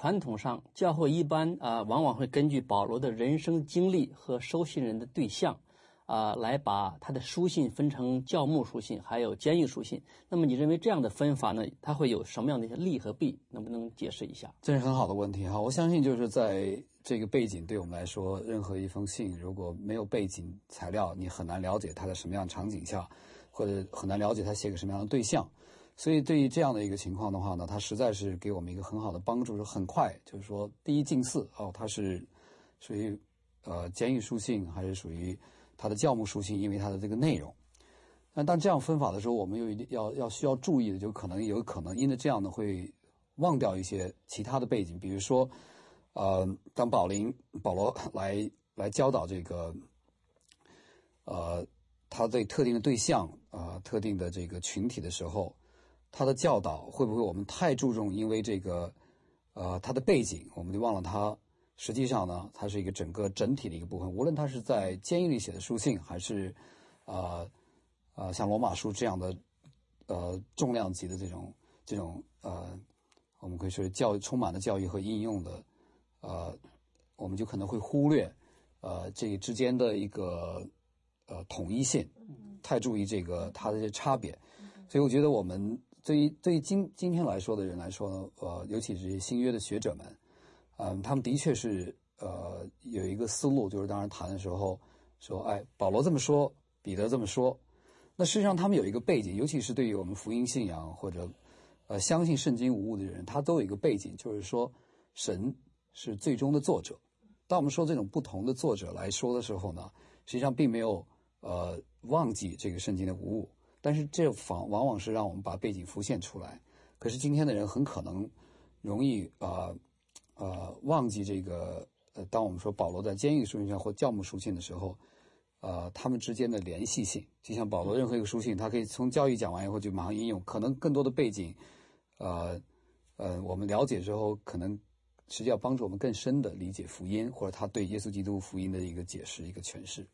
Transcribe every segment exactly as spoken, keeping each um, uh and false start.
传统上，教会一般啊、呃，往往会根据保罗的人生经历和收信人的对象啊、呃，来把他的书信分成教牧书信还有监狱书信。那么你认为这样的分法呢，它会有什么样的一些利和弊？能不能解释一下？ 这是很好的问题哈。我相信就是在这个背景对我们来说，任何一封信如果没有背景材料，你很难了解它在什么样的场景下，或者很难了解他写给什么样的对象。所以对于这样的一个情况的话呢，它实在是给我们一个很好的帮助，是很快，就是说第一近似哦，它是属于呃监狱书信还是属于它的教牧书信，因为它的这个内容。那当这样分法的时候，我们有一定要要需要注意的，就可能有可能因为这样呢会忘掉一些其他的背景，比如说呃当保林保罗来来教导这个呃他对特定的对象啊、呃、特定的这个群体的时候，他的教导会不会我们太注重因为这个呃他的背景，我们就忘了他实际上呢它是一个整个整体的一个部分，无论他是在监狱里写的书信，还是呃呃像罗马书这样的呃重量级的这种这种呃我们可以说教育充满了教育和应用的呃我们就可能会忽略呃这个之间的一个呃统一性，太注意这个它的这差别。所以我觉得我们对于对于今今天来说的人来说呢，呃，尤其是这些新约的学者们，嗯、呃，他们的确是呃有一个思路，就是当然谈的时候说，哎，保罗这么说，彼得这么说，那实际上他们有一个背景，尤其是对于我们福音信仰或者呃相信圣经无误的人，他都有一个背景，就是说神是最终的作者。当我们说这种不同的作者来说的时候呢，实际上并没有呃忘记这个圣经的无误。但是这往往往是让我们把背景浮现出来，可是今天的人很可能容易呃呃忘记这个呃，当我们说保罗在监狱书信上或教牧书信的时候，呃，他们之间的联系性，就像保罗任何一个书信，他可以从教义讲完以后就马上应用，可能更多的背景，呃呃，我们了解之后，可能实际要帮助我们更深的理解福音，或者他对耶稣基督福音的一个解释、一个诠释。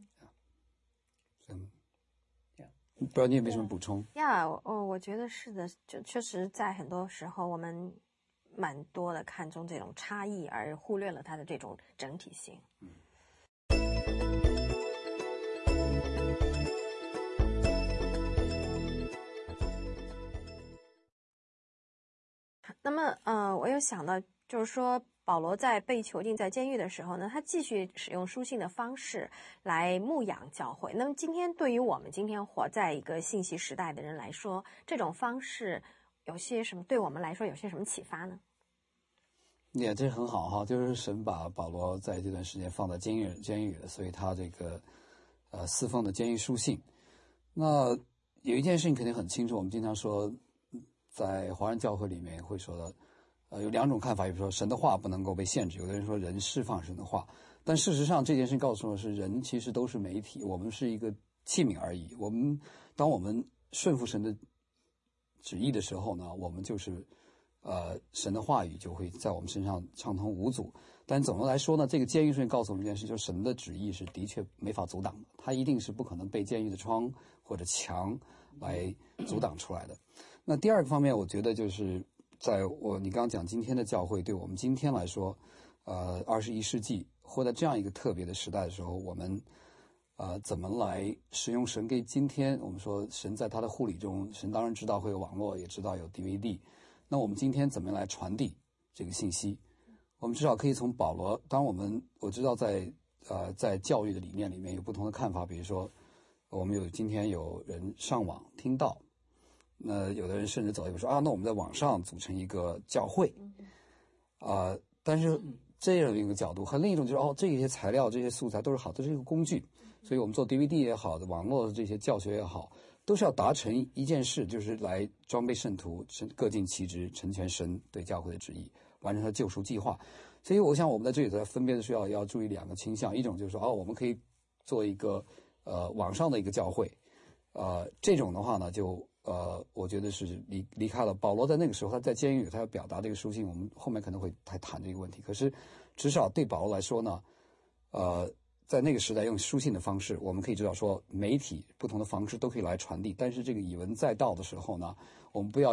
嗯。不知道你有没有什么补充？ 呀，哦，我觉得是的，就确实在很多时候我们蛮多的看重这种差异，而忽略了它的这种整体性。嗯。那么，呃，我有想到，就是说，保罗在被囚禁在监狱的时候呢，他继续使用书信的方式来牧养教会。那么今天对于我们今天活在一个信息时代的人来说，这种方式有些什么，对我们来说有些什么启发呢？ 也、yeah, 这很好哈，就是神把保罗在这段时间放在监狱监狱了，所以他这个呃四封的监狱书信。那有一件事情肯定很清楚，我们经常说在华人教会里面会说的呃，有两种看法，比如说神的话不能够被限制，有的人说人释放神的话，但事实上这件事告诉我是人其实都是媒体，我们是一个器皿而已。我们当我们顺服神的旨意的时候呢，我们就是呃神的话语就会在我们身上畅通无阻。但总的来说呢，这个监狱书信告诉我们一件事，就是神的旨意是的确没法阻挡的，它一定是不可能被监狱的窗或者墙来阻挡出来的。那第二个方面，我觉得就是在我你刚刚讲今天的教会，对我们今天来说，呃，二十一世纪活在这样一个特别的时代的时候，我们呃怎么来使用神给今天我们说神在他的护理中，神当然知道会有网络，也知道有 D V D， 那我们今天怎么来传递这个信息？我们至少可以从保罗，当我们我知道在呃在教育的理念里面有不同的看法，比如说我们有今天有人上网听到。那有的人甚至走一步说啊，那我们在网上组成一个教会，啊、呃，但是这样一个角度和另一种就是哦，这些材料、这些素材都是好，这是一个工具，所以我们做 D V D 也好的，网络的这些教学也好，都是要达成一件事，就是来装备圣徒，各尽其职，成全神对教会的旨意，完成他救赎计划。所以我想我们在这里在分别的是要要注意两个倾向，一种就是说哦，我们可以做一个呃网上的一个教会，呃，这种的话呢就。呃，我觉得是离离开了保罗在那个时候，他在监狱里，他要表达这个书信，我们后面可能会还谈这个问题。可是，至少对保罗来说呢，呃，在那个时代用书信的方式，我们可以知道说，媒体不同的方式都可以来传递。但是这个以文载道的时候呢，我们不要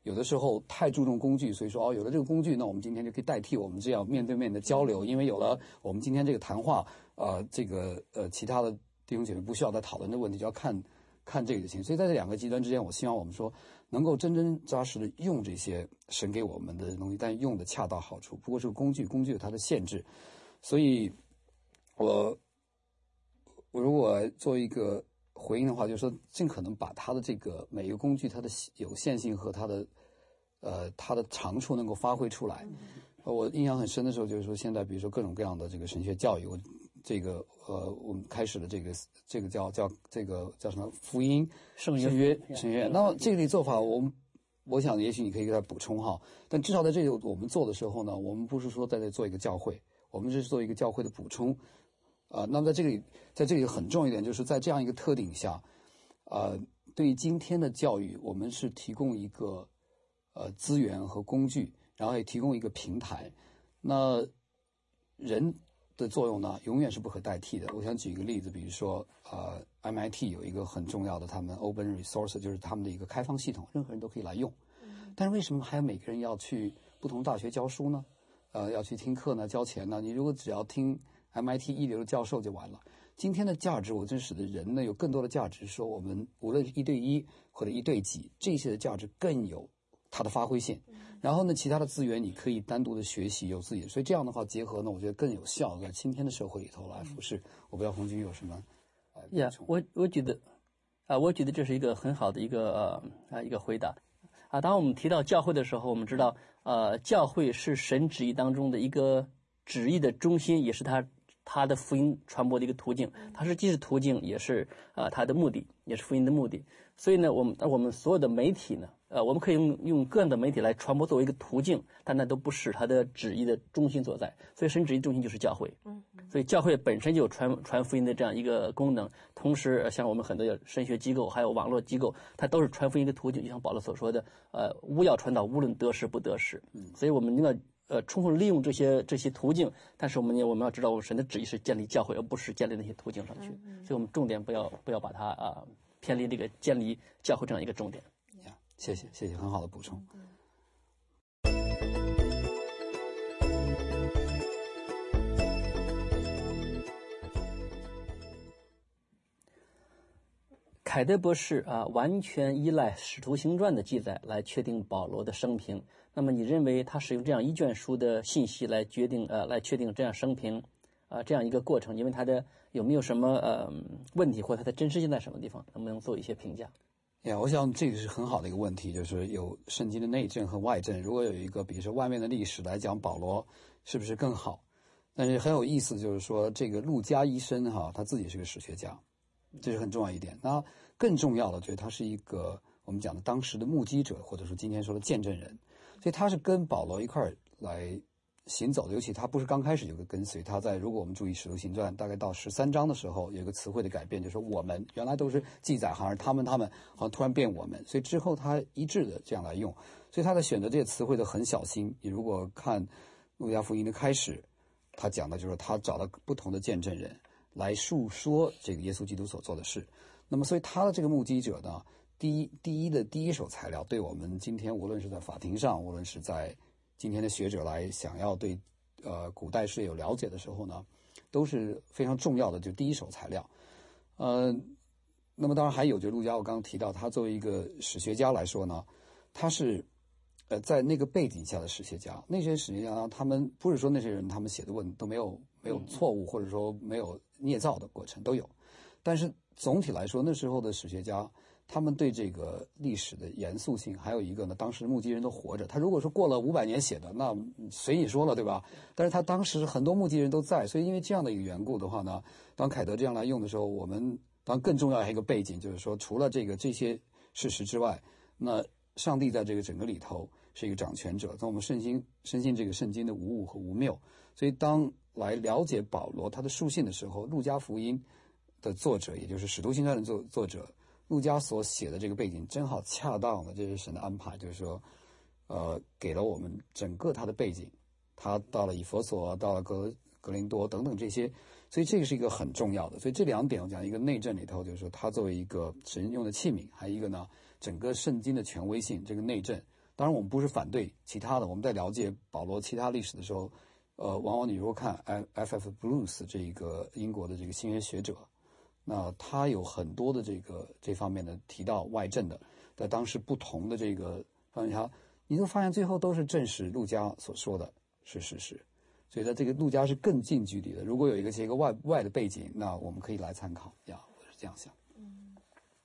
有的时候太注重工具，所以说哦，有了这个工具，那我们今天就可以代替我们这样面对面的交流，因为有了我们今天这个谈话，呃，这个呃其他的弟兄姐妹不需要再讨论的问题，就要看看这个就行。所以在这两个极端之间，我希望我们说能够真真扎实的用这些神给我们的东西，但用的恰到好处。不过这个工具，工具有它的限制，所以我我如果做一个回应的话，就是说尽可能把它的这个每一个工具它的有限性和它的呃它的长处能够发挥出来。呃我印象很深的时候，就是说现在比如说各种各样的这个神学教育，我这个呃我们开始了这个这个叫叫这个叫什么福音圣神学神学。那么这个做法，我们我想也许你可以给他补充哈，但至少在这里我们做的时候呢，我们不是说在这做一个教会，我们是做一个教会的补充。呃，那么在这里，在这里很重要一点，就是在这样一个特点下，呃，对于今天的教育，我们是提供一个呃资源和工具，然后也提供一个平台。那人的作用呢，永远是不可代替的。我想举一个例子，比如说，呃 ，M I T 有一个很重要的他们 Open Resource， 就是他们的一个开放系统，任何人都可以来用。但是为什么还有每个人要去不同大学教书呢？呃，要去听课呢，交钱呢？你如果只要听M I T 一流的教授就完了。今天的价值，我真使得人呢有更多的价值。说我们无论是一对一或者一对几，这些的价值更有它的发挥性。然后呢，其他的资源你可以单独的学习，有自己的。所以这样的话结合呢，我觉得更有效，在今天的社会里头来服侍。我不知道红军有什么呀、yeah, 我我觉得啊，我觉得这是一个很好的一个呃啊一个回答啊。当我们提到教会的时候，我们知道呃，教会是神旨意当中的一个旨意的中心，也是他他的福音传播的一个途径。它是既是途径，也是啊、呃、它的目的，也是福音的目的。所以呢，我们我们所有的媒体呢，呃，我们可以用用各样的媒体来传播作为一个途径，但那都不是它的旨意的中心所在。所以神旨意中心就是教会。嗯，所以教会本身就有传传福音的这样一个功能。同时，像我们很多神学机构还有网络机构，它都是传福音的途径。就像保罗所说的，呃，务要传道，无论得时不得时。嗯，所以我们应该呃充分利用这些这些途径。但是我们也我们要知道，我们神的旨意是建立教会，而不是建立那些途径上去。所以我们重点不要不要把它啊、呃、偏离这个建立教会这样一个重点。 呀，谢谢谢谢，很好的补充。 凯德博士啊，完全依赖《使徒行传》的记载来确定保罗的生平。那么，你认为他使用这样一卷书的信息来决定呃，来确定这样生平啊、呃、这样一个过程？因为他的有没有什么呃问题，或者他的真实性在什么地方？能不能做一些评价？ 呀，我想这个是很好的一个问题，就是有圣经的内证和外证。如果有一个，比如说外面的历史来讲保罗，是不是更好？但是很有意思，就是说这个路加医生哈，他自己是个史学家，这是很重要一点。那更重要的，觉得他是一个我们讲的当时的目击者，或者说今天说的见证人，所以他是跟保罗一块儿来行走的。尤其他不是刚开始有个跟随，他在如果我们注意《使徒行传》，大概到十三章的时候，有一个词汇的改变，就是说我们原来都是记载，好像他们他们，好像突然变我们，所以之后他一致的这样来用，所以他在选择这些词汇都很小心。你如果看路加福音的开始，他讲的就是他找到不同的见证人来述说这个耶稣基督所做的事。那么所以他的这个目击者呢，第一第一的第一手材料，对我们今天无论是在法庭上，无论是在今天的学者来想要对呃古代史有了解的时候呢，都是非常重要的，就第一手材料。呃，那么当然还有，就路加我刚刚提到，他作为一个史学家来说呢，他是呃在那个背景下的史学家。那些史学家呢，他们不是说那些人他们写的文都没有没有错误，或者说没有捏造的过程都有，但是总体来说，那时候的史学家，他们对这个历史的严肃性，还有一个呢，当时目击人都活着。他如果说过了五百年写的，那随你说了，对吧？但是他当时很多目击人都在，所以因为这样的一个缘故的话呢，当凯德这样来用的时候，我们当然更重要还有一个背景，就是说除了这个这些事实之外，那上帝在这个整个里头是一个掌权者，当我们深信深信这个圣经的无误和无谬，所以当来了解保罗他的书信的时候，路加福音的作者，也就是《使徒行传》的作作者路加所写的这个背景，正好恰当的，这是神的安排，就是说，呃，给了我们整个他的背景，他到了以弗所，到了格格林多等等这些，所以这个是一个很重要的。所以这两点我讲，一个内证里头，就是说他作为一个神用的器皿，还有一个呢，整个圣经的权威性，这个内证当然，我们不是反对其他的，我们在了解保罗其他历史的时候，呃，往往你如果看 F F Bruce 这个英国的这个新约学者，那他有很多的这个这方面的提到外证的，在当时不同的这个方面，你就发现最后都是证实陆家所说的是事实。所以在这个陆家是更近距离的。如果有一个这个外外的背景，那我们可以来参考呀，我是这样想。 嗯，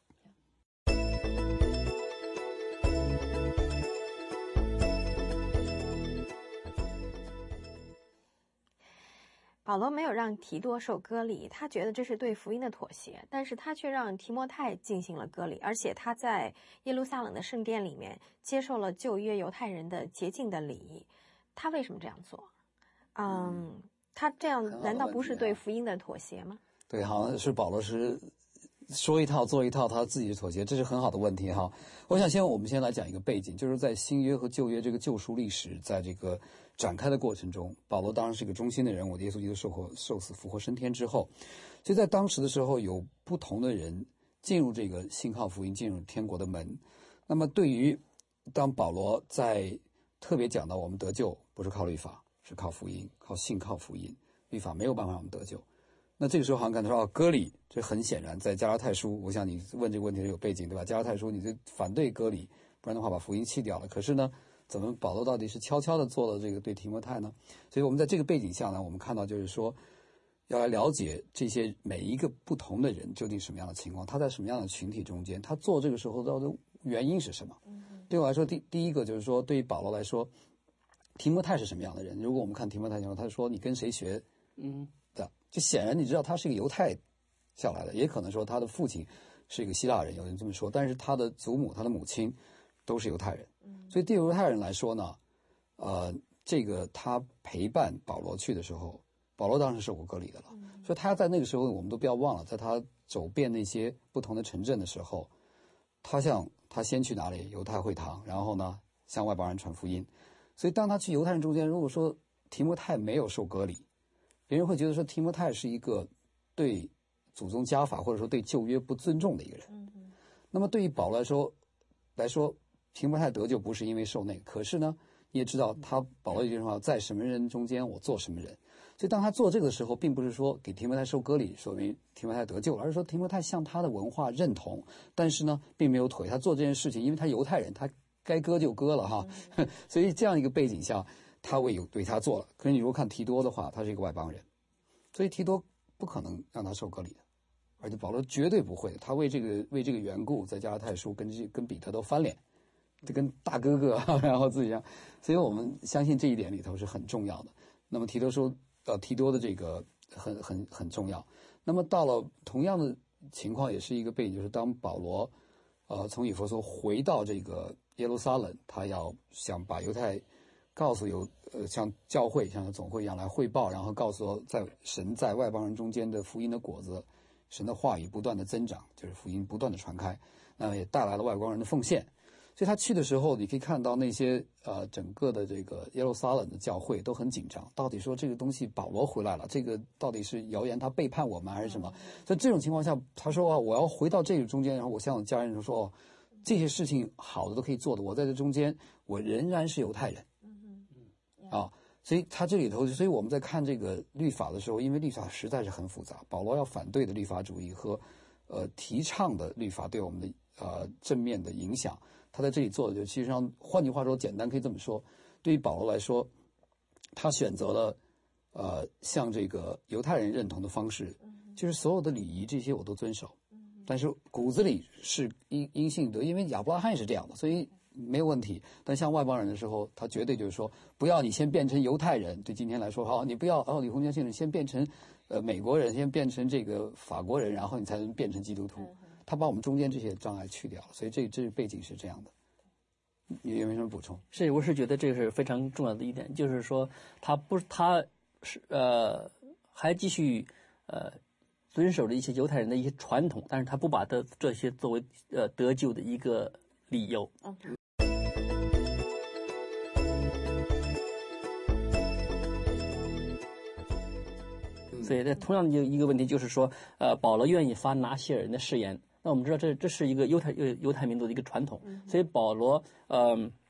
保罗没有让提多受割礼，他觉得这是对福音的妥协，但是他却让提摩太进行了割礼，而且他在耶路撒冷的圣殿里面接受了旧约犹太人的洁净的礼仪。他为什么这样做？嗯，他这样难道不是对福音的妥协吗？ 对，好像是保罗是说一套做一套，他自己妥协，这是很好的问题哈。我想先我们先来讲一个背景，就是在新约和旧约这个救赎历史在这个展开的过程中，保罗当然是一个中心的人物，耶稣基督受活受死复活升天之后，所以在当时的时候有不同的人进入这个信靠福音，进入天国的门。那么对于当保罗在特别讲到我们得救不是靠律法，是靠福音，靠信靠福音，律法没有办法让我们得救。那这个时候好像感觉到割礼，这很显然在加拉太书，我想你问这个问题是有背景对吧？加拉太书你就反对割礼，不然的话把福音弃掉了。可是呢，怎么保罗到底是悄悄的做了这个对提摩太呢？所以我们在这个背景下呢，我们看到就是说要来了解这些每一个不同的人究竟什么样的情况，他在什么样的群体中间，他做这个时候到底原因是什么？对我来说，第第一个就是说，对于保罗来说，提摩太是什么样的人？如果我们看提摩太的时候，他说你跟谁学？嗯。就显然你知道他是一个犹太下来的，也可能说他的父亲是一个希腊人，有人这么说，但是他的祖母他的母亲都是犹太人，所以对犹太人来说呢，呃，这个他陪伴保罗去的时候，保罗当时受过割礼的了，所以他在那个时候我们都不要忘了，在他走遍那些不同的城镇的时候，他向他先去哪里？犹太会堂，然后呢向外邦人传福音。所以当他去犹太人中间，如果说提摩太没有受割礼，别人会觉得说提摩太是一个对祖宗家法或者说对旧约不尊重的一个人。嗯、那么对于保罗来说来说，提摩太得救不是因为受那个，可是呢，你也知道他保罗一句话，在什么人中间我做什么人。所以当他做这个的时候，并不是说给提摩太受割礼说明提摩太得救了，而是说提摩太向他的文化认同，但是呢并没有腿。他做这件事情，因为他犹太人，他该割就割了哈。嗯、所以这样一个背景下，他为有对他做了。可是你如果看提多的话，他是一个外邦人，所以提多不可能让他受割礼的，而且保罗绝对不会的。他为这个为这个缘故，在加拉太书跟跟彼得都翻脸，就跟大哥哥，然后自己样。所以我们相信这一点里头是很重要的。那么提多说，呃，提多的这个很很很重要。那么到了同样的情况，也是一个背景，就是当保罗，呃，从以弗所回到这个耶路撒冷，他要想把犹太告诉有呃像教会像总会一样来汇报，然后告诉在神在外邦人中间的福音的果子，神的话语不断的增长，就是福音不断的传开，那也带来了外邦人的奉献。所以他去的时候，你可以看到那些呃整个的这个耶路撒冷的教会都很紧张，到底说这个东西保罗回来了，这个到底是谣言他背叛我们还是什么？在这种情况下，他说啊，我要回到这个中间，然后我向我家人说，哦，这些事情好的都可以做的，我在这中间，我仍然是犹太人。啊，所以他这里头，所以我们在看这个律法的时候，因为律法实在是很复杂，保罗要反对的律法主义和呃提倡的律法对我们的呃正面的影响，他在这里做的就其实上，换句话说，简单可以这么说，对于保罗来说，他选择了呃像这个犹太人认同的方式，就是所有的礼仪这些我都遵守，但是骨子里是因因信德，因为亚伯拉罕也是这样的，所以没有问题。但像外邦人的时候，他绝对就是说，不要你先变成犹太人，对今天来说，好，你不要哦，你红家信人先变成呃美国人，先变成这个法国人，然后你才能变成基督徒。他把我们中间这些障碍去掉了，所以这这背景是这样的。你有没有什么补充？ 是，我是觉得这个是非常重要的一点，就是说他不他是呃还继续呃遵守着一些犹太人的一些传统，但是他不把的这些作为呃得救的一个理由。嗯。所以，这同样的一个问题就是说，呃，保罗愿意发拿西尔人的誓言。那我们知道这，这这是一个犹太犹犹太民族的一个传统。所以保罗，呃，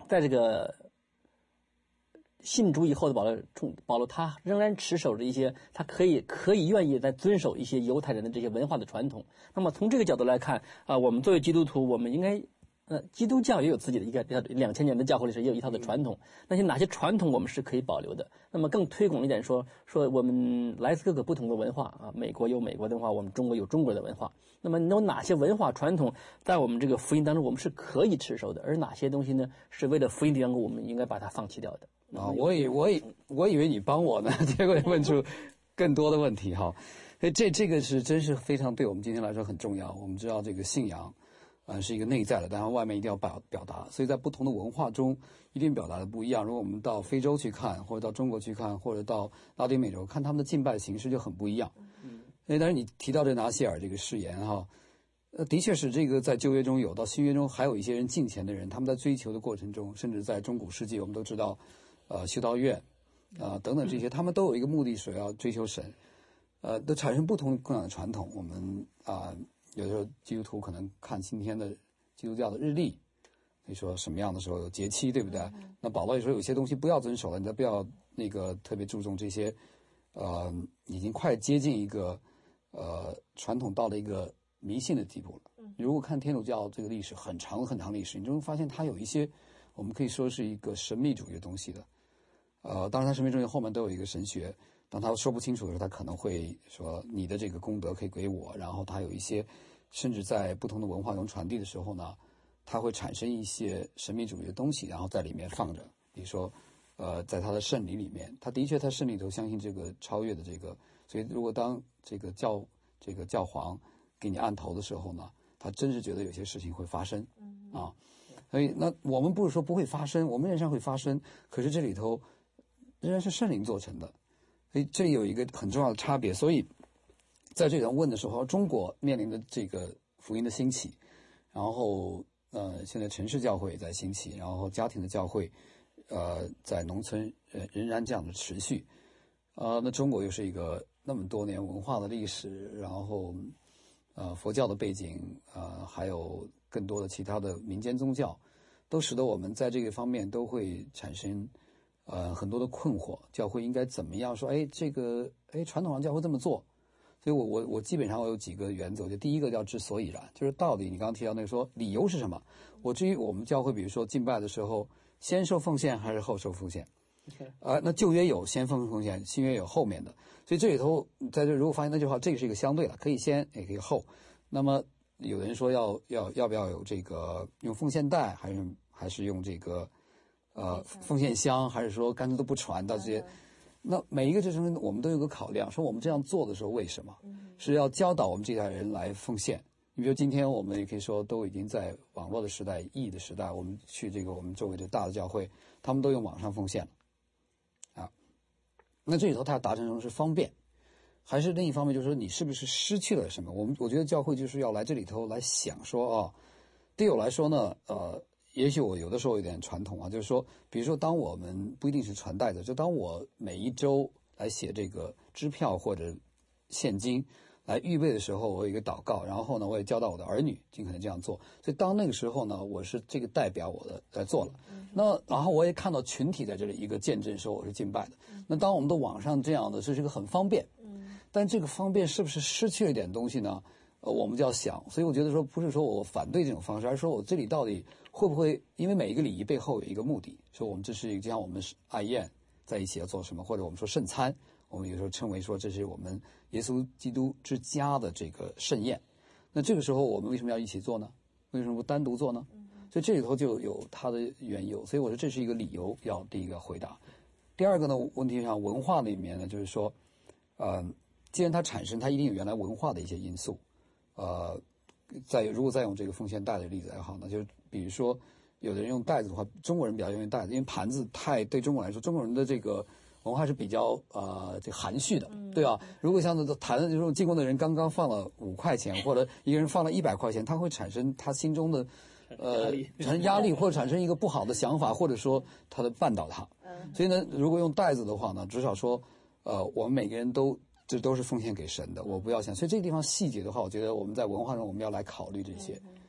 在这个信主以后的保罗，保罗他仍然持守着一些他可以可以愿意在遵守一些犹太人的这些文化的传统。那么从这个角度来看啊、呃，我们作为基督徒，我们应该呃，基督教也有自己的一个两千年的教会历史，也有一套的传统。那些哪些传统我们是可以保留的？那么更推广一点说，说我们来自各个不同的文化啊，美国有美国的文化，我们中国有中国的文化。那么有哪些文化传统在我们这个福音当中我们是可以持守的，而哪些东西呢是为了福音的缘故我们应该把它放弃掉的？ 啊，我以我以我以为你帮我呢，结果问出更多的问题哈。这这个是真是非常对我们今天来说很重要。我们知道这个信仰。呃，是一个内在的，当然外面一定要表表达，所以在不同的文化中一定表达的不一样。如果我们到非洲去看，或者到中国去看，或者到拉丁美洲看，他们的敬拜的形式就很不一样。嗯，但是你提到这拿西尔这个誓言哈，呃，的确是这个在旧约中有，到新约中还有一些人敬虔的人，他们在追求的过程中，甚至在中古世纪，我们都知道，呃，修道院，啊、呃、等等这些，他们都有一个目的，是要追求神，呃，都产生不同供养的传统。我们啊。呃有的时候基督徒可能看今天的基督教的日历，所以说什么样的时候有节期，对不对？嗯、那保罗也说有些东西不要遵守了，你再不要那个特别注重这些，呃，已经快接近一个呃传统到了一个迷信的地步了。你如果看天主教这个历史很长很长历史，你就会发现它有一些我们可以说是一个神秘主义的东西的。呃，当然它神秘主义后面都有一个神学。当他说不清楚的时候，他可能会说你的这个功德可以给我，然后他有一些甚至在不同的文化中传递的时候呢，他会产生一些神秘主义的东西，然后在里面放着。比如说呃在他的圣礼里面，他的确在圣礼里头相信这个超越的这个，所以如果当这个教这个教皇给你按头的时候呢，他真是觉得有些事情会发生啊。所以那我们不是说不会发生，我们仍然会发生，可是这里头仍然是圣灵做成的。所以这里有一个很重要的差别，所以在这里问的时候，中国面临的这个福音的兴起，然后呃，现在城市教会在兴起，然后家庭的教会，呃，在农村呃仍然这样的持续，呃，那中国又是一个那么多年文化的历史，然后呃佛教的背景，呃，还有更多的其他的民间宗教，都使得我们在这个方面都会产生。呃，很多的困惑，教会应该怎么样说？哎，这个，哎，传统上教会这么做，所以我我我基本上我有几个原则，就第一个叫知所以然，就是到底你刚刚提到那个说理由是什么？我至于我们教会，比如说敬拜的时候，先受奉献还是后受奉献？ Okay. 呃，那旧约有先奉奉献，新约有后面的，所以这里头在这如果发现那句话，这个是一个相对的，可以先也可以后。那么有人说要要要不要有这个用奉献袋，还是还是用这个？呃，奉献箱，还是说干脆都不传到这些？那每一个这种我们都有个考量，说我们这样做的时候为什么？是要教导我们这代人来奉献。你比如今天我们也可以说都已经在网络的时代、E的时代，我们去这个我们周围的大的教会，他们都用网上奉献了啊。那这里头它要达成什么是方便，还是另一方面就是说你是不是失去了什么？我们我觉得教会就是要来这里头来想说啊、哦，对我来说呢，呃。也许我有的时候有点传统啊，就是说，比如说，当我们不一定是传代的，就当我每一周来写这个支票或者现金来预备的时候，我有一个祷告，然后呢，我也教导我的儿女尽可能这样做。所以当那个时候呢，我是这个代表我的来做了。那然后我也看到群体在这里一个见证说我是敬拜的。那当我们的网上这样的，这是一个很方便，但这个方便是不是失去了一点东西呢？呃，我们就要想，所以我觉得说，不是说我反对这种方式，而是说我这里到底会不会，因为每一个礼仪背后有一个目的，说我们这是就像我们爱宴在一起要做什么，或者我们说圣餐，我们有时候称为说这是我们耶稣基督之家的这个盛宴。那这个时候我们为什么要一起做呢？为什么不单独做呢？所以这里头就有它的缘由。所以我说这是一个理由，要第一个回答。第二个呢，问题上文化里面呢，就是说，呃，既然它产生，它一定有原来文化的一些因素。呃，再如果再用这个奉献袋的例子来好呢，就是比如说有的人用袋子的话，中国人比较用袋子，因为盘子太对中国来说，中国人的这个文化是比较呃这个含蓄的，对吧？如果像这谈的这种进贡的人刚刚放了五块钱，或者一个人放了一百块钱，他会产生他心中的呃产生压力，或者产生一个不好的想法，或者说他的绊倒他。所以呢，如果用袋子的话呢，至少说呃我们每个人都。这都是奉献给神的，我不要想。所以这个地方细节的话，我觉得我们在文化中我们要来考虑这些。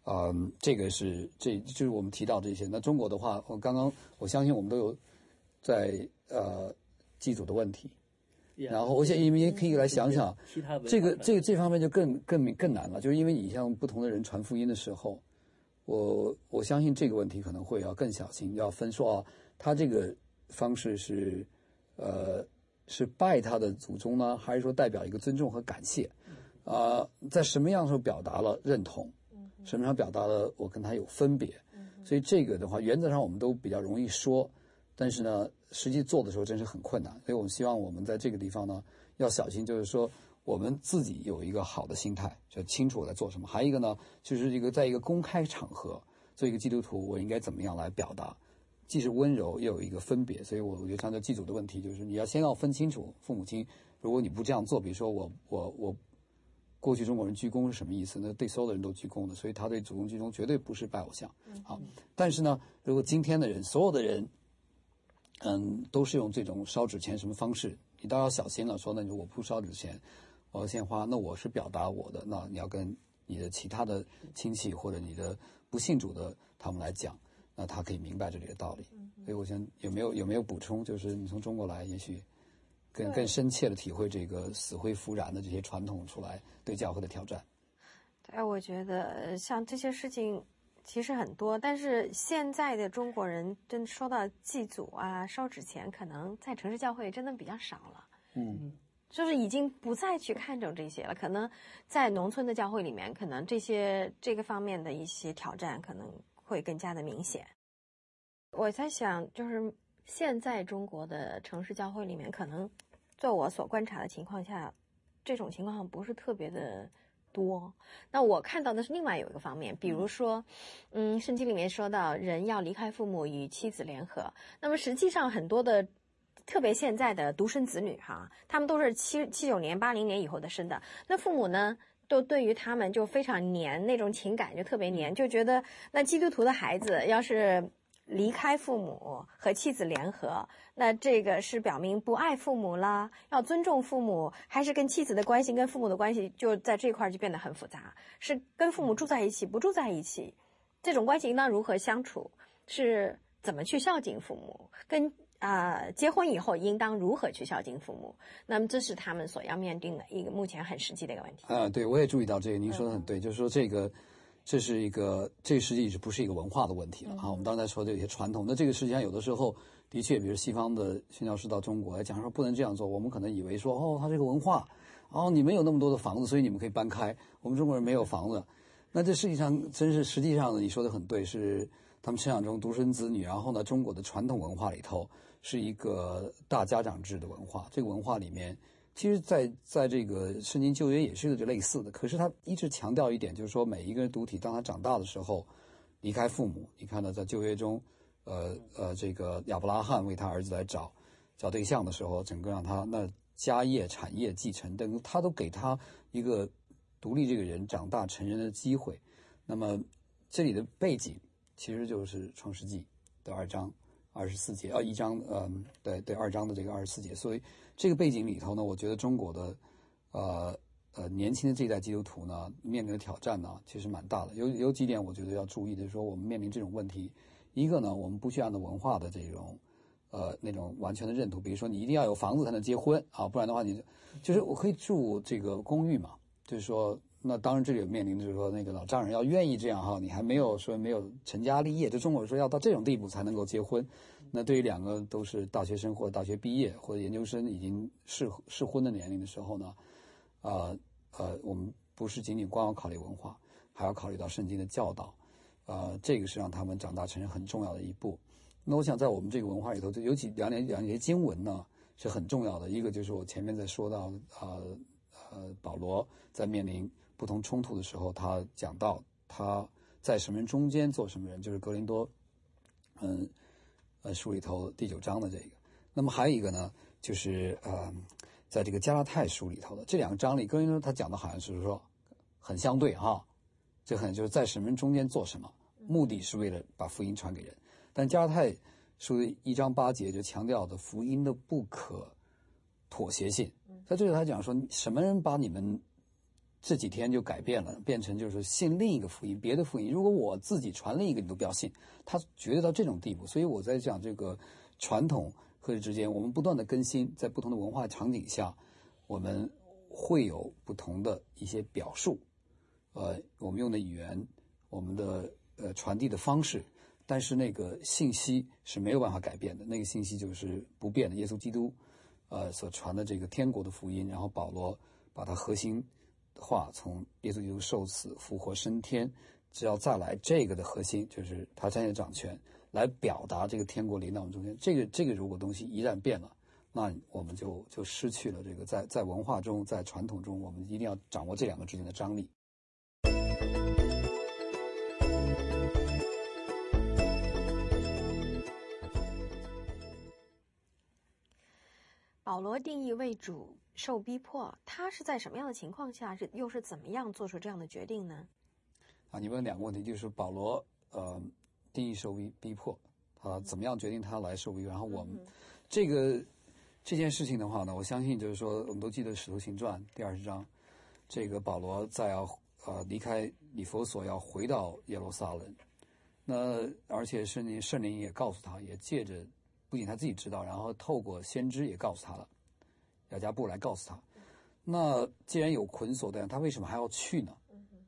嗯，这个是这就是我们提到这些。那中国的话，我刚刚我相信我们都有在呃祭祖的问题，然后我想你们也可以来想想，这个这个这方面就更更更难了，就是因为你向不同的人传福音的时候，我我相信这个问题可能会要更小心，要分说啊，他这个方式是呃是拜他的祖宗呢，还是说代表一个尊重和感谢？啊、呃，在什么样的时候表达了认同？什么上表达了我跟他有分别，所以这个的话，原则上我们都比较容易说，但是呢，实际做的时候真是很困难。所以我们希望我们在这个地方呢要小心，就是说我们自己有一个好的心态，就清楚我在做什么。还有一个呢，就是一个在一个公开场合做一个基督徒，我应该怎么样来表达，既是温柔又有一个分别。所以我我觉得像这祭祖的问题，就是你要先要分清楚父母亲，如果你不这样做，比如说我我我。过去中国人鞠躬是什么意思？那对所有的人都鞠躬的，所以他对祖宗鞠躬绝对不是拜偶像。好，但是呢，如果今天的人，所有的人，嗯，都是用这种烧纸钱什么方式，你倒要小心了。说那我不烧纸钱，我要献花，那我是表达我的，那你要跟你的其他的亲戚或者你的不信主的他们来讲，那他可以明白这里的道理。所以我想有没有有没有补充？就是你从中国来，也许。更更深切的体会这个死灰复燃的这些传统出来对教会的挑战。 对，我觉得像这些事情其实很多，但是现在的中国人真说到祭祖啊、烧纸钱，可能在城市教会真的比较少了。 嗯， 就是已经不再去看重这些了。可能在农村的教会里面，可能这些这个方面的一些挑战可能会更加的明显。我在想，就是现在中国的城市教会里面，可能在我所观察的情况下，这种情况不是特别的多。那我看到的是另外有一个方面，比如说，嗯，圣经里面说到人要离开父母与妻子联合，那么实际上很多的，特别现在的独生子女哈，他们都是七七九年、八零年以后的生的，那父母呢？都对于他们就非常黏，那种情感就特别黏，就觉得那基督徒的孩子要是离开父母和妻子联合，那这个是表明不爱父母啦，要尊重父母，还是跟妻子的关系跟父母的关系就在这块就变得很复杂，是跟父母住在一起不住在一起，这种关系应当如何相处，是怎么去孝敬父母，跟啊、呃，结婚以后应当如何去孝敬父母？那么这是他们所要面对的一个目前很实际的一个问题。 啊，对，我也注意到这个，您说的很对，嗯、就是说这个，这是一个，这实际是不是一个文化的问题了、嗯、啊？我们刚才说的有些传统，那这个实际上有的时候的确，比如西方的宣教士到中国来讲说不能这样做，我们可能以为说哦，它这个文化，哦，你们有那么多的房子，所以你们可以搬开，我们中国人没有房子，那这实际上真是实际上呢，你说的很对，是他们生养中独生子女，然后呢，中国的传统文化里头。是一个大家长制的文化，这个文化里面，其实在在这个圣经旧约也是类似的。可是他一直强调一点，就是说每一个独体当他长大的时候，离开父母。你看到在旧约中，呃呃，这个亚伯拉罕为他儿子来找找对象的时候，整个让他那家业、产业继承等，他都给他一个独立这个人长大成人的机会。那么这里的背景其实就是创世纪的二章。二十四节啊，一章，嗯，对对，二章的这个二十四节，所以这个背景里头呢，我觉得中国的，呃呃，年轻的这一代基督徒呢，面临的挑战呢，其实蛮大的。有有几点我觉得要注意的，就是说我们面临这种问题，一个呢，我们不需要按照文化的这种，呃，那种完全的认同，比如说你一定要有房子才能结婚啊，不然的话你就是我可以住这个公寓嘛，就是说。那当然，这里有面临的就是说，那个老丈人要愿意这样哈，你还没有说没有成家立业，就中国人说要到这种地步才能够结婚。那对于两个都是大学生或者大学毕业或者研究生已经适适婚的年龄的时候呢，呃呃，我们不是仅仅光要考虑文化，还要考虑到圣经的教导，呃，这个是让他们长大成人很重要的一步。那我想在我们这个文化里头，就尤其两两两节经文呢是很重要的。一个就是我前面在说到，呃呃，保罗在面临不同冲突的时候，他讲到他在什么人中间做什么人，就是格林多，嗯，呃，书里头第九章的这个。那么还有一个呢，就是呃，在这个加拉太书里头的这两个章里，格林多他讲的好像是说很相对哈，这很就是在什么人中间做什么，目的是为了把福音传给人。但加拉太书的一章八节就强调的福音的不可妥协性，在这里他讲说什么人把你们这几天就改变了，变成就是信另一个福音，别的福音。如果我自己传另一个，你都不要信，他觉得到这种地步。所以我在讲这个传统和之间，我们不断的更新，在不同的文化场景下，我们会有不同的一些表述，呃，我们用的语言，我们的呃传递的方式，但是那个信息是没有办法改变的，那个信息就是不变的，耶稣基督呃所传的这个天国的福音，然后保罗把它核心化，从耶稣基督受死复活升天，只要再来这个的核心就是他占有掌权，来表达这个天国临到我们中间。这个这个如果东西一旦变了，那我们就就失去了这个在在文化中，在传统中，我们一定要掌握这两个之间的张力。 保罗定义为主受逼迫，他是在什么样的情况下，是又是怎么样做出这样的决定呢？ 啊，你问两个问题，就是保罗呃定义受逼逼迫，他怎么样决定他来受逼？然后我们、嗯、这个这件事情的话呢，我相信就是说，我们都记得《使徒行传》第二十章，这个保罗在要呃离开以弗所，要回到耶路撒冷，那而且圣灵圣灵也告诉他，也借着。不仅他自己知道，然后透过先知也告诉他了，雅加布来告诉他。那既然有捆锁的，他为什么还要去呢？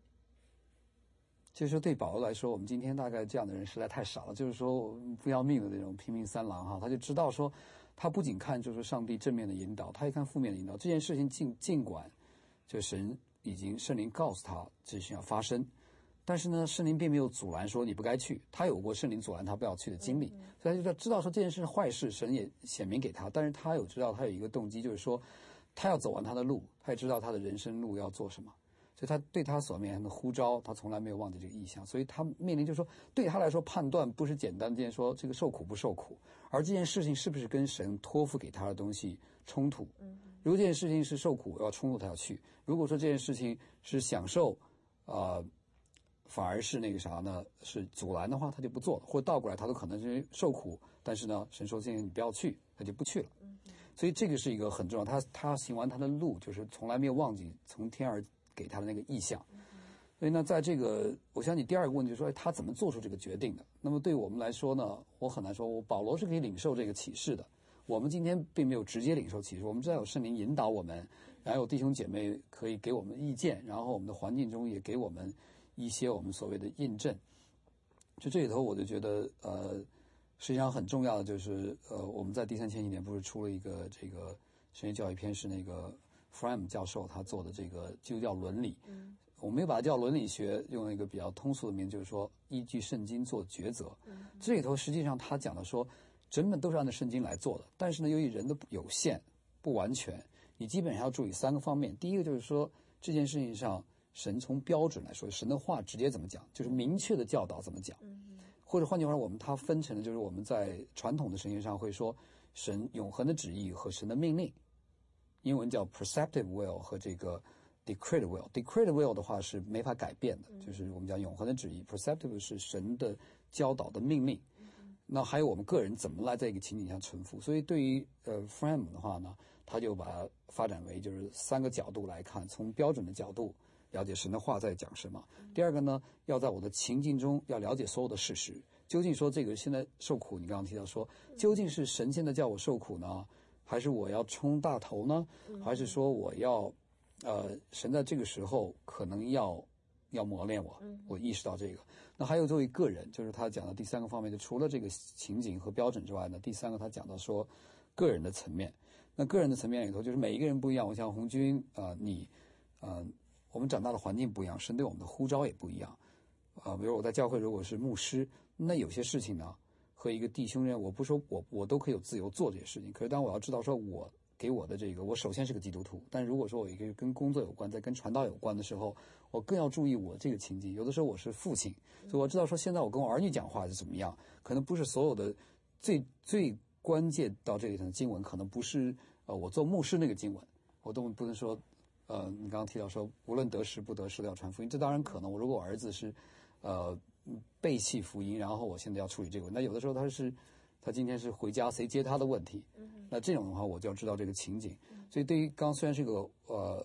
就是说对保罗来说，我们今天大概这样的人实在太少了，就是说不要命的那种拼命三郎哈，他就知道说，他不仅看就是上帝正面的引导，他也看负面的引导。这件事情尽尽管就神已经圣灵告诉他这事情要发生。但是呢，圣灵并没有阻拦说你不该去，他有过圣灵阻拦他不要去的经历，所以他就知道说这件事是坏事，神也显明给他。但是他有知道他有一个动机，就是说他要走完他的路，他也知道他的人生路要做什么，所以他对他所面临的呼召，他从来没有忘记这个意向。所以他面临就是说，对他来说判断不是简单的说这个受苦不受苦，而这件事情是不是跟神托付给他的东西冲突。如果这件事情是受苦要冲突，他要去；如果说这件事情是享受，呃。反而是那个啥呢？是阻拦的话，他就不做了，或者倒过来，他都可能是受苦，但是呢，神说今天你不要去，他就不去了。所以这个是一个很重要。他他行完他的路，就是从来没有忘记从天而给他的那个意向。所以呢，在这个，我想你第二个问题就是说，他怎么做出这个决定的？那么对我们来说呢，我很难说，我保罗是可以领受这个启示的。我们今天并没有直接领受启示，我们知道有圣灵引导我们，然后有弟兄姐妹可以给我们意见，然后我们的环境中也给我们一些我们所谓的印证。就这里头我就觉得呃实际上很重要的就是呃我们在第三千禧年不是出了一个这个神学教育篇，是那个 Fram 教授他做的这个基督教伦理。嗯，我们也把它叫伦理学，用一个比较通俗的名，就是说依据圣经做抉择。嗯，这里头实际上他讲的说整本都是按照圣经来做的，但是呢由于人的有限不完全，你基本上要注意三个方面。第一个就是说这件事情上神从标准来说，神的话直接怎么讲，就是明确的教导怎么讲。嗯，或者换句话说，我们它分成的就是我们在传统的神学上会说神永恒的旨意和神的命令，英文叫 preceptive will 和这个 decreed will。decreed will 的话是没法改变的，就是我们讲永恒的旨意， preceptive 是神的教导的命令。那还有我们个人怎么来在一个情景下臣服。所以对于呃 Fram 的话呢，他就把它发展为就是三个角度来看，从标准的角度了解神的话在讲什么。第二个呢，要在我的情境中要了解所有的事实，究竟说这个现在受苦，你刚刚提到说究竟是神现在叫我受苦呢，还是我要冲大头呢，还是说我要呃神在这个时候可能要要磨练我，我意识到这个。那还有作为个人，就是他讲的第三个方面，就除了这个情景和标准之外呢，第三个他讲到说个人的层面。那个人的层面里头，就是每一个人不一样。我像红军啊、呃，你呃我们长大的环境不一样，神对我们的呼召也不一样啊、呃。比如我在教会如果是牧师，那有些事情呢和一个弟兄人，我不说我我都可以有自由做这些事情，可是当我要知道说我给我的这个，我首先是个基督徒，但如果说我一个跟工作有关，在跟传道有关的时候，我更要注意我这个情境。有的时候我是父亲，所以我知道说现在我跟我儿女讲话是怎么样，可能不是所有的最最关键到这里头的经文，可能不是呃我做牧师那个经文，我都不能说呃你刚刚提到说无论得时不得时都要传福音，这当然可能。我如果我儿子是呃背弃福音，然后我现在要处理这个问题，那有的时候他是他今天是回家谁接他的问题，那这种的话我就要知道这个情景。所以对于刚虽然是个呃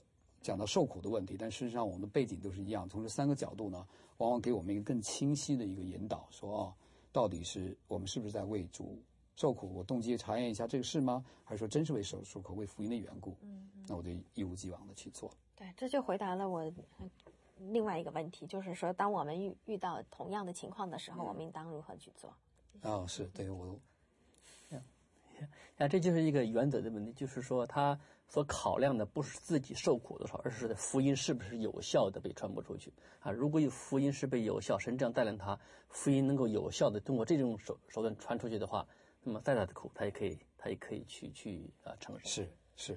讲到受苦的问题，但事实上我们的背景都是一样。从这三个角度呢，往往给我们一个更清晰的一个引导，说哦，到底是我们是不是在为主受苦？我动机查验一下这个是吗？还是说真是为受受苦、为福音的缘故？嗯，那我就一如既往的去做。 对，这就回答了我另外一个问题，就是说，当我们遇遇到同样的情况的时候，我们应当如何去做？ 哦，是对我。 啊，这就是一个原则的问题，就是说他所考量的不是自己受苦多少，而是福音是不是有效的被传播出去啊。如果有福音是被有效，神这样带领他，福音能够有效的通过这种手手段传出去的话，那么再大的苦他也可以，他也可以去去啊承受。 是是。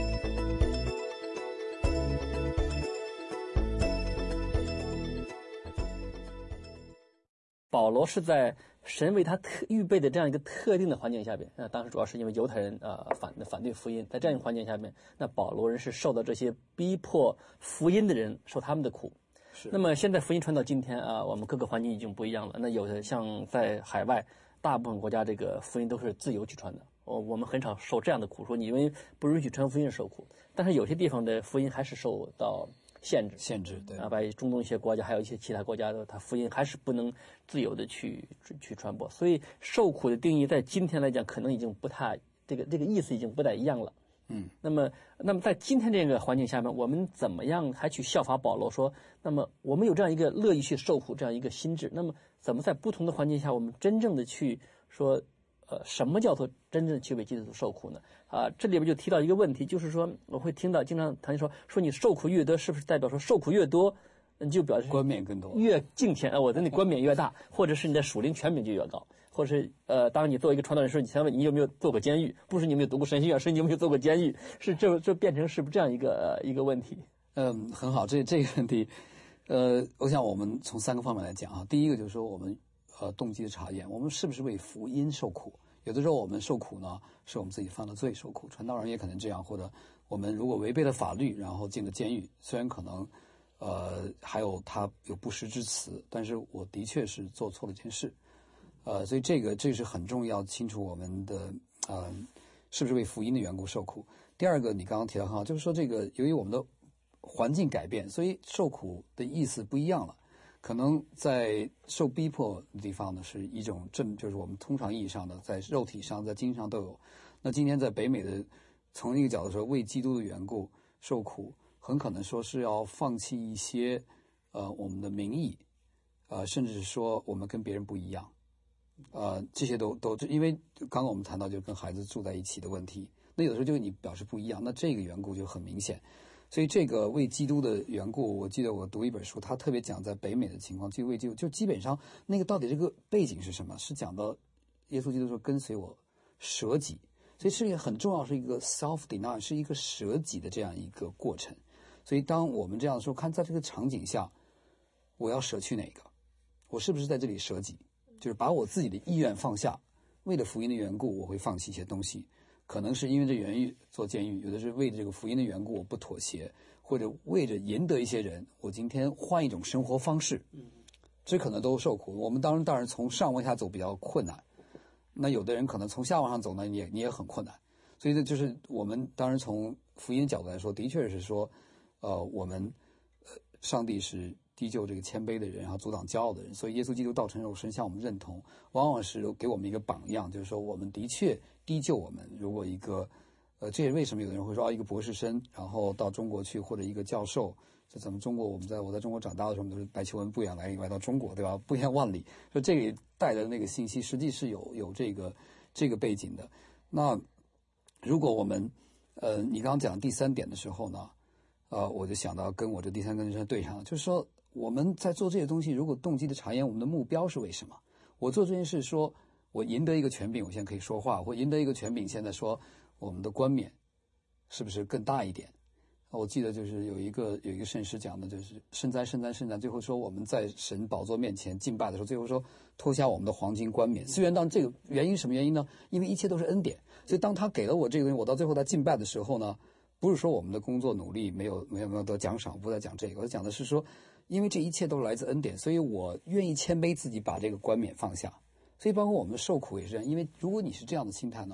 保罗是在神为他特预备的这样一个特定的环境下边，那当时主要是因为犹太人呃反反对福音，在这样一个环境下面，那保罗人是受到这些逼迫福音的人受他们的苦。 是。 那么现在福音传到今天啊、呃，我们各个环境已经不一样了。那有的像在海外，大部分国家这个福音都是自由去传的，我我们很少受这样的苦，说你因为不允许传福音受苦。但是有些地方的福音还是受到限制， 限制对啊，把中东一些国家，还有一些其他国家的，它福音还是不能自由的去去传播。所以受苦的定义在今天来讲，可能已经不太这个这个意思已经不太一样了。 嗯， 那么那么在今天这个环境下面，我们怎么样还去效法保罗说？那么我们有这样一个乐意去受苦这样一个心智，那么怎么在不同的环境下，我们真正的去说？呃，什么叫做真正去为基督徒受苦呢？啊，这里边就提到一个问题，就是说，我会听到经常谈说，说你受苦越多，是不是代表说受苦越多，你就表示冠冕更多， 越敬虔啊？我的那冠冕越大，或者是你的属灵权柄就越高，或者是呃，当你作为一个传道人时，你先问你有没有做过监狱，不是你有没有读过神学院，是你有没有做过监狱，是这这变成是不是这样一个、呃、一个问题？ 嗯，很好，这这个问题，呃，我想我们从三个方面来讲啊，第一个就是说我们。呃，动机的查验，我们是不是为福音受苦？有的时候我们受苦呢，是我们自己犯了罪受苦。传道人也可能这样，或者我们如果违背了法律，然后进了监狱，虽然可能，呃，还有他有不实之词，但是我的确是做错了一件事，呃，所以这个这是很重要，清楚我们的呃，是不是为福音的缘故受苦。第二个，你刚刚提到很好，就是说这个由于我们的环境改变，所以受苦的意思不一样了。可能在受逼迫的地方呢，是一种正，就是我们通常意义上的，在肉体上、在精神上都有。那今天在北美的，从一个角度说，为基督的缘故受苦，很可能说是要放弃一些呃我们的名义，呃，甚至是说我们跟别人不一样，呃，这些都都因为刚刚我们谈到就跟孩子住在一起的问题，那有的时候就你表示不一样，那这个缘故就很明显。所以这个为基督的缘故，我记得我读一本书，他特别讲在北美的情况，就为基督，就基本上那个到底这个背景是什么？是讲到耶稣基督说跟随我，舍己，所以是一个很重要，是一个 self denial， 是一个舍己的这样一个过程。所以当我们这样说，看在这个场景下，我要舍去哪个？我是不是在这里舍己？就是把我自己的意愿放下，为了福音的缘故，我会放弃一些东西。可能是因为这原因做监狱，有的是为了这个福音的缘故我不妥协，或者为着赢得一些人，我今天换一种生活方式，这可能都受苦。我们当然当然从上往下走比较困难，那有的人可能从下往上走呢，你也你也很困难。所以这就是我们当然从福音角度来说，的确是说，呃，我们呃上帝是低就这个谦卑的人，然后阻挡骄傲的人，所以耶稣基督道成肉身向我们认同，往往是给我们一个榜样，就是说我们的确低就我们。如果一个，呃，这也为什么有的人会说啊，一个博士生，然后到中国去，或者一个教授，这咱们中国，我们在我在中国长大的时候，我们都是白求恩不远来来到中国，对吧？不远万里，说这个带的那个信息，实际是有有这个这个背景的。那如果我们，呃，你刚刚讲第三点的时候呢，呃，我就想到跟我这第三根针对上了，就是说。我们在做这些东西，如果动机的查验，我们的目标是为什么？我做这件事说，我赢得一个权柄，我现在可以说话；我赢得一个权柄，现在说我们的冠冕是不是更大一点？我记得就是有一个有一个圣诗讲的，就是圣哉圣哉圣哉，最后说我们在神宝座面前敬拜的时候，最后说脱下我们的黄金冠冕。虽然当这个原因什么原因呢？因为一切都是恩典，所以当他给了我这个东西，我到最后在敬拜的时候呢，不是说我们的工作努力没有没有没有得奖赏，不再讲这个，我讲的是说。因为这一切都来自恩典，所以我愿意谦卑自己，把这个冠冕放下。所以包括我们的受苦也是这样，因为如果你是这样的心态呢，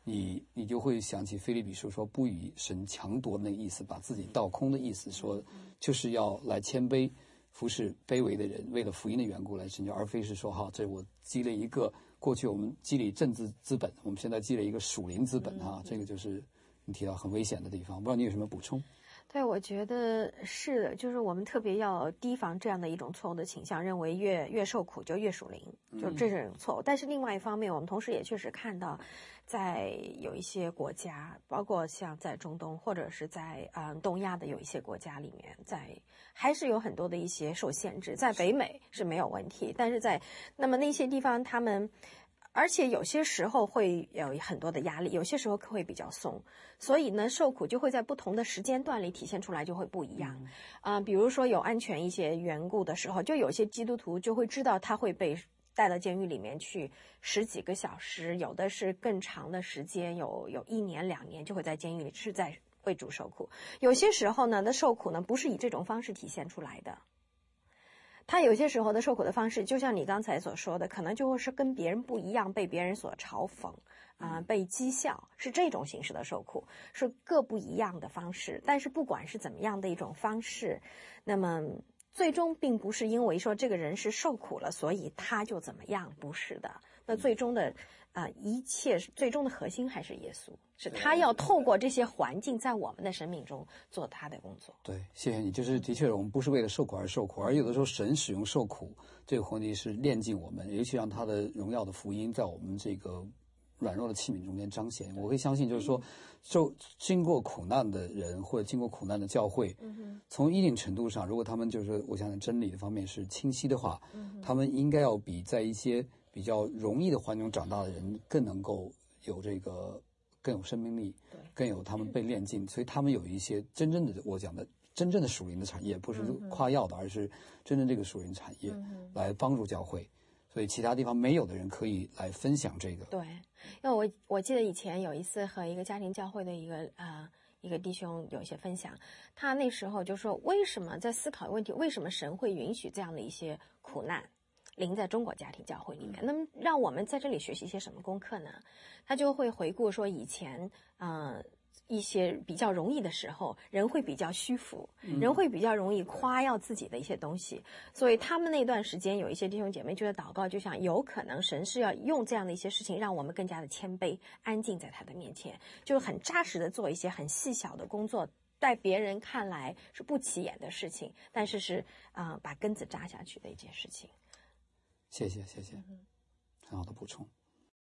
你你就会想起腓立比书说不与神强夺那个意思，把自己倒空的意思，说就是要来谦卑，服侍卑微的人，为了福音的缘故来成就，而非是说哈，这我积累一个过去我们积累政治资本，我们现在积累一个属灵资本啊，这个就是你提到很危险的地方。不知道你有什么补充？ 对，我觉得是的，就是我们特别要提防这样的一种错误的倾向，认为越越受苦就越属灵，就这种错误。但是另外一方面，我们同时也确实看到，在有一些国家，包括像在中东或者是在嗯、呃、东亚的有一些国家里面，在还是有很多的一些受限制。在北美是没有问题，但是在那么那些地方，他们。而且有些时候会有很多的压力，有些时候会比较松，所以呢，受苦就会在不同的时间段里体现出来，就会不一样。啊、呃，比如说有安全一些缘故的时候，就有些基督徒就会知道他会被带到监狱里面去十几个小时，有的是更长的时间，有有一年两年就会在监狱里是在为主受苦。有些时候呢，那受苦呢不是以这种方式体现出来的。他有些时候的受苦的方式，就像你刚才所说的，可能就会是跟别人不一样，被别人所嘲讽，啊、呃，被讥笑，是这种形式的受苦，是各不一样的方式。但是不管是怎么样的一种方式，那么最终并不是因为说这个人是受苦了，所以他就怎么样，不是的。那最终的啊、呃，一切最终的核心还是耶稣，是他要透过这些环境在我们的生命中做他的工作。 对，谢谢你。就是的确，我们不是为了受苦而受苦，而有的时候神使用受苦这个环节是炼净我们，尤其让他的荣耀的福音在我们这个软弱的器皿中间彰显。我会相信，就是说，受经过苦难的人或者经过苦难的教会，嗯、从一定程度上，如果他们就是我想真理的方面是清晰的话，嗯、他们应该要比在一些比较容易的环境中长大的人更能够有这个更有生命力，更有他们被炼净，所以他们有一些真正的我讲的真正的属灵的产业，不是夸耀的，而是真正这个属灵产业来帮助教会。所以其他地方没有的人可以来分享这个。 对，因为我我记得以前有一次和一个家庭教会的一个啊、呃、一个弟兄有一些分享，他那时候就说，为什么在思考问题，为什么神会允许这样的一些苦难临在中国家庭教会里面？那么让我们在这里学习一些什么功课呢？他就会回顾说以前呃一些比较容易的时候，人会比较虚浮，人会比较容易夸耀自己的一些东西，所以他们那段时间有一些弟兄姐妹觉得祷告就像有可能神是要用这样的一些事情让我们更加的谦卑安静在他的面前，就很扎实的做一些很细小的工作，在别人看来是不起眼的事情，但是是啊、呃、把根子扎下去的一件事情。 谢谢谢谢，很好的补充。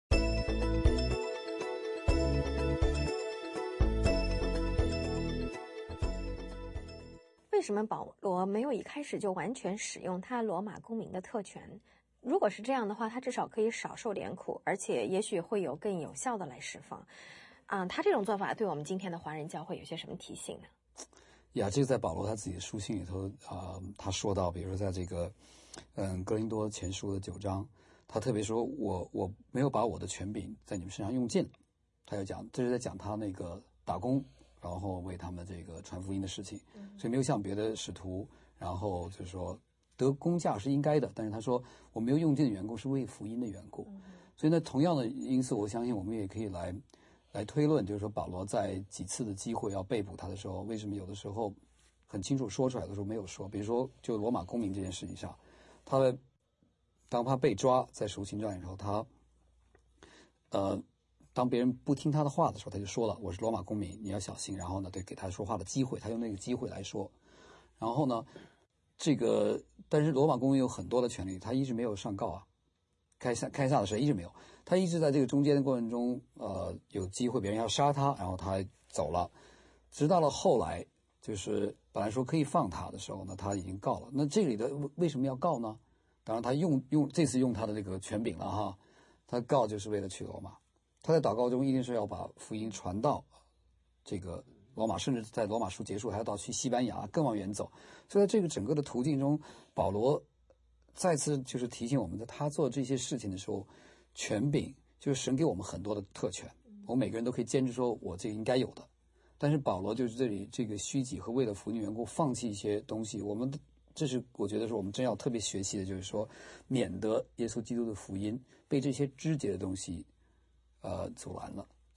为什么保罗没有一开始就完全使用他罗马公民的特权？如果是这样的话，他至少可以少受点苦，而且也许会有更有效的来释放。啊、呃，他这种做法对我们今天的华人教会有些什么提醒呢？ 呀，这个在保罗他自己的书信里头啊、呃，他说到，比如说在这个嗯哥林多前书的九章，他特别说我我没有把我的权柄在你们身上用尽，他就讲这是在讲他那个打工，然后为他们这个传福音的事情，所以没有像别的使徒，然后就是说得工价是应该的，但是他说我没有用尽的缘故是为福音的缘故，所以呢，同样的因素，我相信我们也可以来来推论，就是说保罗在几次的机会要被捕他的时候，为什么有的时候很清楚说出来的时候没有说？比如说就罗马公民这件事情上，他的当他被抓在赎行传的时候，他呃。当别人不听他的话的时候，他就说了：“我是罗马公民，你要小心。”然后呢，对给他说话的机会，他用那个机会来说。然后呢，这个但是罗马公民有很多的权利，他一直没有上告啊。开撒开撒的时候一直没有，他一直在这个中间的过程中，呃，有机会别人要杀他，然后他走了。直到了后来，就是本来说可以放他的时候呢，他已经告了。那这里的为什么要告呢？当然，他用用这次用他的这个权柄了哈，他告就是为了去罗马。他在祷告中一定是要把福音传到这个罗马，甚至在罗马书结束还要到去西班牙，更往远走。所以在这个整个的途径中，保罗再次就是提醒我们，在他做这些事情的时候，权柄就是神给我们很多的特权，我们每个人都可以坚持说我这个应该有的。但是保罗就是这里这个虚己和为了福音缘故放弃一些东西，我们这是我觉得是我们真要特别学习的，就是说免得耶稣基督的福音被这些肢节的东西呃，阻拦了。所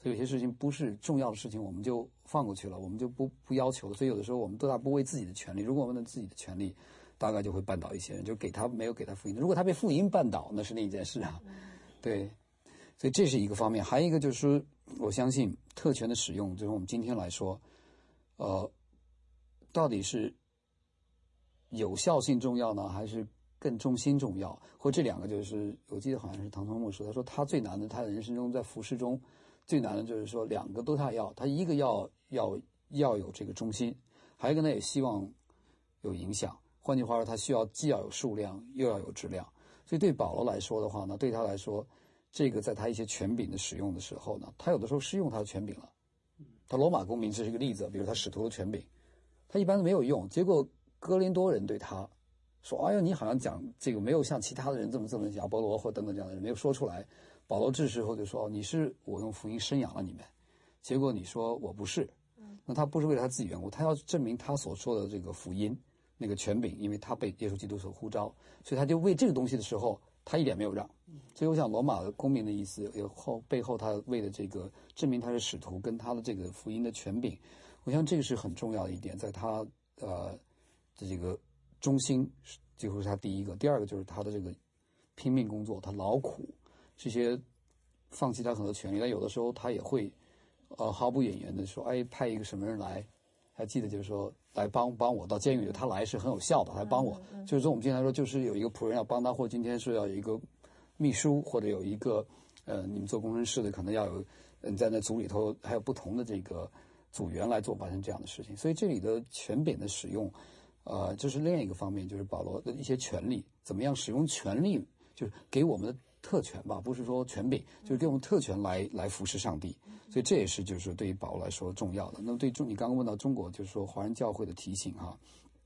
所以有些事情不是重要的事情，我们就放过去了，我们就不不要求了。所以有的时候我们都大不为自己的权利，如果我们的自己的权利，大概就会绊倒一些人，就给他没有给他福音。如果他被福音绊倒，那是另一件事啊。对，所以这是一个方面。还有一个就是说，我相信特权的使用，就是我们今天来说，呃，到底是有效性重要呢，还是更忠心重要？或这两个就是我记得好像是唐崇牧说，他说他最难的，他的人生中在服侍中最难的就是说两个都他要，他一个要要要有这个忠心，还有一个呢也希望有影响。换句话说，他需要既要有数量，又要有质量。所以对保罗来说的话呢，对他来说，这个在他一些权柄的使用的时候呢，他有的时候是用他的权柄了。他罗马公民是一个例子，比如他使徒的权柄，他一般都没有用。结果哥林多人对他说：“哎呦，你好像讲这个没有像其他的人这么这么亚波罗或等等这样的人没有说出来。”保罗这时候就说：“你是我用福音生养了你们，结果你说我不是。”那他不是为了他自己缘故，他要证明他所说的这个福音。那个权柄，因为他被耶稣基督所呼召，所以他就为这个东西的时候，他一点没有让。所以我想，罗马的公民的意思，有后背后他为了这个证明他是使徒，跟他的这个福音的权柄，我想这个是很重要的一点，在他呃的这个忠心，几乎是他第一个。第二个就是他的这个拼命工作，他劳苦，这些放弃他很多权利，但有的时候他也会呃毫不掩言的说，哎，派一个什么人来。还记得就是说来帮帮我到监狱里，他来是很有效的，来帮我。嗯嗯、就是说我们今天来说，就是有一个仆人要帮他，或今天是要有一个秘书，或者有一个呃，你们做工程师的可能要有嗯在那组里头还有不同的这个组员来做完成这样的事情。所以这里的权柄的使用，呃，这是另一个方面，就是保罗的一些权利怎么样使用权利，就是给我们的特权吧，不是说权柄，就是给我们特权来来服侍上帝。所以这也是就是对于保罗来说重要的。那么对中，你刚刚问到中国，就是说华人教会的提醒哈，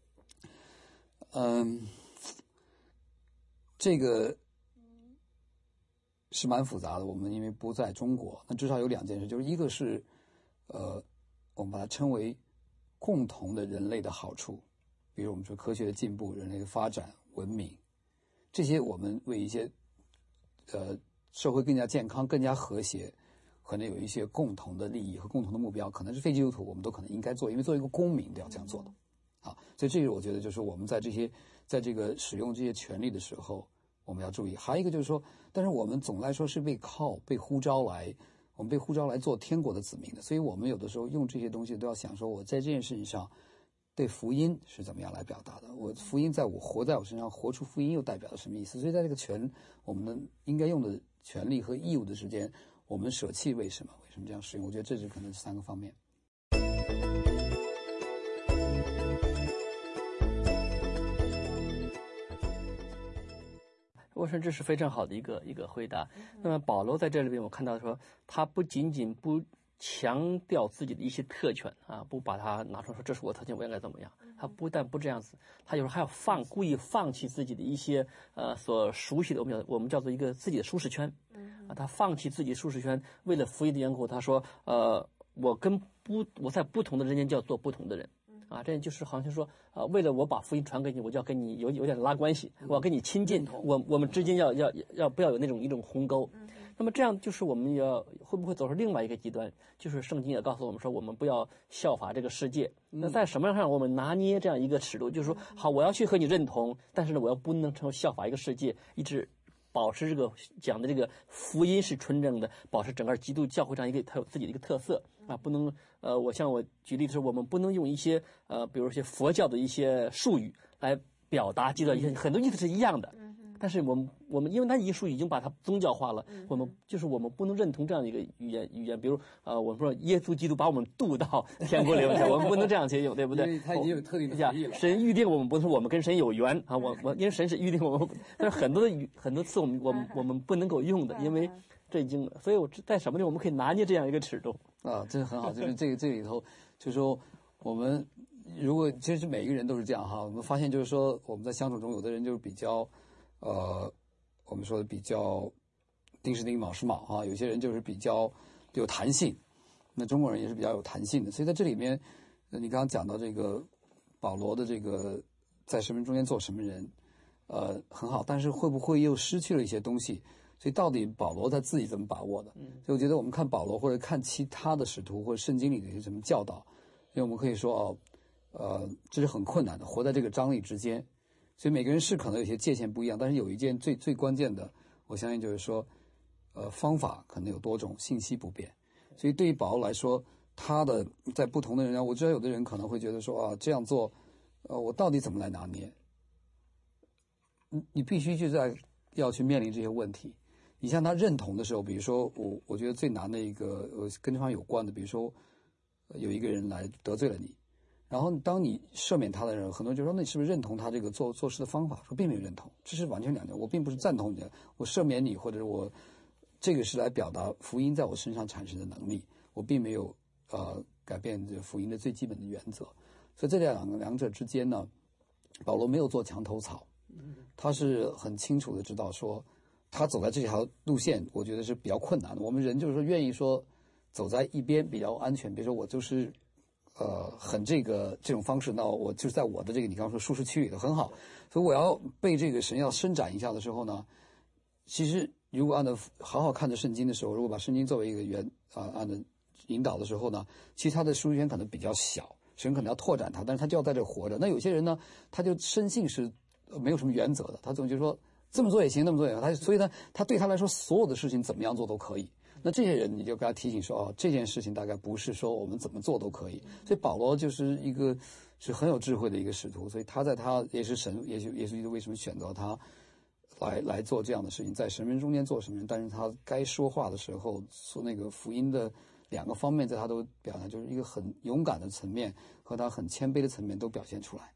嗯，这个是蛮复杂的。我们因为不在中国，那至少有两件事，就是一个是呃，我们把它称为共同的人类的好处，比如我们说科学的进步、人类的发展、文明，这些我们为一些呃社会更加健康、更加和谐。可能有一些共同的利益和共同的目标，可能是非基督徒，我们都可能应该做，因为作为一个公民都要这样做的，啊，所以这个我觉得就是我们在这些在这个使用这些权利的时候，我们要注意。还有一个就是说，但是我们总来说是被靠被呼召来，我们被呼召来做天国的子民的，所以我们有的时候用这些东西都要想说，我在这件事情上对福音是怎么样来表达的？我福音在我活在我身上，活出福音又代表了什么意思？所以在这个权我们的应该用的权利和义务的之间。我们舍弃为什么？为什么这样使用？我觉得这是可能三个方面。 我说这是非常好的一个一个回答。那么保罗在这里边，我看到说，他不仅仅不强调自己的一些特权啊，不把它拿出来说这是我特权，我应该怎么样？他不但不这样子，他有时候还要放故意放弃自己的一些呃所熟悉的，我们叫我们叫做一个自己的舒适圈。啊，他放弃自己舒适圈，为了福音的缘故，他说，呃，我跟不我在不同的人间就要做不同的人。啊，这就是好像说，呃，为了我把福音传给你，我就要跟你有有点拉关系，我要跟你亲近，我我们之间要要要不要有那种一种鸿沟？那么这样就是我们要会不会走上另外一个极端？就是圣经也告诉我们说，我们不要效法这个世界。那在什么样上我们拿捏这样一个尺度？就是说，好，我要去和你认同，但是呢，我要不能成为效法一个世界，一直保持这个讲的这个福音是纯正的，保持整个基督教会上一个它有自己的一个特色啊，不能呃，我像我举例的时候，我们不能用一些呃，比如一些佛教的一些术语来表达基督教一些很多意思是一样的。但是我们我们因为它艺术已经把它宗教化了，我们就是我们不能认同这样的一个语言语言，比如呃，我们说耶稣基督把我们渡到天国里面去，我们不能这样去用，对不对？ 因为它已经有特定的含义了。 神预定我们，不是我们跟神有缘啊，我我因为神是预定我们，但是很多的语很多词我们我们我们不能够用的，因为这已经，所以我在什么地方我们可以拿捏这样一个尺度啊，这很好，就是这个这里头就是说我们如果其实每一个人都是这样哈，我们发现就是说我们在相处中，有的人就是比较。呃，我们说的比较丁是丁，卯是卯啊，有些人就是比较有弹性，那中国人也是比较有弹性的，所以在这里面，你刚刚讲到这个保罗的这个在神们中间做什么人，呃，很好，但是会不会又失去了一些东西？ 所以到底保罗他自己怎么把握的？所以我觉得我们看保罗或者看其他的使徒或者圣经里的一些什么教导，所以我们可以说哦，呃，这是很困难的，活在这个张力之间。所以每个人是可能有些界限不一样，但是有一件最最关键的，我相信就是说，呃，方法可能有多种，信息不变。所以对于保罗来说，他的在不同的人，我知道有的人可能会觉得说啊，这样做，呃，我到底怎么来拿捏？你你必须就在要去面临这些问题。你像他认同的时候，比如说我我觉得最难的一个呃跟这方有关的，比如说有一个人来得罪了你。然后当你赦免他的人，很多人就说，那你是不是认同他这个做做事的方法？说并没有认同，这是完全两件。我并不是赞同你的，我赦免你，或者我这个是来表达福音在我身上产生的能力，我并没有呃改变这福音的最基本的原则。所以这两个两者之间呢，保罗没有做墙头草，他是很清楚的知道说，他走在这条路线，我觉得是比较困难的。我们人就是说愿意说走在一边比较安全，比如说我就是。呃，很这个这种方式，那我就是在我的这个你刚刚说舒适区里头很好，所以我要被这个神要伸展一下的时候呢，其实如果按照好好看着圣经的时候，如果把圣经作为一个原啊、呃、按照引导的时候呢，其实他的舒适圈可能比较小，神可能要拓展他，但是他就要在这活着。那有些人呢，他就深信是没有什么原则的，他总就说这么做也行，那么做也行，他所以呢，他对他来说所有的事情怎么样做都可以。那这些人你就给他提醒说，哦，这件事情大概不是说我们怎么做都可以。所以保罗就是一个是很有智慧的一个使徒，所以他在他也是神，也许耶稣基督为什么选择他来来做这样的事情，在神人中间做什么人，但是他该说话的时候说那个福音的两个方面，在他都表达，就是一个很勇敢的层面和他很谦卑的层面都表现出来。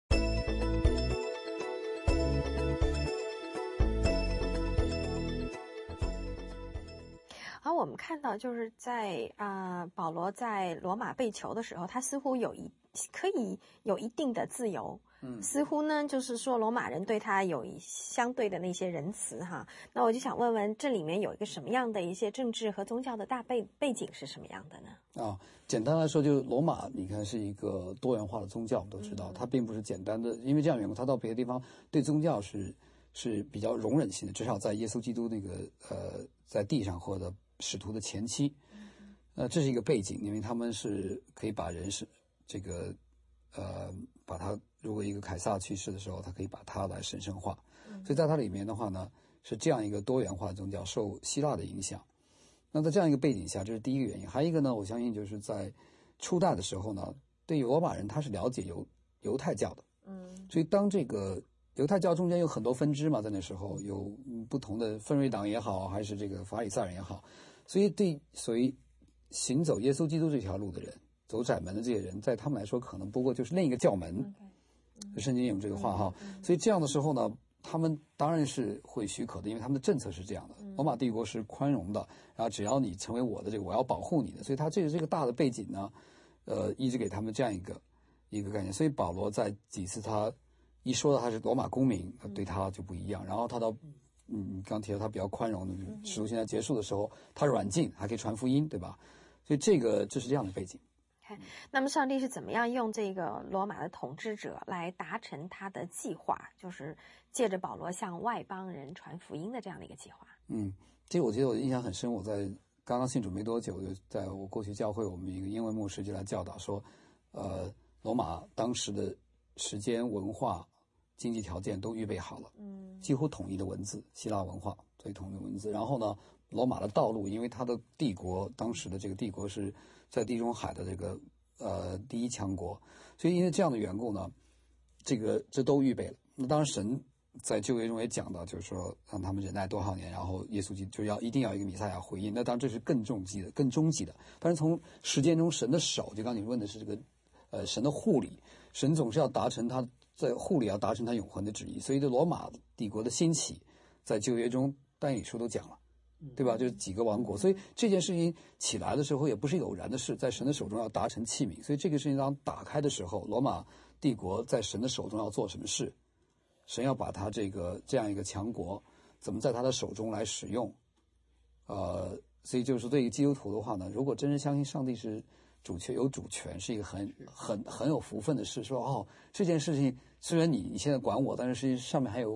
而我们看到，就是在啊、呃，保罗在罗马被囚的时候，他似乎有一可以有一定的自由，嗯，似乎呢，就是说罗马人对他有一相对的那些仁慈哈。那我就想问问，这里面有一个什么样的一些政治和宗教的大背背景是什么样的呢？ 啊、哦，简单来说，就是罗马，你看是一个多元化的宗教，我们都知道，嗯、它并不是简单的，因为这样缘故，它到别的地方对宗教是是比较容忍性的，至少在耶稣基督那个呃在地上或者使徒的前期，呃，这是一个背景，因为他们是可以把人是这个呃把他如果一个凯撒去世的时候，他可以把他来神圣化，所以在它里面的话呢，是这样一个多元化宗教，受希腊的影响。那在这样一个背景下，这是第一个原因。还有一个呢，我相信就是在初代的时候呢，对于罗马人他是了解犹犹太教的，嗯，所以当这个犹太教中间有很多分支嘛，在那时候有不同的分瑞党也好，还是这个法利赛人也好，所以对所以行走耶稣基督这条路的人，走窄门的这些人，在他们来说可能不过就是另一个教门，圣经有这个话哈，所以这样的时候呢，他们当然是会许可的，因为他们的政策是这样的。罗马帝国是宽容的，然后只要你成为我的这个，我要保护你的，所以他这个这个大的背景呢，呃，一直给他们这样一个一个概念。所以保罗在几次他一说到他是罗马公民，对他就不一样。然后他到嗯，刚提到他比较宽容的，使徒现在结束的时候，他软禁，还可以传福音，对吧？所以这个这是这样的背景。 那么上帝是怎么样用这个罗马的统治者来达成他的计划，就是借着保罗向外邦人传福音的这样的一个计划？ 嗯，这个我觉得我印象很深。我在刚刚信主没多久，就在我过去教会，我们一个英文牧师就来教导说，呃，罗马当时的时间、文化、经济条件都预备好了，嗯，几乎统一的文字，希腊文化所以统一的文字。然后呢，罗马的道路，因为它的帝国当时的这个帝国是在地中海的这个呃第一强国，所以因为这样的缘故呢，这个这都预备了。那当然神在旧约中也讲到，就是说让他们忍耐多少年，然后耶稣基督就要一定要一个弥赛亚回应。那当然这是更终极的、更终极的。但是从时间中神的手，就刚才你问的是这个呃神的护理，神总是要达成他在护理要达成他永恒的旨意。所以这罗马帝国的兴起，在旧约中但以理书都讲了。对吧？就是几个王国，所以这件事情起来的时候也不是偶然的事，在神的手中要达成器皿。所以这个事情当打开的时候，罗马帝国在神的手中要做什么事？神要把他这个这样一个强国怎么在他的手中来使用？呃，所以就是说对于基督徒的话呢，如果真是相信上帝是主权有主权，是一个很很很有福分的事。说哦，这件事情虽然你你现在管我，但是实际上面还有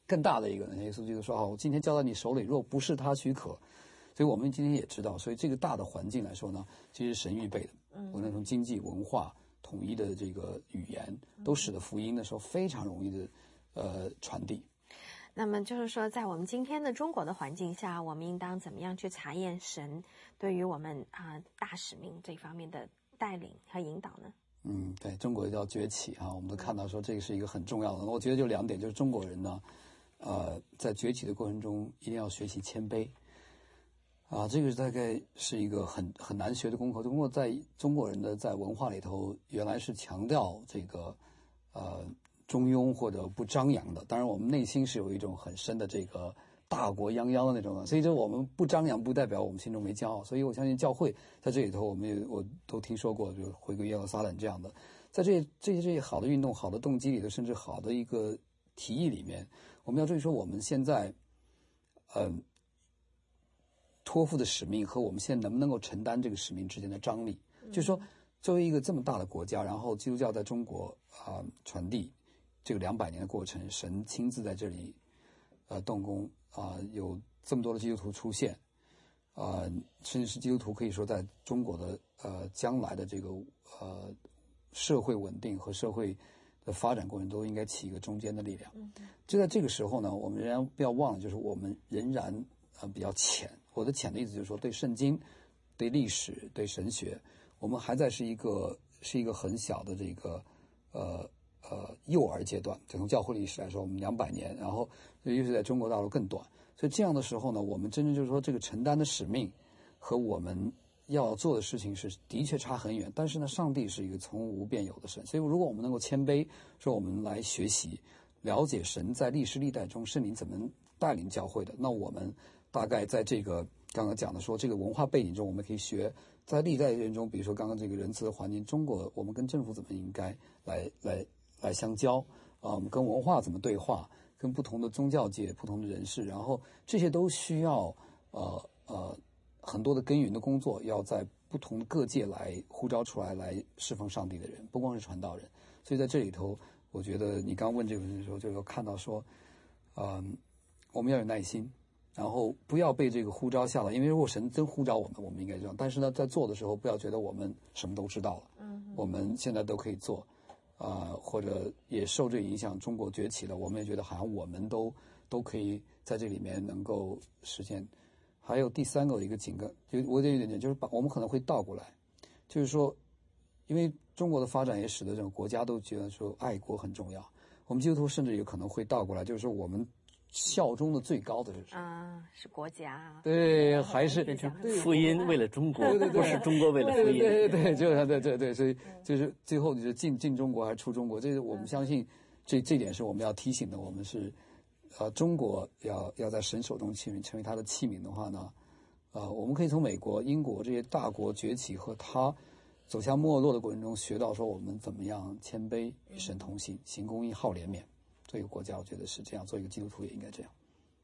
更大的一个呢，耶稣基督说：“好，我今天交到你手里，若不是他许可。”所以我们今天也知道，所以这个大的环境来说呢，其实是神预备的。嗯，无论从经济、文化、统一的这个语言，都使得福音的时候非常容易的呃传递。 那么就是说，在我们今天的中国的环境下，我们应当怎么样去查验神对于我们啊、呃、大使命这方面的带领和引导呢？ 嗯，对，中国叫崛起啊，我们都看到说这个是一个很重要的。我觉得就两点，就是中国人呢，呃，在崛起的过程中一定要学习谦卑。啊，这个大概是一个很很难学的功课。中国在中国人的在文化里头，原来是强调这个呃中庸或者不张扬的。当然，我们内心是有一种很深的这个大国泱泱的那种，所以就我们不张扬，不代表我们心中没骄傲。所以我相信教会在这里头，我们也我都听说过，就回归耶路撒冷这样的，在这这些这些好的运动、好的动机里头，甚至好的一个提议里面，我们要注意说，我们现在嗯。呃托付的使命和我们现在能不能够承担这个使命之间的张力，嗯、就是说，作为一个这么大的国家，然后基督教在中国啊、呃、传递这个两百年的过程，神亲自在这里呃动工啊、呃，有这么多的基督徒出现啊、呃，甚至是基督徒可以说在中国的呃将来的这个呃社会稳定和社会的发展过程都应该起一个中间的力量。嗯、就在这个时候呢，我们仍然不要忘了，就是我们仍然呃比较浅。我的浅的意思就是说，对圣经、对历史、对神学，我们还在是一个是一个很小的这个呃呃幼儿阶段。就从教会历史来说，我们两百年，然后尤其是在中国大陆更短。所以这样的时候呢，我们真正就是说，这个承担的使命和我们要做的事情是的确差很远。但是呢，上帝是一个从无变有的神，所以如果我们能够谦卑，说我们来学习、了解神在历史历代中圣灵怎么带领教会的，那我们大概在这个刚刚讲的说这个文化背景中，我们可以学在历代人中，比如说刚刚这个仁慈的环境，中国我们跟政府怎么应该来来来相交啊，我们跟文化怎么对话，跟不同的宗教界、不同的人士，然后这些都需要呃呃很多的耕耘的工作，要在不同的各界来呼召出来，来侍奉上帝的人，不光是传道人。所以在这里头，我觉得你刚问这个问题的时候，就要看到说，嗯、呃，我们要有耐心。然后不要被这个呼召下来，因为如果神真呼召我们，我们应该这样。但是呢，在做的时候，不要觉得我们什么都知道了，嗯，我们现在都可以做，啊、呃，或者也受这个影响，中国崛起了，我们也觉得好像我们都都可以在这里面能够实现。还有第三个一个警告，就我这有点点，就是把我们可能会倒过来，就是说，因为中国的发展也使得这个国家都觉得说爱国很重要，我们基督徒甚至有可能会倒过来，就是说我们效忠的最高的是什么？ 啊，是国家。 对，还是变成福音为了中国， 对对对， 不是中国为了福音。 对对对，就是对对对，所以就是最后就是进进中国还是出中国，这是我们相信这这点是我们要提醒的。我们是呃，中国要要在神手中器皿成为他的器皿的话呢，呃，我们可以从美国、英国这些大国崛起和他走向没落的过程中学到说我们怎么样谦卑与神同行，行公义好怜悯。做一个国家，我觉得是这样；做一个基督徒也应该这样。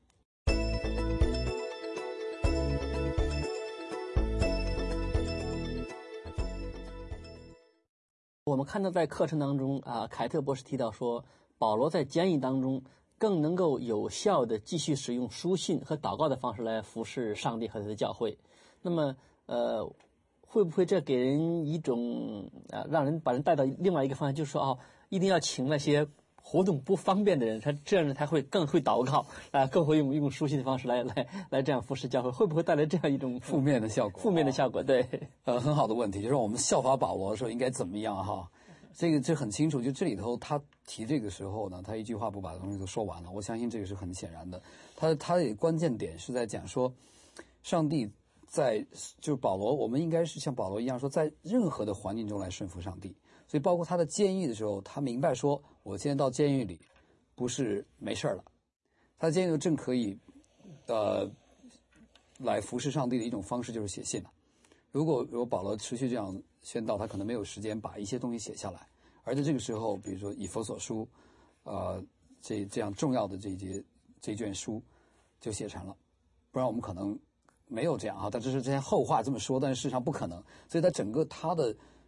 我们看到在课程当中啊，凯特博士提到说，保罗在监狱当中更能够有效地继续使用书信和祷告的方式来服侍上帝和他的教会。那么，呃，会不会这给人一种啊，让人把人带到另外一个方向，就是说哦，一定要请那些活动不方便的人，他这样他会更会祷告啊，更会用用书信的方式来来来这样服侍教会，会不会带来这样一种负面的效果？ 负面的效果，对， 呃，很好的问题，就是我们效法保罗说应该怎么样哈？这个这很清楚，就这里头他提这个时候呢，他一句话不把东西都说完了，我相信这个是很显然的。他他的关键点是在讲说，上帝在就是保罗，我们应该是像保罗一样说，在任何的环境中来顺服上帝。所以包括他的监狱的时候，他明白说，我现在到监狱里不是没事了，他的监狱正可以呃来服侍上帝的一种方式就是写信了。如果如果保罗持续这样宣道，他可能没有时间把一些东西写下来，而在这个时候，比如说以弗所书，呃，这这样重要的这一节这卷书就写成了，不然我们可能没有这样啊。但这是这些后话这么说，但是事实上不可能。所以他整个他的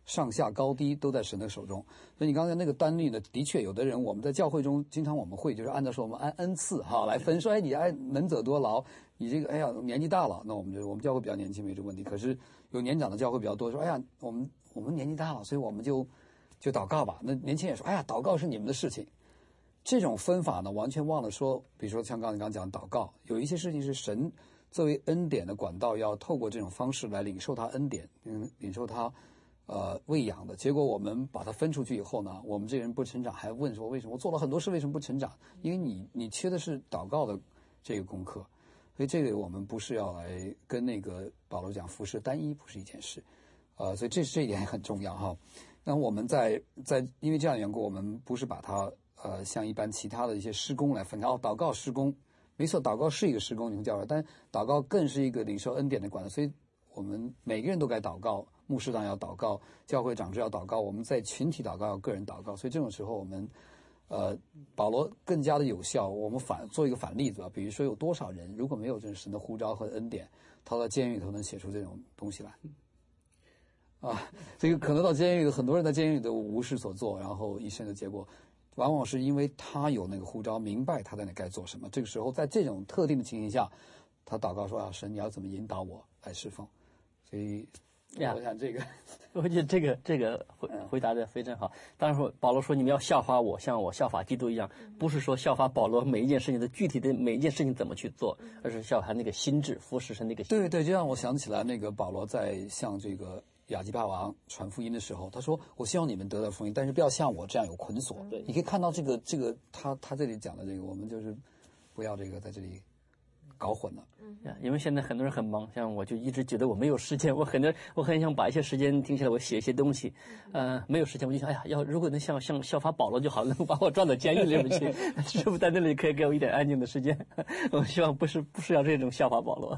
上下高低都在神的手中。所以你刚才那个单律呢，的确有的人我们在教会中经常我们会就是按照说我们按恩赐哈来分，说哎你哎能者多劳，你这个哎呀年纪大了，那我们就我们教会比较年轻没这个问题。可是有年长的教会比较多，说哎呀我们我们年纪大了，所以我们就就祷告吧。那年轻人说哎呀祷告是你们的事情。这种分法呢，完全忘了说，比如说像刚才刚讲祷告，有一些事情是神作为恩典的管道，要透过这种方式来领受他恩典，嗯，领受他呃喂养的。结果我们把它分出去以后呢，我们这人不成长，还问说为什么我做了很多事为什么不成长？因为你你缺的是祷告的这个功课，所以这个我们不是要来跟那个保罗讲服事单一不是一件事，呃，所以这这一点很重要哈。那我们在在因为这样的缘故，我们不是把它。呃，像一般其他的一些施工来分开哦，祷告施工，没错，祷告是一个施工，你们教会，但祷告更是一个领受恩典的管道，所以我们每个人都该祷告，牧师长要祷告，教会长执要祷告，我们在群体祷告，要个人祷告，所以这种时候我们，呃，保罗更加的有效。我们反做一个反例子吧，比如说有多少人如果没有这神的呼召和恩典，他到监狱里头能写出这种东西来？啊，这个可能到监狱里，很多人在监狱里都无事所做，然后一生的结果。往往是因为他有那个呼召，明白他在那该做什么。这个时候，在这种特定的情形下，他祷告说：“啊，神，你要怎么引导我来侍奉？”所以，我想这个， 我觉得这个这个回回答的非常好。当然说，保罗说你们要效法我，像我效法基督一样，不是说效法保罗每一件事情的具体的每一件事情怎么去做，而是效法那个心智，服侍神那个心。 对对，就让我想起来那个保罗在向这个。亚基帕王传福音的时候，他说：“我希望你们得到福音，但是不要像我这样有捆锁。”对，你可以看到这个这个他他这里讲的这个，我们就是不要这个在这里搞混了。 嗯，因为现在很多人很忙，像我就一直觉得我没有时间，我很我很想把一些时间停下来，我写一些东西。呃，没有时间，我就想，哎呀，要如果能像像效法保罗就好，能把我抓到监狱里面去，是不是在那里可以给我一点安静的时间？我希望不是不是要这种效法保罗。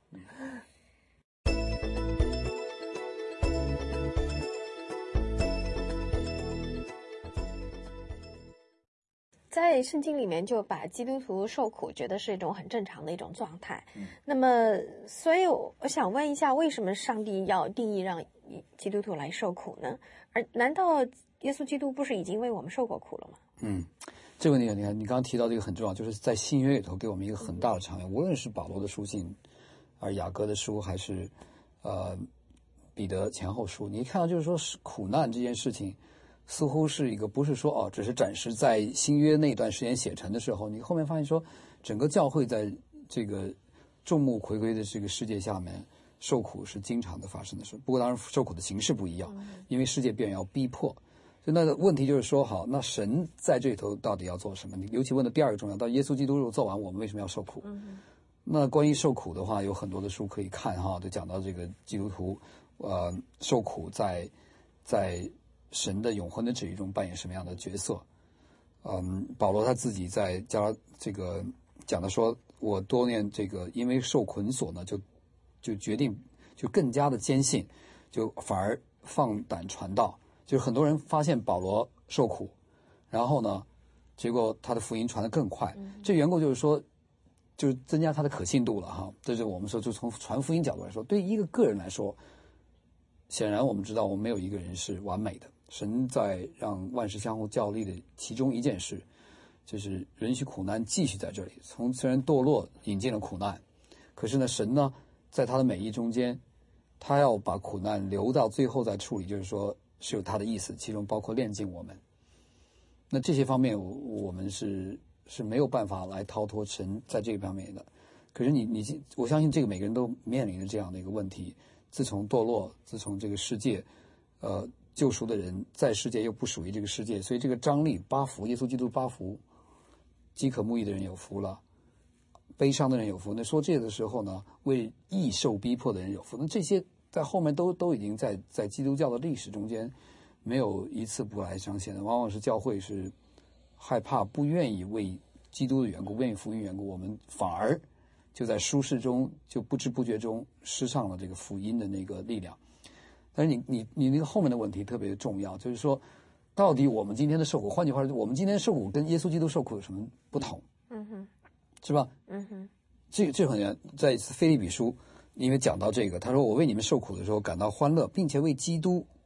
在圣经里面就把基督徒受苦觉得是一种很正常的一种状态，嗯、那么所以我想问一下，为什么上帝要定义让基督徒来受苦呢？而难道耶稣基督不是已经为我们受过苦了吗？ 嗯，这个问题你看，你刚刚提到这个很重要，就是在新约里头给我们一个很大的场面，无论是保罗的书信，而雅各的书，还是呃彼得前后书，你看到就是说是苦难这件事情。似乎是一个不是说哦，只是暂时在新约那段时间写成的时候，你后面发现说，整个教会在这个众目睽睽的这个世界下面受苦是经常的发生的事。不过当然受苦的形式不一样，因为世界变要逼迫。所以那个问题就是说，好，那神在这里头到底要做什么？你尤其问的第二个重要，到耶稣基督如果做完，我们为什么要受苦？嗯、那关于受苦的话，有很多的书可以看哈，就讲到这个基督徒呃受苦在在。神的永恒的旨意中扮演什么样的角色？嗯，保罗他自己在加这个讲的说，我多年这个因为受捆锁呢，就就决定就更加的坚信，就反而放胆传道。就是很多人发现保罗受苦，然后呢，结果他的福音传得更快。嗯、这缘故就是说，就是增加他的可信度了哈。这是我们说，就从传福音角度来说，对于一个个人来说，显然我们知道，我们没有一个人是完美的。神在让万事相互效力的其中一件事，就是允许苦难继续在这里。从虽然堕落引进了苦难，可是呢，神呢，在他的美意中间，他要把苦难留到最后再处理，就是说是有他的意思，其中包括炼净我们。那这些方面，我们是是没有办法来逃脱神在这个方面的。可是你你，我相信这个每个人都面临着这样的一个问题。自从堕落，自从这个世界，呃。救赎的人在世界又不属于这个世界，所以这个张力八福，耶稣基督八福，饥渴慕义的人有福了，悲伤的人有福。那说这个的时候呢，为义受逼迫的人有福。那这些在后面都都已经在在基督教的历史中间没有一次不来彰显的。往往是教会是害怕不愿意为基督的缘故，不愿意福音缘故，我们反而就在舒适中就不知不觉中失上了这个福音的那个力量。但是你你你那个后面的问题特别重要，就是说，到底我们今天的受苦，换句话说，我们今天受苦跟耶稣基督受苦有什么不同？嗯哼，是吧？嗯哼，这这很在腓立比书，因为讲到这个，他说我为你们受苦的时候感到欢乐，并且为基督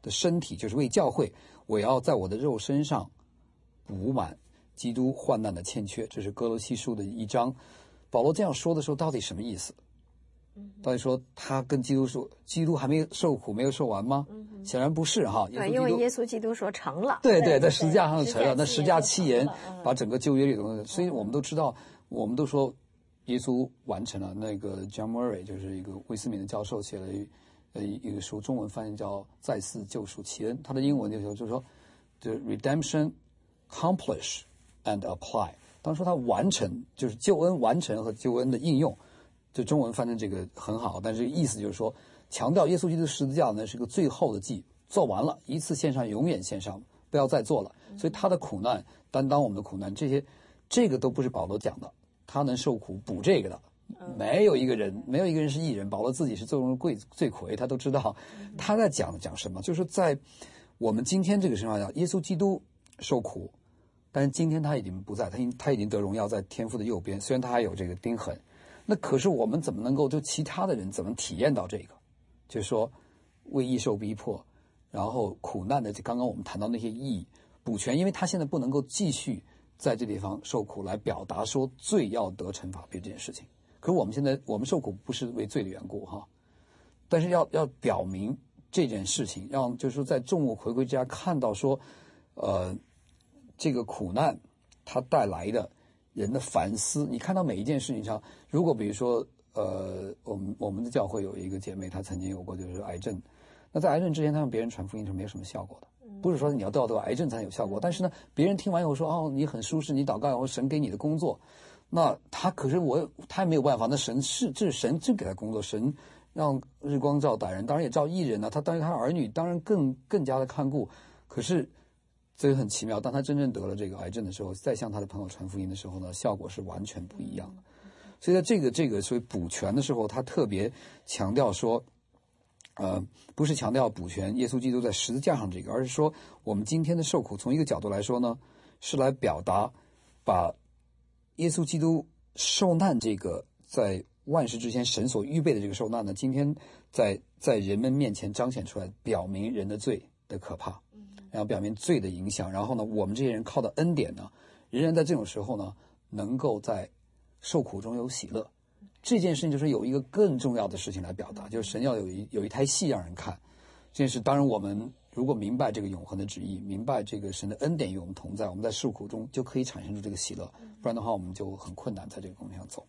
的身体，就是为教会，我要在我的肉身上补满基督患难的欠缺。这是哥罗西书的一章。保罗这样说的时候，到底什么意思？到底说他跟基督说，基督还没有受苦，没有受完吗？嗯、显然不是哈。 对，因为耶稣基督说成了。 对对， 在十字架上成了。那十架七言把整个旧约里的东西， 嗯、 所以我们都知道，我们都说耶稣完成了。那个 John Murray 就是一个威斯敏的教授写了一呃一个书，中文翻译叫《再次救赎其恩》，他的英文就就是说，就是 redemption, accomplish and apply。当说他完成，就是救恩完成和救恩的应用。就中文翻成这个很好，但是意思就是说，强调耶稣基督十字架呢是个最后的祭，做完了，一次献上，永远献上，不要再做了。所以他的苦难，担当我们的苦难，这些，这个都不是保罗讲的，他能受苦补这个的，没有一个人，没有一个人是义人。保罗自己是罪中的罪魁，他都知道他在讲讲什么，就是在我们今天这个身上讲，耶稣基督受苦，但是今天他已经不在，他已他已经得荣耀，在天父的右边，虽然他还有这个钉痕。那可是我们怎么能够就其他的人怎么体验到这个？就是说为义受逼迫，然后苦难的，刚刚我们谈到那些义补全，因为他现在不能够继续在这地方受苦，来表达说罪要得惩罚，比这件事情。可是我们现在我们受苦不是为罪的缘故哈，但是要要表明这件事情，让就是说在众目睽睽之下看到说，呃，这个苦难它带来的。人的反思，你看到每一件事情上，如果比如说，呃，我们我们的教会有一个姐妹，她曾经有过就是癌症，那在癌症之前，她向别人传福音是没有什么效果的，不是说你要得到得癌症才有效果，但是呢，别人听完以后说，哦，你很舒适，你祷告以后神给你的工作，那他可是我他也没有办法，那神是这是神真给他工作，神让日光照歹人，当然也照义人啊，他当然他儿女当然更更加的看顾，可是。所以很奇妙，当他真正得了这个癌症的时候，再向他的朋友传福音的时候呢，效果是完全不一样的。所以在这个这个所谓补全的时候，他特别强调说，呃，不是强调补全耶稣基督在十字架上这个，而是说我们今天的受苦，从一个角度来说呢，是来表达把耶稣基督受难这个在万事之前神所预备的这个受难呢，今天在在人们面前彰显出来，表明人的罪的可怕。然后表明罪的影响，然后呢，我们这些人靠的恩典呢，仍然在这种时候呢，能够在受苦中有喜乐。这件事情就是有一个更重要的事情来表达，就是神要有一有一台戏让人看。这件事当然我们如果明白这个永恒的旨意，明白这个神的恩典与我们同在，我们在受苦中就可以产生出这个喜乐，不然的话我们就很困难在这个方向走。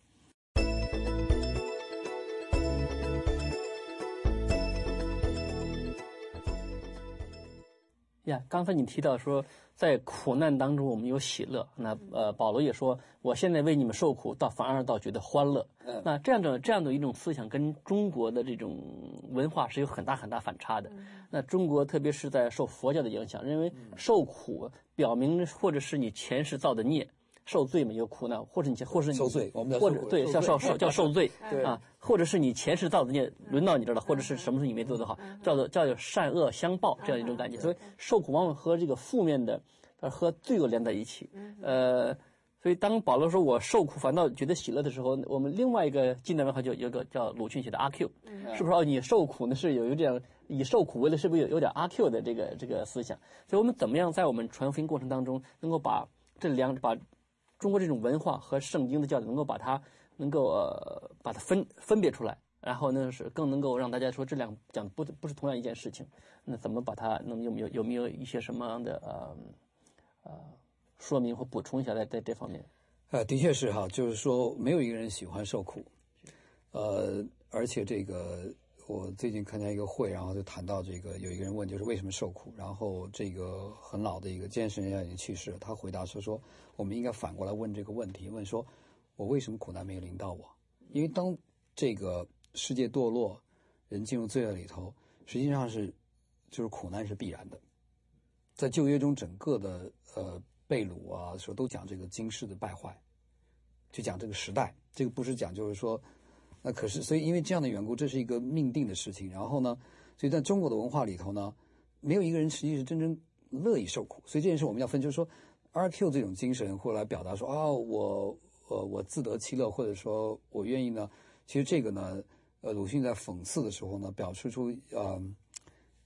呀，刚才你提到说，在苦难当中我们有喜乐。那呃，保罗也说，我现在为你们受苦，倒反而倒觉得欢乐。嗯，那这样的这样的一种思想，跟中国的这种文化是有很大很大反差的。嗯、那中国特别是在受佛教的影响，认为受苦表明或者是你前世造的孽。受罪嘛，有苦难，或者你或者你受罪，我们或者对叫受受叫受罪啊， 或者是你前世造的孽轮到你这儿了，或者是什么事你没做得好，叫做叫做善恶相报这样一种感觉。所以受苦往往和这个负面的和罪恶连在一起。呃，所以当保罗说我受苦反倒觉得喜乐的时候，我们另外一个近代文化就有个叫鲁迅写的阿 Q， 是不是？哦，你受苦呢是有一点以受苦为乐，是不是有有点阿 Q 的这个这个思想？所以我们怎么样在我们传福音过程当中能够把这两把中国这种文化和圣经的教导能够把它能够呃把它分分别出来，然后呢是更能够让大家说这两讲不不是同样一件事情，那怎么把它能有没有有没有一些什么样的呃呃说明或补充一下在在这方面？ 呃，的确是哈，就是说没有一个人喜欢受苦，呃，而且这个我最近参加一个会，然后就谈到这个有一个人问就是为什么受苦，然后这个很老的一个健身人家已经去世了，他回答说说我们应该反过来问这个问题，问说我为什么苦难没有临到我？因为当这个世界堕落，人进入罪恶里头，实际上是就是苦难是必然的。在旧约中，整个的呃被掳啊，说都讲这个今世的败坏，就讲这个时代，这个不是讲就是说。那可是，所以因为这样的缘故，这是一个命定的事情。然后呢，所以在中国的文化里头呢，没有一个人实际是真正乐意受苦。所以这件事我们要分，就是说 ，R Q 这种精神会来表达说，啊、哦，我呃我自得其乐，或者说我愿意呢。其实这个呢，呃，鲁迅在讽刺的时候呢，表示出呃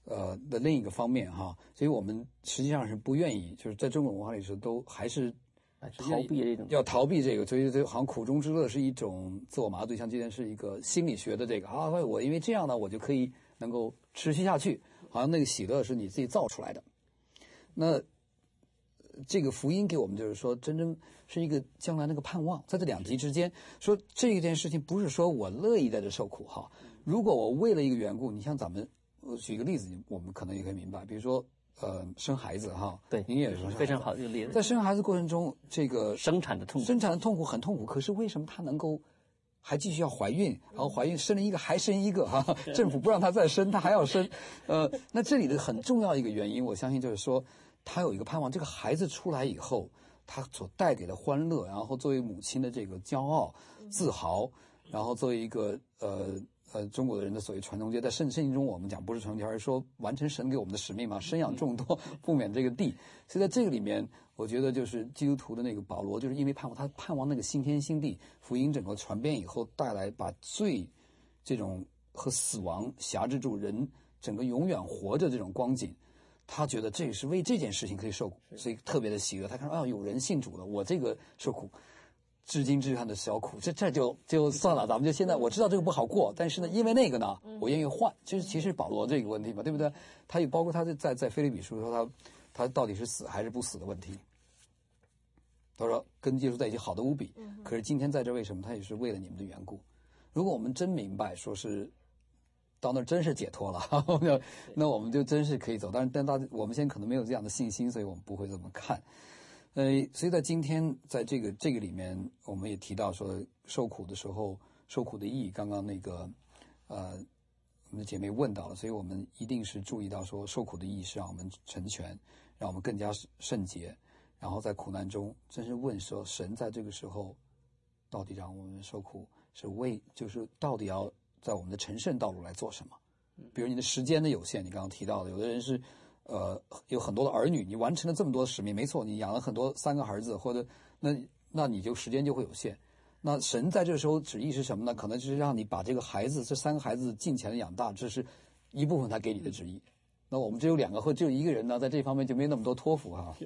呃的另一个方面哈，所以我们实际上是不愿意，就是在中国文化里是都还是逃避这种， 要逃避这个，所以这好像苦中之乐是一种自我麻醉，像今天是一个心理学的这个啊，我因为这样呢，我就可以能够持续下去，好像那个喜乐是你自己造出来的。那这个福音给我们就是说，真正是一个将来那个盼望，在这两极之间，说这件事情不是说我乐意在这受苦哈。如果我为了一个缘故，你像咱们，我举一个例子，我们可能也可以明白，比如说呃生孩子哈， 对， 您也是非常好的一个例子， 在生孩子过程中，这个生产的痛苦， 生产的痛苦很痛苦，可是为什么她能够还继续要怀孕，然后怀孕生了一个还生一个哈、啊，政府不让她再生，她还要生，呃，那这里的很重要一个原因，我相信就是说，她有一个盼望，这个孩子出来以后，他所带给的欢乐，然后作为母亲的这个骄傲、自豪，然后作为一个呃。呃，中国的人的所谓传宗接代，圣圣经中我们讲不是传宗接代，而是说完成神给我们的使命嘛，生养众多，布免这个地。所以在这个里面，我觉得就是基督徒的那个保罗，就是因为盼望他盼望那个新天新地，福音整个传遍以后，带来把罪这种和死亡辖制住人整个永远活着这种光景，他觉得这个是为这件事情可以受苦，所以特别的喜悦。他看到啊，有人信主了，我这个受苦。至今至暗的小苦，这这就就算了，咱们就现在我知道这个不好过，但是呢，因为那个呢，我愿意换。其实其实保罗这个问题嘛，对不对？他也包括他在在在腓立比书说他他到底是死还是不死的问题。他说跟耶稣在一起好的无比，可是今天在这为什么？他也是为了你们的缘故。如果我们真明白说是到那真是解脱了，那我们就真是可以走。但是但大我们现在可能没有这样的信心，所以我们不会这么看。呃，所以在今天，在这个这个里面，我们也提到说，受苦的时候，受苦的意义。刚刚那个，呃，我们的姐妹问到了，所以我们一定是注意到说，受苦的意义是让我们成全，让我们更加圣洁。然后在苦难中，真是问说，神在这个时候，到底让我们受苦，是为就是到底要在我们的成圣道路来做什么？比如你的时间的有限，你刚刚提到的，有的人是。呃，有很多的儿女，你完成了这么多的使命，没错，你养了很多三个儿子，或者那那你就时间就会有限。那神在这时候旨意是什么呢？可能就是让你把这个孩子，这三个孩子尽全的养大，这是一部分他给你的旨意。那我们只有两个或只有一个人呢，在这方面就没那么多托付哈。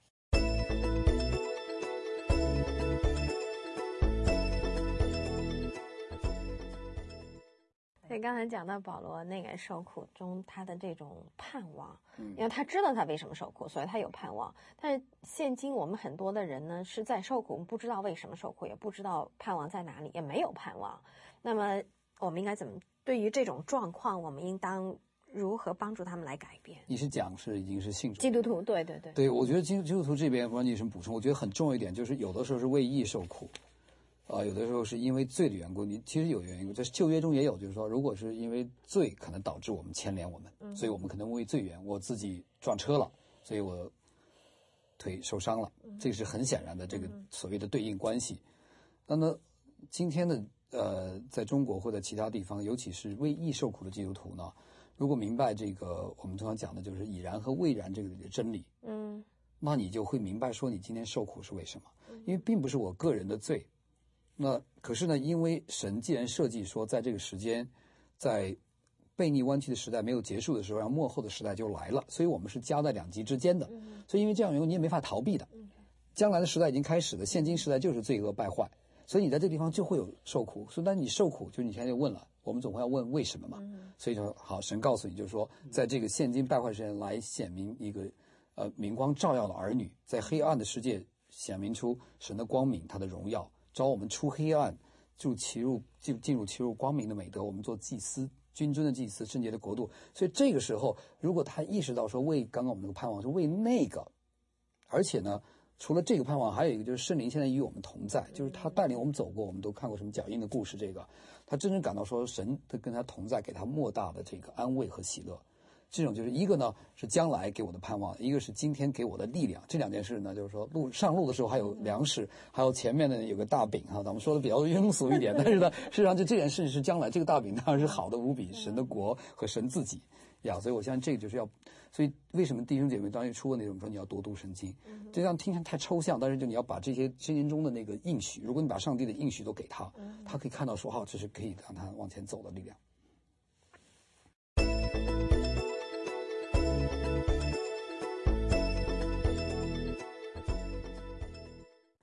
所以刚才讲到保罗那个受苦中他的这种盼望，因为他知道他为什么受苦，所以他有盼望。但是现今我们很多的人呢是在受苦，不知道为什么受苦，也不知道盼望在哪里，也没有盼望。那么我们应该怎么对于这种状况，我们应当如何帮助他们来改变？ 你是讲是已经是信主基督徒，对对对， 对，我觉得基基督徒这边，不知道你有什么补充？我觉得很重要一点就是，有的时候是为义受苦。啊、呃，有的时候是因为罪的缘故，你其实有缘故，在旧约中也有，就是说，如果是因为罪可能导致我们牵连我们，嗯、所以我们可能为罪缘，我自己撞车了，所以我腿受伤了，嗯、这个是很显然的这个所谓的对应关系。那么今天的呃，在中国或者其他地方，尤其是为义受苦的基督徒呢，如果明白这个我们通常讲的就是已然和未然这个里的真理，嗯，那你就会明白说你今天受苦是为什么，因为并不是我个人的罪。那可是呢，因为神既然设计说，在这个时间，在悖逆弯曲的时代没有结束的时候，让末后的时代就来了，所以我们是夹在两极之间的。所以因为这样缘故，你也没法逃避的。将来的时代已经开始了，现今时代就是罪恶败坏，所以你在这个地方就会有受苦。所以当你受苦，就是你现在就问了，我们总会要问为什么嘛？所以说好，神告诉你，就是说，在这个现今败坏时间来显明一个呃明光照耀的儿女，在黑暗的世界显明出神的光明，他的荣耀。招我们出黑暗，就其入进进入其入光明的美德。我们做祭司，君尊的祭司，圣洁的国度。所以这个时候，如果他意识到说为刚刚我们那个盼望是为那个，而且呢，除了这个盼望，还有一个就是圣灵现在与我们同在，就是他带领我们走过，我们都看过什么脚印的故事。这个他真正感到说神他跟他同在，给他莫大的这个安慰和喜乐。这种就是一个呢是将来给我的盼望，一个是今天给我的力量。这两件事呢，就是说路上路的时候还有粮食，还有前面呢有个大饼哈，咱们说的比较庸俗一点，但是呢，事实上就这件事是将来这个大饼当然是好的无比，神的国和神自己呀。所以我相信这个就是要，所以为什么弟兄姐妹当时出问题，我们说你要多读圣经，这样听起来太抽象，但是就你要把这些圣经中的那个应许，如果你把上帝的应许都给他，他可以看到说好，这是可以让他往前走的力量。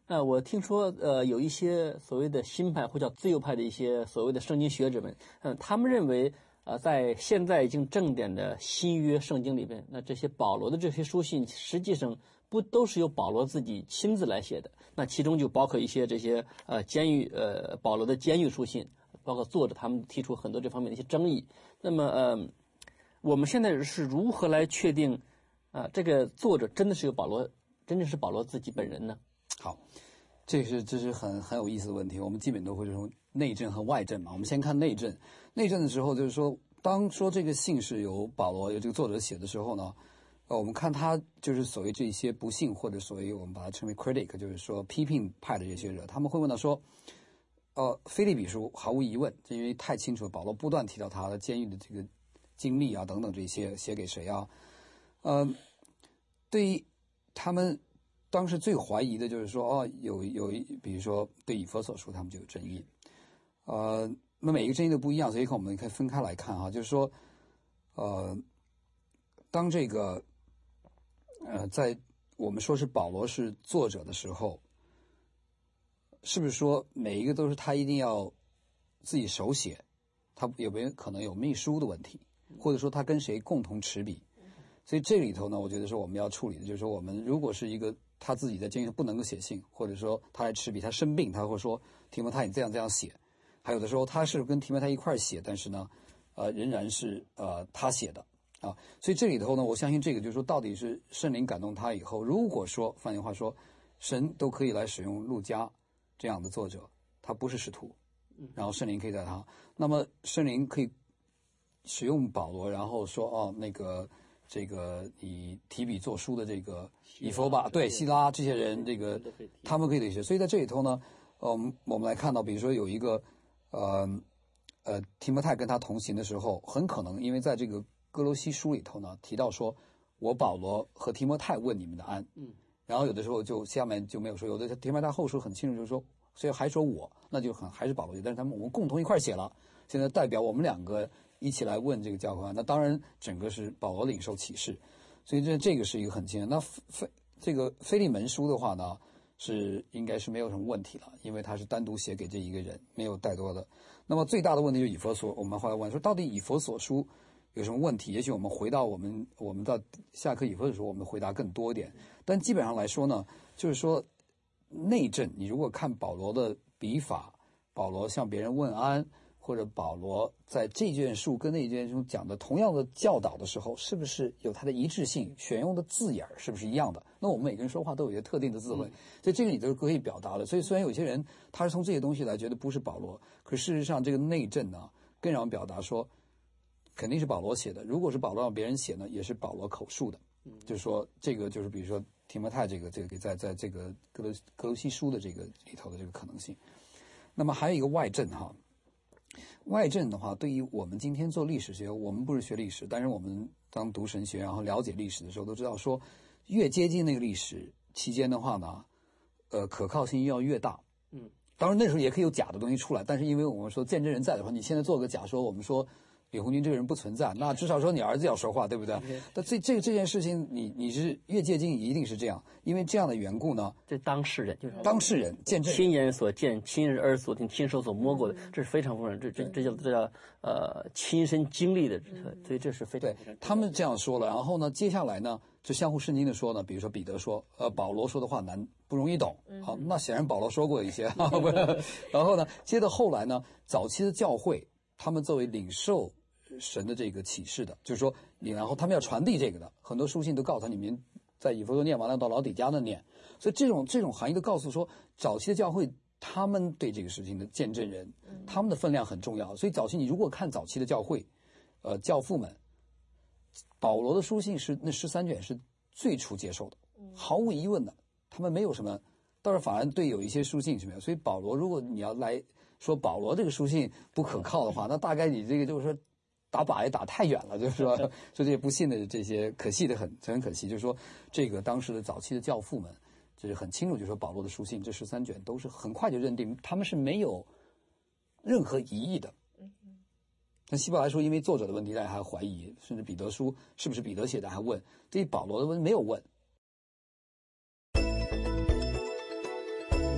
呃，我听说，呃，有一些所谓的新派或叫自由派的一些所谓的圣经学者们，嗯、呃，他们认为，呃，在现在已经正典的新约圣经里边，那这些保罗的这些书信，实际上不都是由保罗自己亲自来写的？那其中就包括一些这些呃监狱呃保罗的监狱书信，包括作者他们提出很多这方面的一些争议。那么，呃，我们现在是如何来确定，啊、呃，这个作者真的是由保罗，真正是保罗自己本人呢？ 好，这是这是很很有意思的问题。我们基本都会说内证和外证嘛。我们先看内证。内证的时候，就是说，当说这个信是由保罗由这个作者写的时候呢，呃，我们看他就是所谓这些不幸或者所谓我们把它称为 critic， 就是说批评派的这些学者，他们会问到说，呃，腓立比书毫无疑问，因为太清楚了，保罗不断提到他的监狱的这个经历啊等等这些，写给谁啊？呃，对于他们。当时最怀疑的就是说，哦，有有，比如说对以弗所书，他们就有争议，呃，那每一个争议都不一样，所以我们可以分开来看哈，就是说，呃，当这个，呃，在我们说是保罗是作者的时候，是不是说每一个都是他一定要自己手写？他有没有可能有秘书的问题，或者说他跟谁共同持笔？所以这里头呢，我觉得是我们要处理的，就是说我们如果是一个。他自己在监狱不能够写信，或者说他来持笔，他生病，他会说提摩太你这样这样写。还有的时候他是跟提摩太一块写，但是呢，呃，仍然是呃他写的啊。所以这里头呢，我相信这个就是说，到底是圣灵感动他以后，如果说换句话说，神都可以来使用路加这样的作者，他不是使徒，然后圣灵可以在他，那么圣灵可以使用保罗，然后说哦那个。这个以提笔作书的这个以弗吧，对希拉这些人，这个他们可以写。所以在这里头呢，嗯，我们来看到，比如说有一个，呃，呃，提摩太跟他同行的时候，很可能因为在这个哥罗西书里头呢提到说，我保罗和提摩太问你们的安，嗯，然后有的时候就下面就没有说，有的提摩太后书很清楚就是说，所以还说我，那就很还是保罗，但是他们我们共同一块写了，现在代表我们两个。一起来问这个教会，那当然整个是保罗领受启示，所以这这个是一个很清楚。那腓这个腓利门书的话呢，是应该是没有什么问题了，因为他是单独写给这一个人，没有太多的。那么最大的问题就是以弗所，我们后来问说，到底以弗所书有什么问题？也许我们回到我们我们到下课以后的时候，我们回答更多一点。但基本上来说呢，就是说内证，你如果看保罗的笔法，保罗向别人问安。或者保罗在这卷书跟那卷书讲的同样的教导的时候，是不是有它的一致性？选用的字眼是不是一样的？那我们每个人说话都有一个特定的智慧，所以这个你都是可以表达的。所以虽然有些人他是从这些东西来觉得不是保罗，可事实上这个内证呢，更让我们表达说肯定是保罗写的。如果是保罗让别人写呢，也是保罗口述的。就是说这个就是比如说提摩太这个这个在在这个哥罗哥罗西书的这个里头的这个可能性。那么还有一个外证哈。外证的话，对于我们今天做历史学，我们不是学历史，但是我们当读神学，然后了解历史的时候，都知道说，越接近那个历史期间的话呢，呃，可靠性要越大。嗯，当然那时候也可以有假的东西出来，但是因为我们说见证人在的话，你现在做个假说，我们说李鸿钧这个人不存在，那至少说你儿子要说话，对不对？但这这这件事情，你你是越接近，一定是这样，因为这样的缘故呢。 这当事人就是当事人见证人， 亲眼所见、亲耳所听、亲手所摸过的，这是非常非常这这这叫这叫呃亲身经历的，所以这是非常对他们这样说了。然后呢，接下来呢，就相互圣经的说呢，比如说彼得说，呃，保罗说的话难不容易懂，好，那显然保罗说过一些，然后呢，接着后来呢，早期的教会，他们作为领受。神的这个启示的，就是说你，然后他们要传递这个的，很多书信都告诉他，你们在以弗所念完了到老底嘉那念，所以这种这种含义都告诉说，早期的教会他们对这个事情的见证人，他们的分量很重要。所以早期你如果看早期的教会，呃，教父们，保罗的书信是那十三卷是最初接受的，毫无疑问的，他们没有什么，倒是反而对有一些书信是没有。所以保罗，如果你要来说保罗这个书信不可靠的话，那大概你这个就是说。打靶也打太远了，就是说，说这些不幸的这些可惜的很很可惜，就是说，这个当时的早期的教父们，就是很清楚，就是说保罗的书信这十三卷都是很快就认定他们是没有任何疑义的。那希伯来书因为作者的问题，大家还怀疑，甚至彼得书是不是彼得写的还问，对于保罗的问没有问。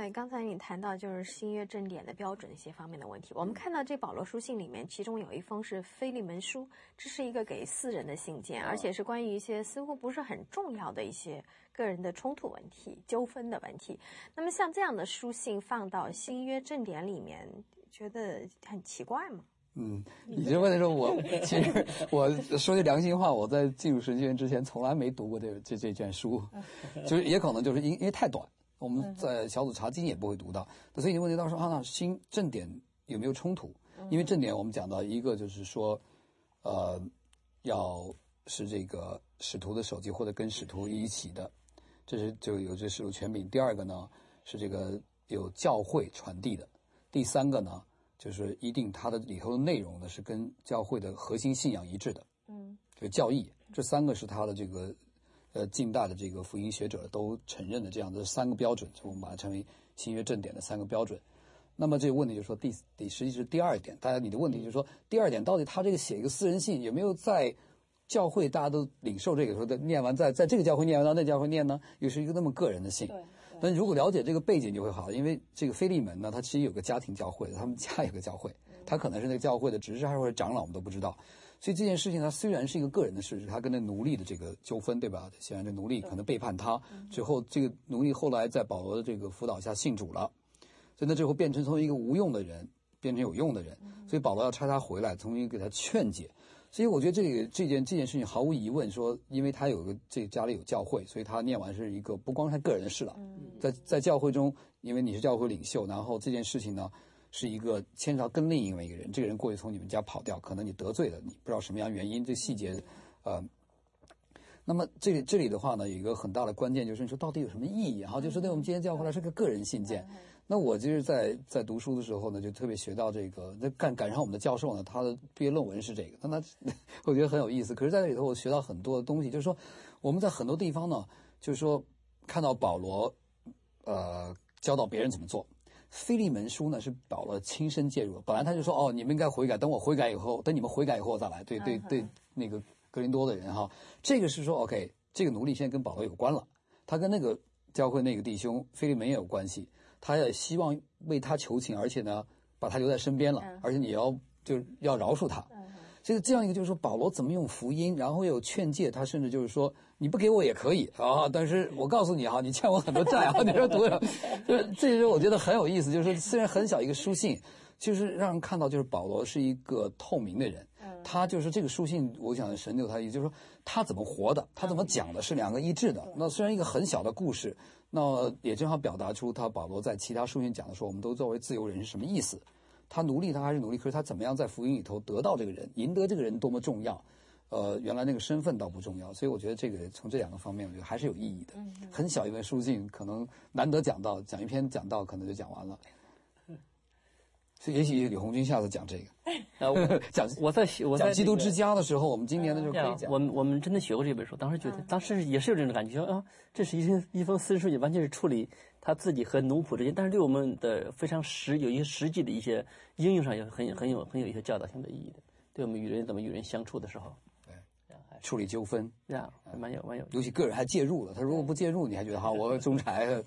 对，刚才你谈到就是新约正典的标准一些方面的问题，我们看到这保罗书信里面，其中有一封是腓利门书，这是一个给私人的信件，而且是关于一些似乎不是很重要的一些个人的冲突问题、纠纷的问题。那么像这样的书信放到新约正典里面，觉得很奇怪吗？ 嗯，你这问的时候，我其实我说句良心话，我在进入神学院之前，从来没读过这这这卷书，就是也可能就是因因为太短，我们在小组查经也不会读到。所以你问题到时候啊，那新正典有没有冲突？因为正典我们讲到一个就是说，呃，要是这个使徒的手机或者跟使徒一起的，这是就有这使徒权柄。第二个呢是这个有教会传递的，第三个呢。就是一定它的里头的内容呢是跟教会的核心信仰一致的，嗯，这个教义，这三个是它的这个呃近代的这个福音学者都承认的这样的三个标准，我们把它称为新约正典的三个标准。那么这个问题就是说第第实际是第二点，大家你的问题就是说第二点到底他这个写一个私人信有没有在教会大家都领受这个时候的念完在在这个教会念完到那教会念呢？又是一个那么个人的信。对。但如果了解这个背景就会好，因为这个腓利门呢，他其实有个家庭教会，他们家有个教会，他可能是那个教会的执事还是或者长老，我们都不知道。所以这件事情，它虽然是一个个人的事，他跟那奴隶的这个纠纷，对吧？显然这奴隶可能背叛他之后，这个奴隶后来在保罗的这个辅导下信主了，所以呢，最后变成从一个无用的人变成有用的人，所以保罗要差他回来，重新给他劝解。所以我觉得这个这件这件事情毫无疑问说，因为他有个这个家里有教会，所以他念完是一个不光是他个人的事了，在在教会中，因为你是教会领袖，然后这件事情呢是一个牵扯到跟另外一个人，这个人过去从你们家跑掉，可能你得罪了，你不知道什么样原因，这细节，呃，那么这里这里的话呢，有一个很大的关键就是你说到底有什么意义啊？就是对我们今天教会来说是个个人信件。那我就是在在读书的时候呢，就特别学到这个，那赶赶上我们的教授呢，他的毕业论文是这个，那他我觉得很有意思。可是在这里头我学到很多的东西，就是说我们在很多地方呢，就是说看到保罗呃教导别人怎么做。腓利门书呢是保罗亲身介入，本来他就说哦，你们应该悔改，等我悔改以后，等你们悔改以后我再来。对对对，那个哥林多的人哈，这个是说 OK， 这个奴隶现在跟保罗有关了，他跟那个教会那个弟兄腓利门也有关系。他也希望为他求情，而且呢，把他留在身边了，而且你要就要饶恕他。所以这样一个就是说，保罗怎么用福音，然后有劝诫他，甚至就是说，你不给我也可以啊，但是我告诉你哈，你欠我很多债啊，你说读了，这这是我觉得很有意思，就是虽然很小一个书信，就是让人看到就是保罗是一个透明的人。他就是这个书信，我想神有他意思，就是说他怎么活的，他怎么讲的，是两个一致的。那虽然一个很小的故事，那也正好表达出他保罗在其他书信讲的说，我们都作为自由人是什么意思。他奴隶，他还是奴隶，可是他怎么样在福音里头得到这个人，赢得这个人多么重要。呃，原来那个身份倒不重要，所以我觉得这个从这两个方面，我觉得还是有意义的。很小一本书信，可能难得讲到，讲一篇讲到，可能就讲完了。所以也许李红军下次讲这个， 呃，我讲我在我在讲基督之家的时候，我们今年的时候可以讲。 我们我们真的学过这本书，当时觉得，当时也是有这种感觉，说啊，这是一封一封私人书信，完全是处理他自己和奴仆之间，但是对我们的非常实有一些实际的一些应用上也很很有很有一些教导性的意义的，对我们与人怎么与人相处的时候， 对，处理纠纷， 这样蛮有蛮有， 尤其个人还介入了，他如果不介入，你还觉得好，我仲裁。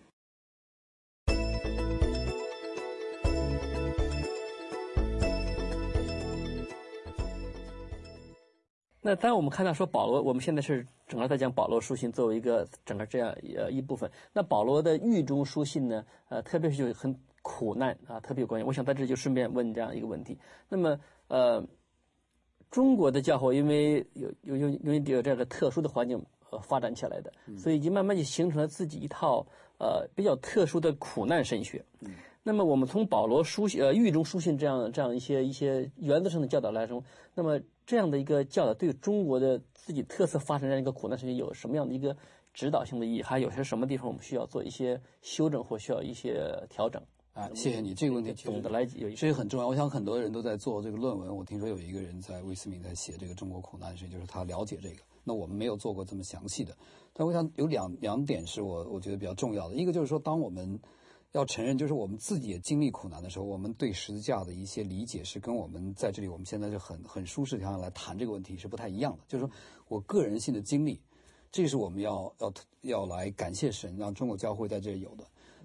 那当然，我们看到说保罗，我们现在是整个在讲保罗书信作为一个整个这样呃一部分。那保罗的狱中书信呢，呃，特别是就很苦难啊，特别有关系。我想在这就顺便问这样一个问题。那么呃，中国的教会因为有有有因为有这个特殊的环境呃发展起来的，所以已经慢慢就形成了自己一套呃比较特殊的苦难神学。嗯。那么我们从保罗书信呃狱中书信这样这样一些一些原则性的教导来说，那么这样的一个教导对中国的自己特色发展这样一个苦难神学有什么样的一个指导性的意义？还有些什么地方我们需要做一些修正或需要一些调整？ 啊，谢谢你这个问题， 总的来有一这个很重要。我想很多人都在做这个论文，我听说有一个人在威斯敏在写这个中国苦难神学，就是他了解这个。那我们没有做过这么详细的，但我想有两两点是我我觉得比较重要的。一个就是说，当我们要承认，就是我们自己也经历苦难的时候，我们对十字架的一些理解是跟我们在这里我们现在就很很舒适的条件来谈这个问题是不太一样的。就是说我个人性的经历，这是我们要要要来感谢神，让中国教会在这里有的。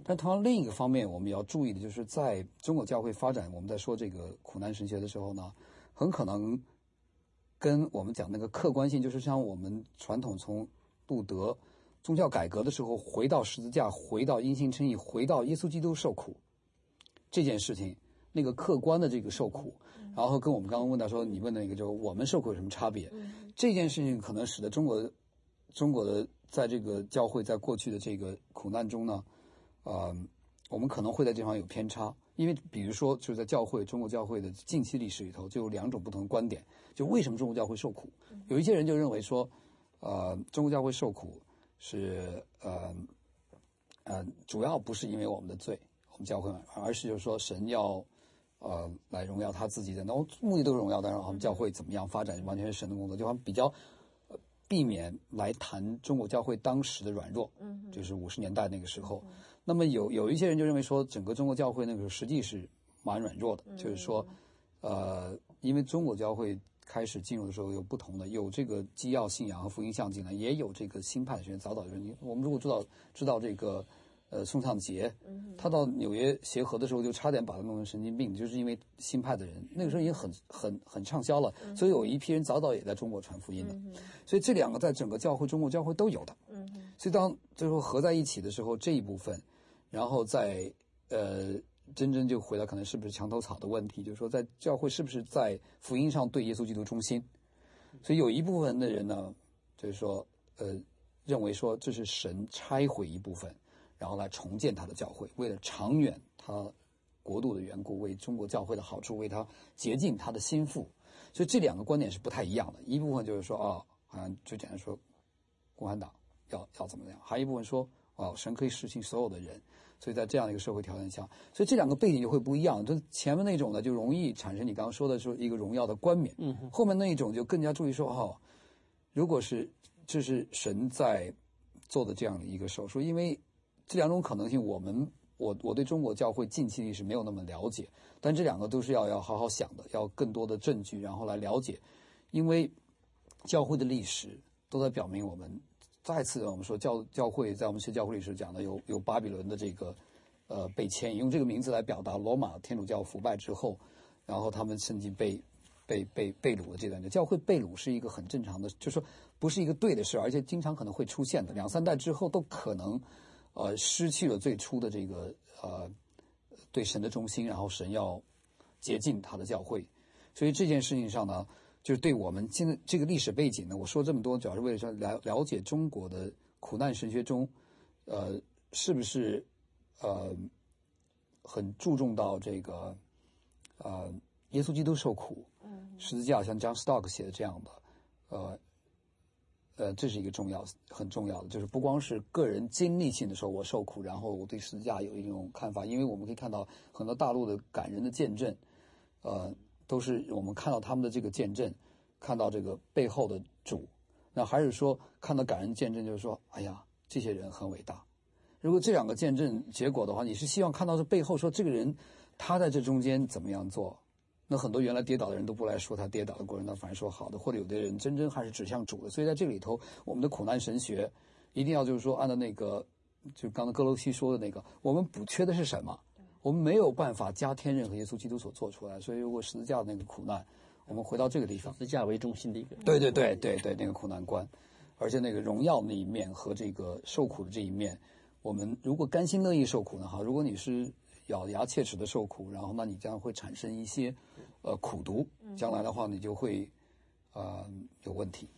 但同样另一个方面，我们也要注意的就是，在中国教会发展，我们在说这个苦难神学的时候呢，很可能跟我们讲那个客观性，就是像我们传统从路德宗教改革的时候，回到十字架，回到因信称义，回到耶稣基督受苦这件事情，那个客观的这个受苦，然后跟我们刚刚问到说，你问的那个就我们受苦有什么差别？这件事情可能使得中国中国的在这个教会在过去的这个苦难中呢，呃，我们可能会在这方有偏差，因为比如说就是在教会中国教会的近期历史里头，就有两种不同的观点，就为什么中国教会受苦？有一些人就认为说，呃，中国教会受苦是呃呃主要不是因为我们的罪，我们教会，而是就是说神要呃来荣耀他自己的，然后目的都是荣耀，当然我们教会怎么样发展完全是神的工作，就好像比较。避免来谈中国教会当时的软弱，嗯，就是五十年代那个时候。那么有有一些人就认为说，整个中国教会那个时候实际是蛮软弱的，嗯、就是说，呃，因为中国教会开始进入的时候有不同的，有这个基要信仰和福音向进来，也有这个新派学早早就是你我们如果知道知道这个。呃，宋尚节，他到纽约协和的时候就差点把他弄成神经病，就是因为新派的人那个时候已经很很很畅销了，所以有一批人早早也在中国传福音的，所以这两个在整个教会中国教会都有的，所以当最后合在一起的时候，这一部分，然后在呃真正就回到可能是不是墙头草的问题，就是说在教会是不是在福音上对耶稣基督忠心，所以有一部分的人呢，就是说呃认为说这是神拆毁一部分。然后来重建他的教会，为了长远他国度的缘故，为中国教会的好处，为他洁净他的心腹，所以这两个观点是不太一样的。一部分就是说啊，好像就简单说共产党要要怎么样，还有一部分说哦，神可以实行所有的人，所以在这样的一个社会条件下，所以这两个背景就会不一样。就前面那种呢，就容易产生你刚刚说的说一个荣耀的冠冕，嗯，后面那一种就更加注意说哦，如果是这是神在做的这样的一个手术，因为。这两种可能性，我们我我对中国教会近期历史没有那么了解，但这两个都是要要好好想的，要更多的证据，然后来了解，因为教会的历史都在表明我们再次我们说教教会在我们学教会历史讲的有有巴比伦的这个呃被迁移，用这个名字来表达罗马天主教腐败之后，然后他们甚至被被被被掳的这段，教会被掳是一个很正常的，就是说不是一个对的事，而且经常可能会出现的，两三代之后都可能。呃，失去了最初的这个呃对神的忠心，然后神要洁净他的教会，所以这件事情上呢，就是对我们现在这个历史背景呢，我说这么多，主要是为了说了了解中国的苦难神学中，呃，是不是呃很注重到这个呃耶稣基督受苦，十字架像 John Stott 写的这样的，呃。呃，这是一个重要、很重要的，就是不光是个人经历性的说，我受苦，然后我对十字架有一种看法，因为我们可以看到很多大陆的感人的见证，呃，都是我们看到他们的这个见证，看到这个背后的主，那还是说看到感人见证，就是说，哎呀，这些人很伟大。如果这两个见证结果的话，你是希望看到这背后说这个人他在这中间怎么样做？那很多原来跌倒的人都不来说他跌倒的过程，他反而说好的，或者有的人真正还是指向主的。所以在这个里头，我们的苦难神学一定要就是说按照那个，就刚才哥罗西说的那个，我们补缺的是什么？我们没有办法加添任何耶稣基督所做出来。所以如果十字架的那个苦难，我们回到这个地方， 十字架为中心的一个， 对对对对对，那个苦难观，而且那个荣耀那一面和这个受苦的这一面，我们如果甘心乐意受苦呢，哈，如果你是咬牙切齿的受苦，然后那你将会产生一些呃苦毒，将来的话你就会呃有问题。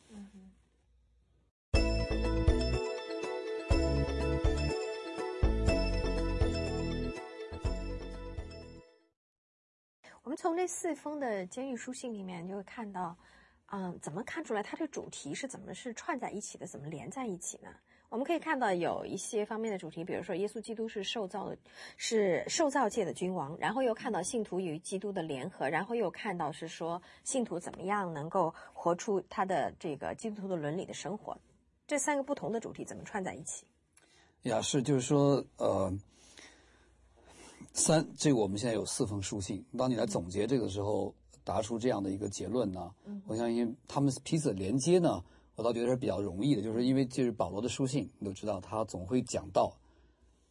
我们从这四封的监狱书信里面就会看到，嗯，怎么看出来它的主题是怎么是串在一起的，怎么连在一起呢？我们可以看到有一些方面的主题，比如说耶稣基督是受造的，是受造界的君王，然后又看到信徒与基督的联合，然后又看到是说信徒怎么样能够活出他的这个基督徒的伦理的生活。这三个不同的主题怎么串在一起？ 呀，是就是说，呃，三，这个我们现在有四封书信，当你来总结这个时候，答出这样的一个结论呢，嗯、我相信他们彼此连接呢。我倒觉得是比较容易的，就是因为就是保罗的书信，你都知道他总会讲到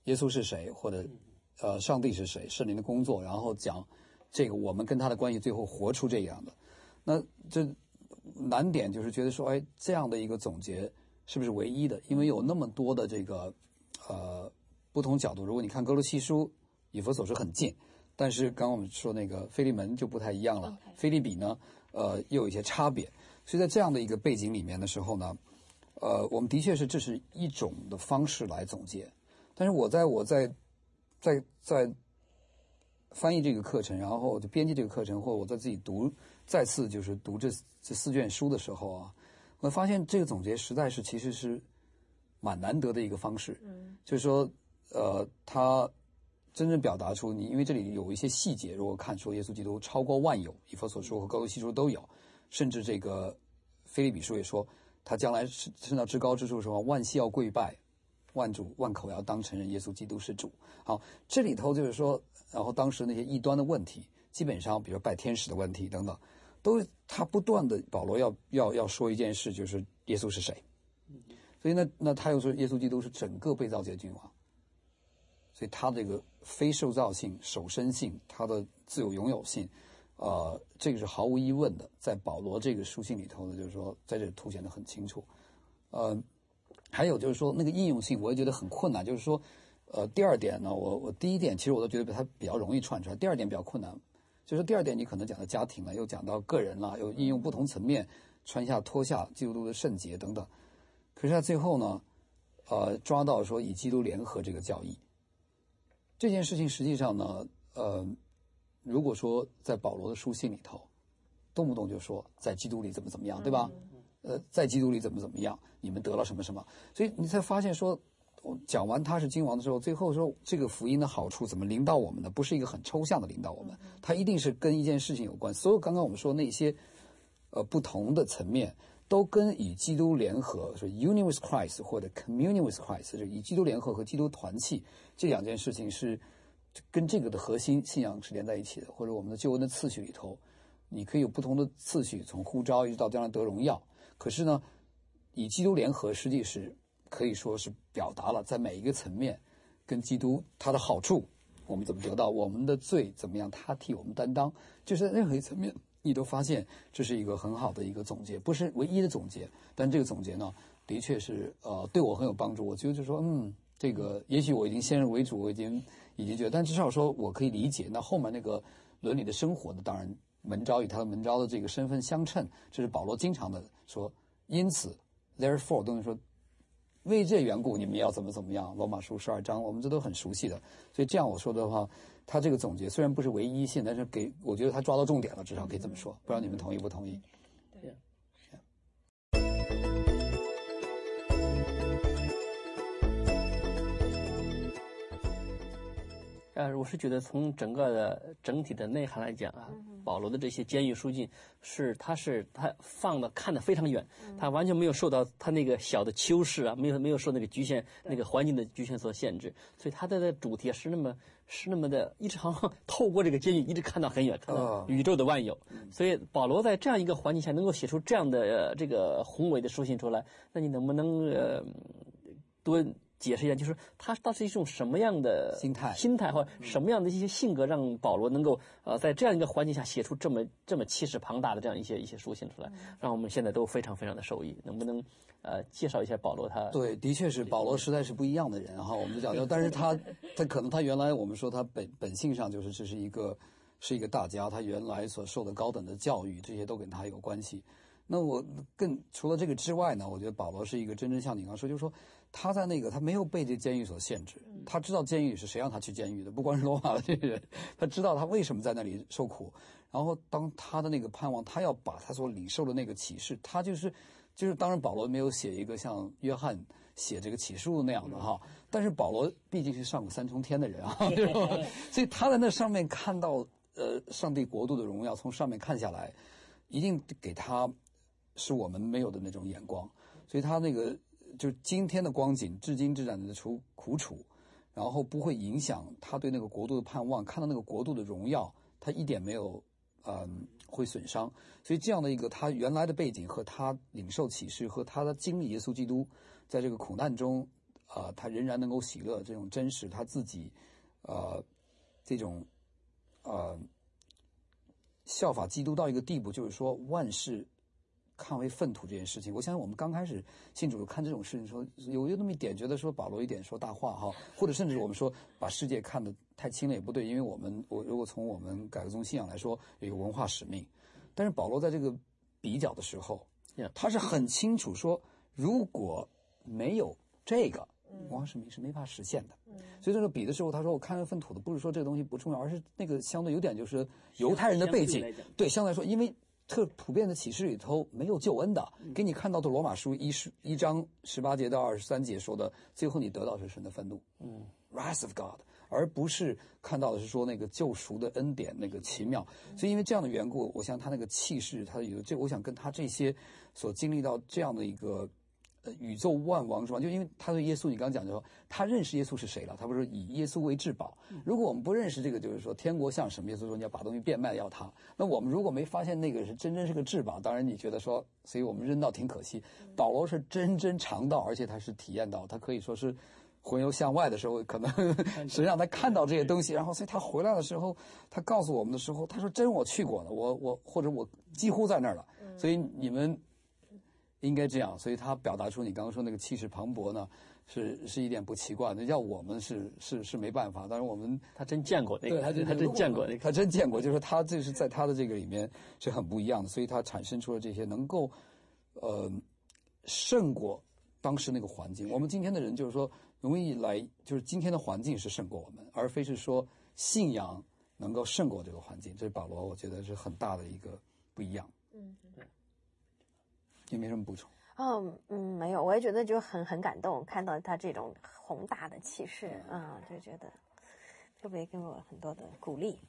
耶稣是谁，或者呃上帝是谁，圣灵的工作，然后讲这个我们跟他的关系，最后活出这样的。那这难点就是觉得说，哎，这样的一个总结是不是唯一的？因为有那么多的这个呃不同角度。如果你看哥罗西书、以弗所书很近，但是刚刚我们说那个腓利门就不太一样了。 Okay. 腓利比呢，呃，又有一些差别。所以在这样的一个背景里面的时候呢，呃，我们的确是这是一种的方式来总结。但是我在我在在在翻译这个课程，然后就编辑这个课程，或者我在自己读再次就是读这这四卷书的时候啊，我发现这个总结实在是其实是蛮难得的一个方式。嗯，就是说，呃，它真正表达出你，因为这里有一些细节，如果看说耶稣基督超过万有，以弗所书和哥罗西书都有，甚至这个腓立比书也说，他将来升到至高之处的时候，万膝要跪拜，万主万口要当承认耶稣基督是主。好，这里头就是说，然后当时那些异端的问题，基本上比如拜天使的问题等等，都他不断的保罗要要要说一件事，就是耶稣是谁。所以呢，那他又说耶稣基督是整个被造界的君王。所以他这个非受造性、首生性，他的自有拥有性，呃，这个是毫无疑问的，在保罗这个书信里头呢，就是说在这里凸显得很清楚。呃，还有就是说那个应用性，我也觉得很困难。就是说，呃，第二点呢，我我第一点其实我都觉得它比较容易串出来，第二点比较困难。就是第二点，你可能讲到家庭了，又讲到个人了，又应用不同层面，穿下脱下，基督的圣洁等等。可是在最后呢，呃，抓到说以基督联合这个教义。这件事情实际上呢，呃，如果说在保罗的书信里头，动不动就说在基督里怎么怎么样，对吧？呃，在基督里怎么怎么样，你们得了什么什么，所以你才发现说，讲完他是君王的时候，最后说这个福音的好处怎么临到我们呢？不是一个很抽象的临到我们，它一定是跟一件事情有关。所有刚刚我们说那些呃不同的层面，都跟与基督联合，说 union with Christ 或者 communion with Christ， 就与基督联合和基督团契这两件事情是跟这个的核心信仰是连在一起的。或者我们的救恩的次序里头，你可以有不同的次序，从呼召一直到将来得荣耀。可是呢，以基督联合实际是可以说是表达了在每一个层面跟基督他的好处，我们怎么得到，我们的罪怎么样他替我们担当，就是在任何一层面你都发现这是一个很好的一个总结，不是唯一的总结，但这个总结呢的确是呃对我很有帮助。我觉得就说嗯这个也许我已经先入为主，我已经已经觉得，但至少说我可以理解。那后面那个伦理的生活呢，当然门召与他的门召的这个身份相称，这是保罗经常的说，因此 therefore 等于说为这缘故你们要怎么怎么样，罗马书十二章我们这都很熟悉的。所以这样我说的话，他这个总结虽然不是唯一性，但是给我觉得他抓到重点了，至少可以这么说。不知道你们同意不同意？ 对。呃，我是觉得从整个的整体的内涵来讲啊，保罗的这些监狱书信是他是他放的看得非常远，他完全没有受到他那个小的修饰啊，没有没有受那个局限那个环境的局限所限制，所以他的主题是那么是那么的一直好像透过这个监狱一直看到很远，看到宇宙的万有。所以保罗在这样一个环境下能够写出这样的、呃、这个宏伟的书信出来，那你能不能呃多解释一下，就是他到底是一种什么样的心态， 心态或者什么样的一些性格，让保罗能够呃在这样一个环境下写出这么这么气势庞大的这样一些一些书信出来，让我们现在都非常非常的受益。能不能呃介绍一下保罗他？ 对，的确是保罗实在是不一样的人哈，我们就讲究，但是他他可能他原来我们说他本本性上就是这是一个是一个大家，他原来所受的高等的教育，这些都跟他有关系。那我更除了这个之外呢，我觉得保罗是一个真正像你刚说，就是说他在那个他没有被这监狱所限制，他知道监狱是谁让他去监狱的，不光是罗马的这个人，他知道他为什么在那里受苦。然后当他的那个盼望，他要把他所领受的那个启示，他就是就是当然保罗没有写一个像约翰写这个启示录那样的哈，但是保罗毕竟是上过三重天的人啊，所以他在那上面看到呃上帝国度的荣耀，从上面看下来，一定给他是我们没有的那种眼光，所以他那个就今天的光景，至今至暂的苦苦楚，然后不会影响他对那个国度的盼望，看到那个国度的荣耀，他一点没有嗯会损伤。所以这样的一个他原来的背景和他领受启示和他的经历耶稣基督在这个苦难中啊、呃，他仍然能够喜乐，这种真实，他自己，呃，这种，呃，效法基督到一个地步，就是说万事看为粪土这件事情。我相信我们刚开始信主看这种事情的时候，有有那么一点觉得说保罗一点说大话哈，或者甚至我们说把世界看得太轻了也不对，因为我们我如果从我们改革宗信仰来说，有一个文化使命，但是保罗在这个比较的时候，他是很清楚说，如果没有这个文化使命是没法实现的。所以这个比的时候，他说我看为粪土的，不是说这个东西不重要，而是那个相对有点就是犹太人的背景，对，相对来说，因为特普遍的启示里头没有救恩的，给你看到的罗马书一一章十八节到二十三节说的，最后你得到是神的愤怒，嗯 ，wrath of God， 而不是看到的是说那个救赎的恩典那个奇妙。所以因为这样的缘故，我想他那个气势，他有这，我想跟他这些所经历到这样的一个。呃，宇宙万王之王，就因为他对耶稣，你刚刚讲的时候，他认识耶稣是谁了？他不是以耶稣为至宝。如果我们不认识这个，就是说天国像什么？耶稣说你要把东西变卖要他。那我们如果没发现那个是真真是个至宝，当然你觉得说，所以我们扔到挺可惜。保罗是真真尝到，而且他是体验到，他可以说是魂游向外的时候，可能实际上他看到这些东西，然后所以他回来的时候，他告诉我们的时候，他说真我去过了，我我或者我几乎在那儿了，所以你们。应该这样，所以他表达出你刚刚说那个气势磅礴呢，是是一点不奇怪的。要我们是是是没办法，但是我们他真见过那个， 对他真他真见过那个， 他真见过，就是他这是在他的这个里面是很不一样的，所以他产生出了这些能够呃胜过当时那个环境。我们今天的人就是说容易来，就是今天的环境是胜过我们，而非是说信仰能够胜过这个环境。这是保罗，我觉得是很大的一个不一样。 嗯，对。 有没有什么补充？ 哦，嗯，没有，我也觉得就很很感动，看到他这种宏大的气势，啊、嗯，就觉得特别给我很多的鼓励。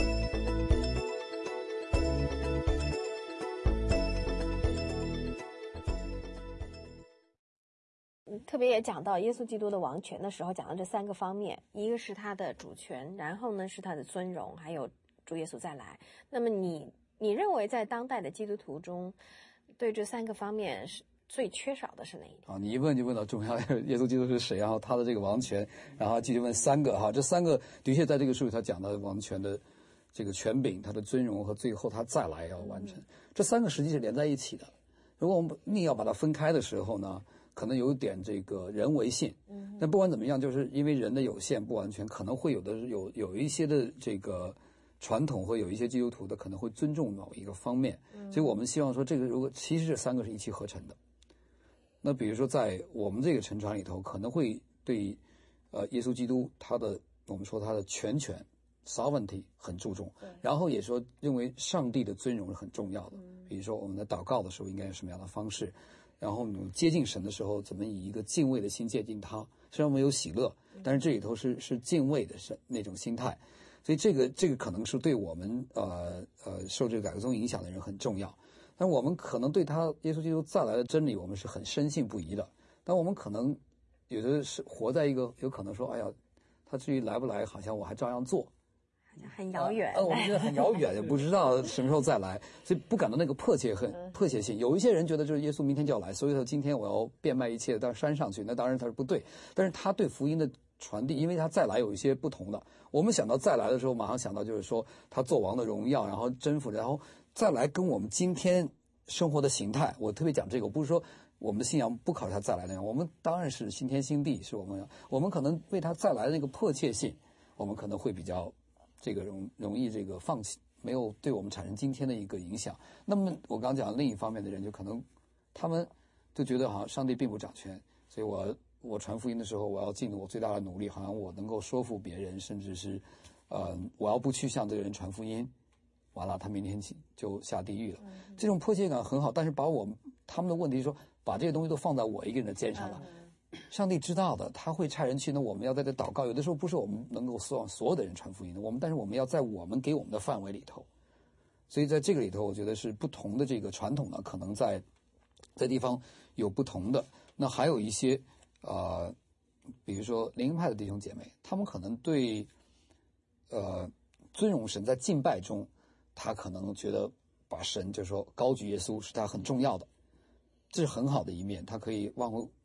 特别也讲到耶稣基督的王权的时候，讲到这三个方面，一个是他的主权，然后呢是他的尊荣，还有主耶稣再来。那么你你认为在当代的基督徒中，对这三个方面是最缺少的是哪一点？ 啊，你一问就问到重要的，耶稣基督是谁？然后他的这个王权，然后继续问三个哈，这三个的确在这个书里他讲到王权的这个权柄、他的尊荣和最后他再来要完成，嗯、这三个实际是连在一起的。如果我们硬要把它分开的时候呢，可能有点这个人为性。嗯，但不管怎么样，就是因为人的有限不完全，可能会有的有有一些的这个。传统会有一些基督徒的可能会尊重某一个方面，所以我们希望说这个如果其实这三个是一气呵成的。那比如说在我们这个沉船里头，可能会对呃耶稣基督他的我们说他的全权 sovereignty 很注重，然后也说认为上帝的尊荣是很重要的。比如说我们在祷告的时候应该有什么样的方式，然后我们接近神的时候怎么以一个敬畏的心接近他，虽然没有喜乐，但是这里头是是敬畏的是那种心态。所以这个这个可能是对我们呃呃受这个改革宗影响的人很重要，但我们可能对他耶稣基督再来的真理，我们是很深信不疑的。但我们可能有的是活在一个有可能说，哎呀，他至于来不来，好像我还照样做， 很遥远。 呃，我们觉得很遥远，也不知道什么时候再来，所以不感到那个迫切很迫切性。有一些人觉得就是耶稣明天就要来，所以说今天我要变卖一切到山上去，那当然他是不对。但是他对福音的传递，因为他再来有一些不同的。我们想到再来的时候，马上想到就是说他做王的荣耀，然后征服，然后再来跟我们今天生活的形态。我特别讲这个，不是说我们的信仰不考虑他再来的，我们当然是新天新地，是我们要，我们可能为他再来的那个迫切性，我们可能会比较这个容容易这个放弃，没有对我们产生今天的一个影响。那么我刚讲另一方面的人，就可能他们就觉得好像上帝并不掌权，所以我。我传福音的时候，我要尽我最大的努力，好像我能够说服别人，甚至是，呃，我要不去向这个人传福音，完了他明天起就下地狱了。嗯、这种迫切感很好，但是把我们他们的问题说，把这些东西都放在我一个人的肩上了。嗯、上帝知道的，他会差人去，那我们要在这祷告。有的时候不是我们能够希望所有的人传福音的，我们但是我们要在我们给我们的范围里头。所以在这个里头，我觉得是不同的这个传统呢，可能在在地方有不同的。那还有一些。呃，比如说灵恩派的弟兄姐妹，他们可能对呃尊荣神在敬拜中，他可能觉得把神就是说高举耶稣是他很重要的，这是很好的一面，他可以忘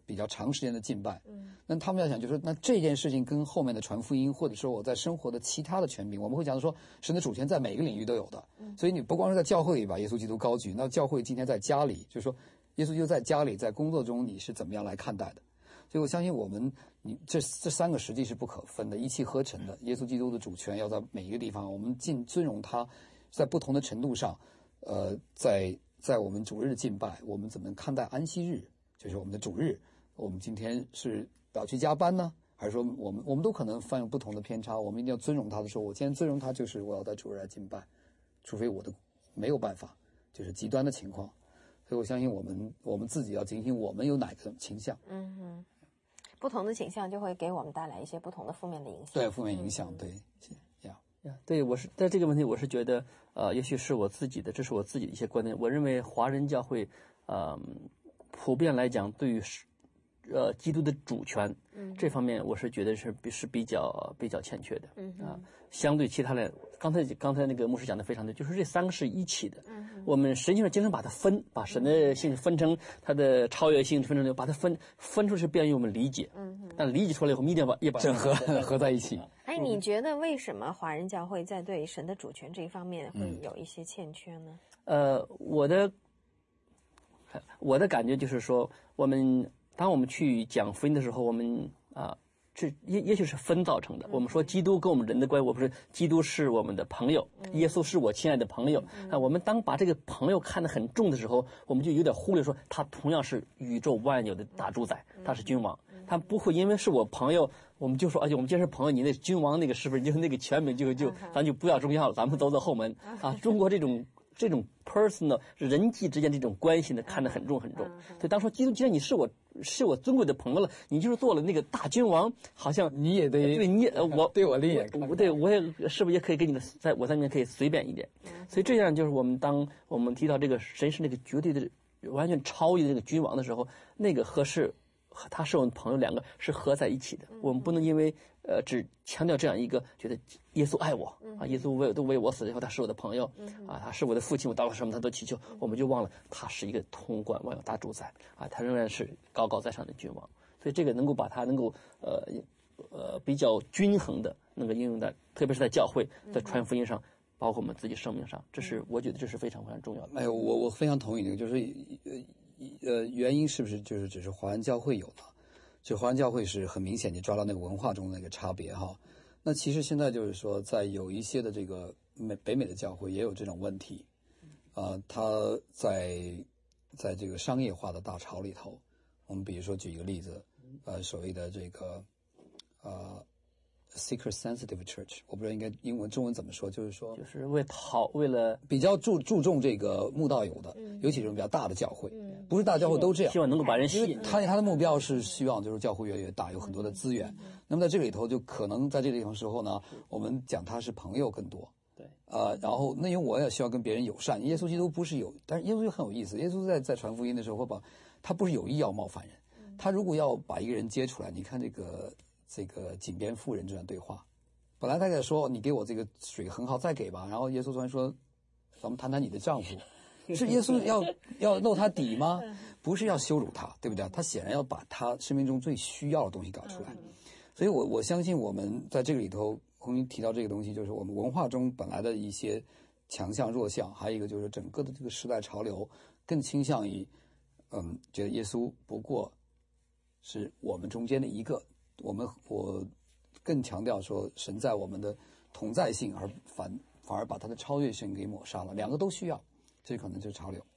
比较长时间的敬拜。嗯，那他们要想就是说，那这件事情跟后面的传福音，或者说我在生活的其他的权柄，我们会讲说，神的主权在每个领域都有的。嗯，所以你不光是在教会里把耶稣基督高举，那教会今天在家里，就是说，耶稣就在家里，在工作中你是怎么样来看待的？所以我相信我们，你这这三个实际是不可分的，一气呵成的。耶稣基督的主权要在每一个地方，我们尽尊荣他，在不同的程度上，呃，在在我们主日敬拜，我们怎么看待安息日？就是我们的主日，我们今天是要去加班呢，还是说我们我们都可能犯有不同的偏差？我们一定要尊荣他的时候，我今天尊荣他就是我要在主日来敬拜，除非我的没有办法，就是极端的情况。所以我相信我们我们自己要警醒，我们有哪个倾向？ 嗯哼，不同的倾向就会给我们带来一些不同的负面的影响。 对，负面影响， 嗯、 对，呀呀，对，我是在这个问题，我是觉得，呃，也许是我自己的，这是我自己的一些观点。我认为华人教会，呃，普遍来讲，对于呃基督的主权，嗯，这方面我是觉得是比是比较比较欠缺的，嗯啊，相对其他的，刚才刚才那个牧师讲的非常对，就是这三个是一起的，嗯，我们神性上经常把它分，把神的性分成它的超越性分成，把它分分出是便于我们理解，嗯，但理解出来以后，我们一定要把也把整合合在一起。 哎，你觉得为什么华人教会在对神的主权这一方面会有一些欠缺呢？ 嗯、呃，我的我的感觉就是说，我们当我们去讲福音的时候，我们啊，这也也许是分造成的。我们说基督跟我们人的关系，我不是基督是我们的朋友，耶稣是我亲爱的朋友啊。我们当把这个朋友看得很重的时候，我们就有点忽略说，他同样是宇宙万有的大主宰，他是君王，他不会因为是我朋友，我们就说，而且我们既然是朋友，你那君王那个是不是就是那个权柄就就咱就不要重要了，咱们走走后门啊。中国这种。这种 personal 人际之间这种关系呢，看得很重很重。所以当说基督，既然你是我是我尊贵的朋友了，你就是做了那个大君王，好像你也得对你呃我对我另眼看，对我也是不是也可以给你的在我在里面可以随便一点。所以这样就是我们当我们提到这个神是那个绝对的完全超越的这个君王的时候，那个合适。他是我们朋友，两个是合在一起的。我们不能因为呃只强调这样一个，觉得耶稣爱我啊，耶稣为都为我死了以后，他是我的朋友啊，他是我的父亲，我祷告什么他都祈求，我们就忘了他是一个统管万有大主宰啊，他仍然是高高在上的君王。所以这个能够把他能够呃呃比较均衡的能够应用在，特别是在教会在传福音上，包括我们自己生命上，这是我觉得这是非常非常重要的。 哎，我我非常同意这个，就是呃。呃，原因是不是就是只是华人教会有的？就华人教会是很明显，你抓到那个文化中的那个差别哈。那其实现在就是说，在有一些的这个美北美的教会也有这种问题，啊、呃，它在在这个商业化的大潮里头，我们比如说举一个例子，呃，所谓的这个呃 seeker sensitive church， 我不知道应该英文中文怎么说，就是说就是为讨为了比较注注重这个慕道友的，尤其这种比较大的教会，不是大教会都这样， 希望能够把人吸引。 他他的目标是希望就是教会越来越大，有很多的资源。那么在这个里头，就可能在这个地方时候呢，我们讲他是朋友更多。 对， 呃，然后那因为我也需要跟别人友善，耶稣基督不是有，但是耶稣就很有意思，耶稣在在传福音的时候会把，他不是有意要冒犯人，他如果要把一个人接出来，你看这个这个井边妇人这段对话，本来他在说你给我这个水很好，再给吧，然后耶稣突然说，咱们谈谈你的丈夫。是耶稣要要露他底吗？不是要羞辱他，对不对？他显然要把他生命中最需要的东西搞出来。所以我我相信我们在这个里头，红云提到这个东西，就是我们文化中本来的一些强项弱项，还有一个就是整个的这个时代潮流更倾向于，嗯，觉得耶稣不过是我们中间的一个，我们我更强调说神在我们的同在性，而反反而把他的超越性给抹杀了，两个都需要。这可能就是潮流。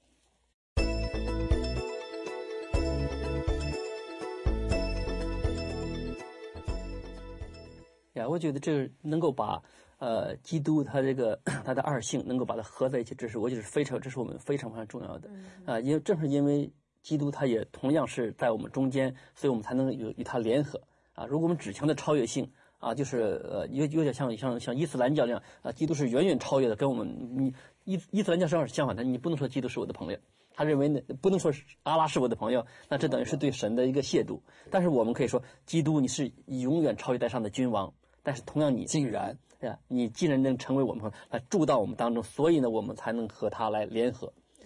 呀，我觉得这个能够把呃基督他这个他的二性能够把它合在一起，这是我觉得是非常，这是我们非常非常重要的。啊、呃，因为正是因为基督他也同样是在我们中间，所以我们才能与与他联合。啊，如果我们只强调超越性。啊，就是呃，有有点像像像伊斯兰教那样啊，基督是远远超越的，跟我们你伊伊斯兰教实际上是相反的，你不能说基督是我的朋友，他认为呢不能说是阿拉是我的朋友，那这等于是对神的一个亵渎。但是我们可以说，基督你是永远超越在上的君王，但是同样你竟然呀，你既然能成为我们来住到我们当中，所以呢，我们才能和他来联合。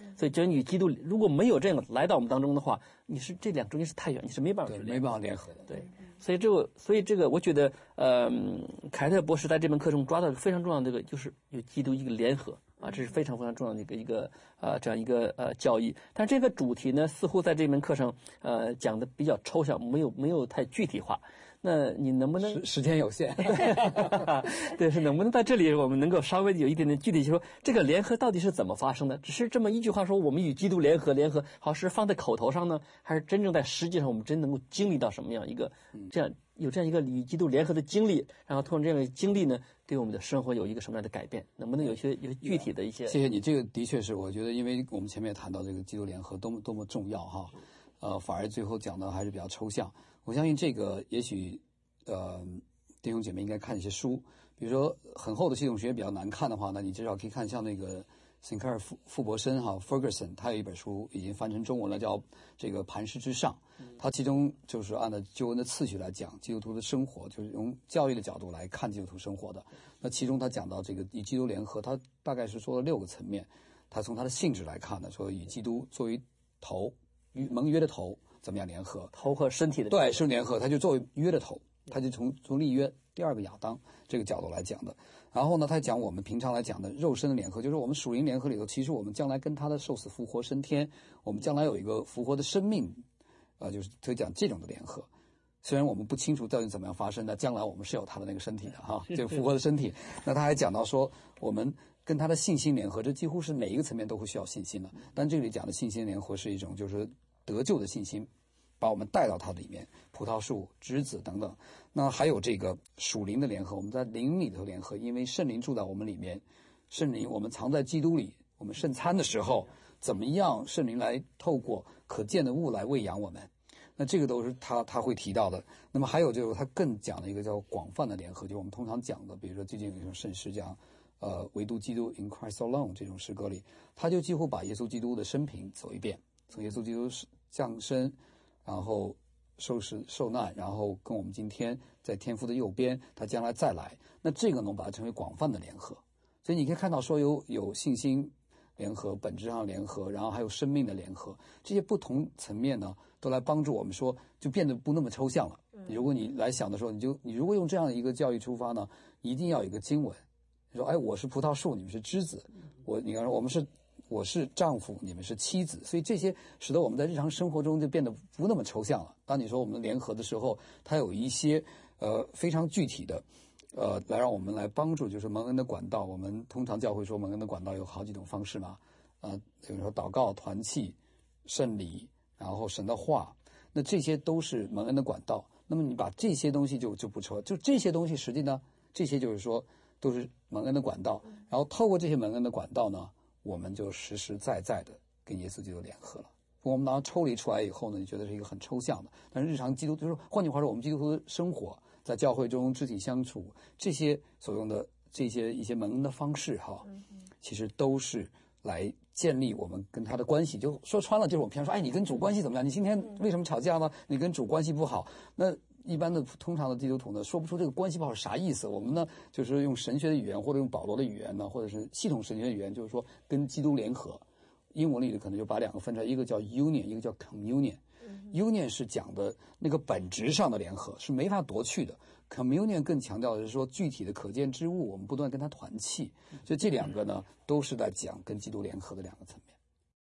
所以，只要与基督如果没有这样来到我们当中的话，你是这两中间是太远，你是没办法对，没办法联合的。 对，所以这个，所以这个，我觉得，呃，凯特博士在这门课中抓到非常重要的这个，就是与基督一个联合啊，这是非常非常重要的一个一个呃这样一个呃教义。但这个主题呢，似乎在这门课上呃讲的比较抽象，没有没有太具体化。那你能不能时时间有限？ 对，是能不能在这里我们能够稍微有一点点具体，就说这个联合到底是怎么发生的？只是这么一句话说我们与基督联合，联合好是放在口头上呢，还是真正在实际上我们真能够经历到什么样一个这样有这样一个与基督联合的经历，然后通过这样的经历呢，对我们的生活有一个什么样的改变？能不能有些有具体的一些？ 谢谢你，这个的确是我觉得，因为我们前面也谈到这个基督联合多么多么重要哈，呃，反而最后讲的还是比较抽象。我相信这个也许。呃，弟兄姐妹应该看一些书，比如说很厚的系统学比较难看的话，那你至少可以看像那个辛克尔·富富伯森哈 Ferguson， 他有一本书已经翻成中文了，叫这个《磐石之上》。他其中就是按照救恩的次序来讲基督徒的生活，就是用教育的角度来看基督徒生活的。那其中他讲到这个与基督联合，他大概是说了六个层面。他从他的性质来看呢，说与基督作为头，与盟约的头怎么样联合？ 头和身体的对是联合，他就作为约的头。他就从从立约第二个亚当这个角度来讲的，然后呢，他讲我们平常来讲的肉身的联合，就是我们属灵联合里头，其实我们将来跟他的受死复活升天，我们将来有一个复活的生命，呃，就是他讲这种的联合。虽然我们不清楚到底怎么样发生的，将来我们是有他的那个身体的哈，这个复活的身体。那他还讲到说，我们跟他的信心联合，这几乎是每一个层面都会需要信心的。但这里讲的信心联合是一种就是得救的信心。把我们带到它里面，葡萄树、枝子等等。那还有这个属灵的联合，我们在灵里头联合，因为圣灵住在我们里面，圣灵我们藏在基督里。我们圣餐的时候，怎么样圣灵来透过可见的物来喂养我们？那这个都是他他会提到的。那么还有就是他更讲的一个叫广泛的联合，就是我们通常讲的，比如说最近有一首圣诗讲，呃，唯独基督 in Christ alone 这种诗歌里，他就几乎把耶稣基督的生平走一遍，从耶稣基督降生。然后受死受难，然后跟我们今天在天父的右边，他将来再来。那这个能把它称为广泛的联合。所以你可以看到说有有信心联合、本质上联合，然后还有生命的联合，这些不同层面呢，都来帮助我们说，就变得不那么抽象了。如果你来想的时候，你就你如果用这样的一个教育出发呢，一定要有一个经文，说哎，我是葡萄树，你们是枝子，我你看我们是。我是丈夫，你们是妻子，所以这些使得我们在日常生活中就变得不那么抽象了。当你说我们联合的时候，它有一些呃非常具体的，呃，来让我们来帮助，就是蒙恩的管道。我们通常教会说蒙恩的管道有好几种方式嘛，啊、呃，比如说祷告、团契、圣礼，然后神的话，那这些都是蒙恩的管道。那么你把这些东西就就不抽，就这些东西实际呢，这些就是说都是蒙恩的管道，然后透过这些蒙恩的管道呢。我们就实实在在的跟耶稣基督联合了。我们当然抽离出来以后呢，你觉得是一个很抽象的，但是日常基督就是换句话说，我们基督徒的生活在教会中肢体相处这些所用的这些一些蒙恩的方式哈，其实都是来建立我们跟他的关系。就说穿了，就是我们平常说，哎，你跟主关系怎么样？你今天为什么吵架呢？你跟主关系不好？那一般的通常的基督徒呢，说不出这个关系不好是啥意思。我们呢，就是用神学的语言，或者用保罗的语言呢，或者是系统神学的语言，就是说跟基督联合。英文里可能就把两个分出来，一个叫 union， 一个叫 communion。union 是讲的那个本质上的联合，是没法夺去的。communion 更强调的是说具体的可见之物，我们不断跟他团契。所以这两个呢，都是在讲跟基督联合的两个层面。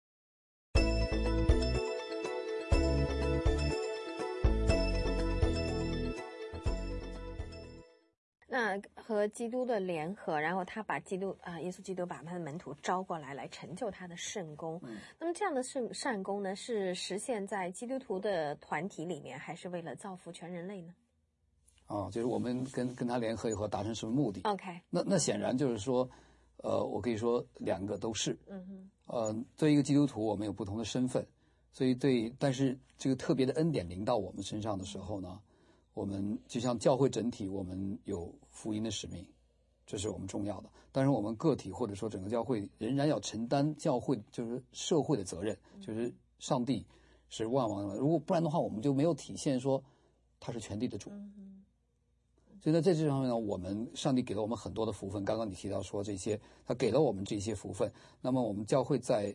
那和基督的联合，然后他把基督啊、呃，耶稣基督把他的门徒招过来，来成就他的圣功。嗯、那么这样的圣善功呢，是实现在基督徒的团体里面，还是为了造福全人类呢？ 哦，就是我们跟跟他联合以后达成什么目的 ？OK， 那那显然就是说，呃，我可以说两个都是。 嗯哼。 呃，作为一个基督徒，我们有不同的身份，所以对，但是这个特别的恩典临到我们身上的时候呢。我们就像教会整体，我们有福音的使命，这是我们重要的。当然，我们个体或者说整个教会仍然要承担教会就是社会的责任，就是上帝是万王的，如果不然的话，我们就没有体现说他是全地的主。所以呢，在这方面呢，我们上帝给了我们很多的福分。刚刚你提到说这些，他给了我们这些福分。那么我们教会在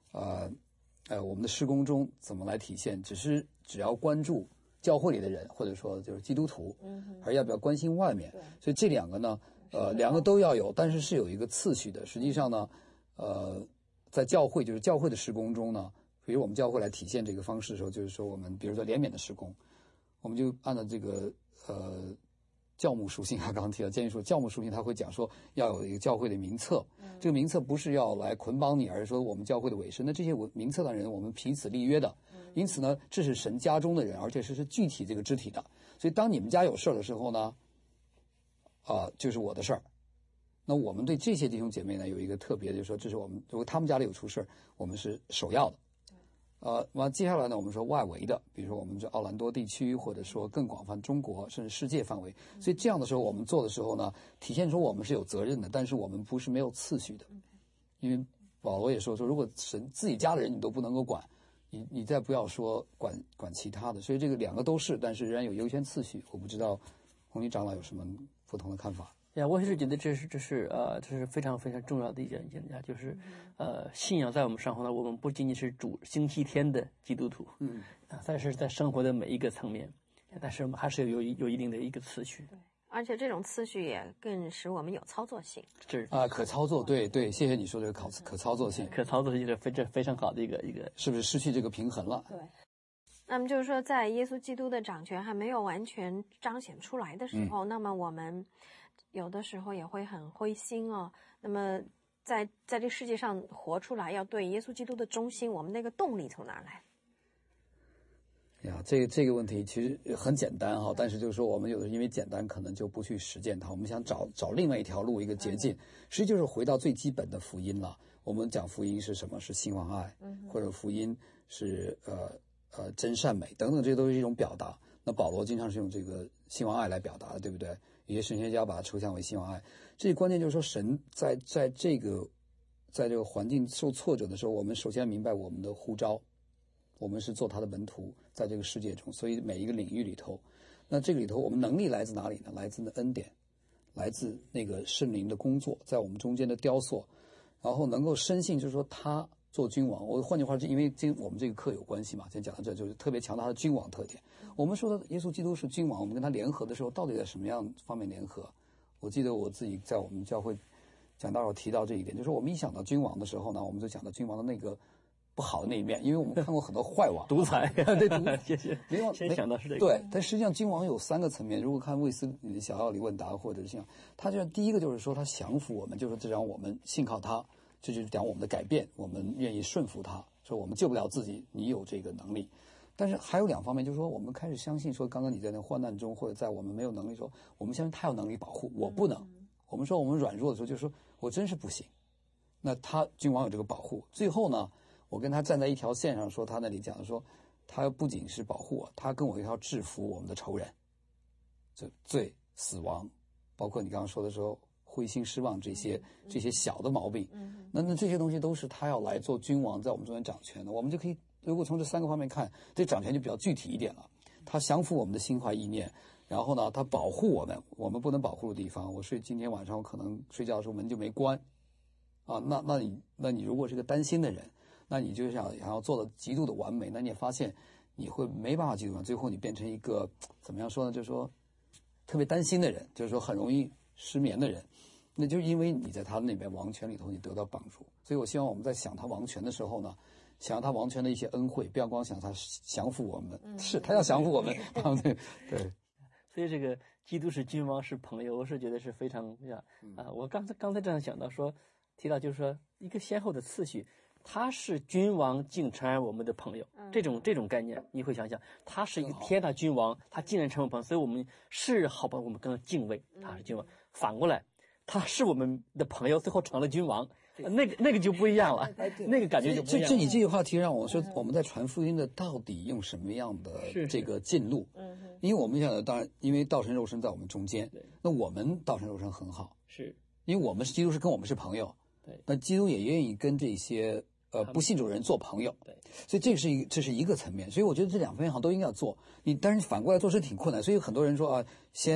呃呃我们的事工中怎么来体现，只是只要关注教会里的人，或者说就是基督徒，而要不要关心外面。所以这两个呢，呃，两个都要有，但是是有一个次序的。实际上呢，呃，在教会就是教会的事工中呢，比如我们教会来体现这个方式的时候，就是说我们比如说怜悯的事工，我们就按照这个呃教牧属性啊，刚刚提到建议说教牧属性，他会讲说要有一个教会的名册，这个名册不是要来捆绑你，而是说我们教会的委身。那这些名册的人，我们彼此立约的。因此呢，这是神家中的人，而且是是具体这个肢体的。所以当你们家有事儿的时候呢，啊、呃，就是我的事儿。那我们对这些弟兄姐妹呢，有一个特别的，就是说，这是我们如果他们家里有出事儿，我们是首要的。呃，完接下来呢，我们说外围的，比如说我们这奥兰多地区，或者说更广泛中国甚至世界范围。所以这样的时候，我们做的时候呢，体现出我们是有责任的，但是我们不是没有次序的。因为保罗也说说，如果神自己家的人你都不能够管。你你再不要说管管其他的，所以这个两个都是，但是仍然有优先次序。我不知道洪林长老有什么不同的看法？ 呀，我是觉得这是这是呃这是非常非常重要的一点一点呀，就是呃信仰在我们生活呢，我们不仅仅是主星期天的基督徒，嗯，啊，但是在生活的每一个层面，但是我们还是有有一定的一个次序。 对，而且这种次序也更使我们有操作性。 是啊，可操作，对对，谢谢你说这个可可操作性， 可操作性是非常非常好的一个一个， 是不是失去这个平衡了？ 对。那么就是说，在耶稣基督的掌权还没有完全彰显出来的时候，嗯、那么我们有的时候也会很灰心哦。那么在在这世界上活出来，要对耶稣基督的忠心，我们那个动力从哪儿来？ 呀，这个这个问题其实很简单哈，但是就是说我们有的因为简单，可能就不去实践它。我们想找找另外一条路，一个捷径，实际就是回到最基本的福音了。我们讲福音是什么？是信望爱，或者福音是呃呃真善美等等，这些都是一种表达。那保罗经常是用这个信望爱来表达的，对不对？有些神学家把它抽象为信望爱。这关键就是说，神在在这个在这个环境受挫折的时候，我们首先明白我们的呼召。我们是做他的门徒，在这个世界中，所以每一个领域里头，那这个里头我们能力来自哪里呢？来自恩典，来自那个圣灵的工作，在我们中间的雕塑，然后能够深信，就是说他做君王。我换句话说，因为今我们这个课有关系嘛，先讲到这，就是特别强调他的君王特点。我们说的耶稣基督是君王，我们跟他联合的时候，到底在什么样方面联合？我记得我自己在我们教会讲到提到这一点，就是我们一想到君王的时候呢，我们就讲到君王的那个不好的那一面，因为我们看过很多坏王， 独裁， 对，独谢谢。 没有， 先想到是这个。 对，但实际上君王有三个层面。如果看卫斯理的小奥里问答，或者是像他这第一个就是说他降服我们，就是这让我们信靠他，这就是讲我们的改变，我们愿意顺服他，说我们救不了自己，你有这个能力。但是还有两方面，就是说我们开始相信说，刚刚你在那患难中，或者在我们没有能力的时候，我们相信他有能力保护，我不能。我们说我们软弱的时候，就是说我真是不行。那他君王有这个保护，最后呢？我跟他站在一条线上说，他那里讲的说，他不仅是保护我，他跟我一条制服我们的仇人，这罪、死亡，包括你刚刚说的时候灰心失望这些这些小的毛病，那那这些东西都是他要来做君王，在我们中间掌权的。我们就可以，如果从这三个方面看，这掌权就比较具体一点了。他降服我们的心怀意念，然后呢，他保护我们，我们不能保护的地方，我睡今天晚上我可能睡觉的时候门就没关，啊，那那你那你如果是个担心的人。那你就想想要做的极度的完美，那你也发现你会没办法极度完美，最后你变成一个怎么样说呢？就是说特别担心的人，就是说很容易失眠的人，那就是因为你在他那边王权里头你得到帮助。所以我希望我们在想他王权的时候呢，想他王权的一些恩惠，不要光想他降服我们，嗯、是他要降服我们，对对。 所以这个基督是君王是朋友，我是觉得是非常啊、呃，我刚才刚才这样想到说，提到就是说一个先后的次序。他是君王，竟成为我们的朋友，这种这种概念，你会想想，他是一个天大君王，他竟然成为朋友，所以我们是好吧，我们跟他敬畏，他是君王。反过来，他是我们的朋友，最后成了君王，那个那个就不一样了，那个感觉就不一样了。 这这你这句话题让我说，我们在传福音的到底用什么样的这个进路？因为我们现在当然，因为道成肉身在我们中间，那我们道成肉身很好， 是因为我们是基督是跟我们是朋友。对，那基督也愿意跟这些呃不信主人做朋友，对，所以这是一这是一个层面，所以我觉得这两方面好像都应该要做。你但是反过来做是挺困难，所以很多人说啊，先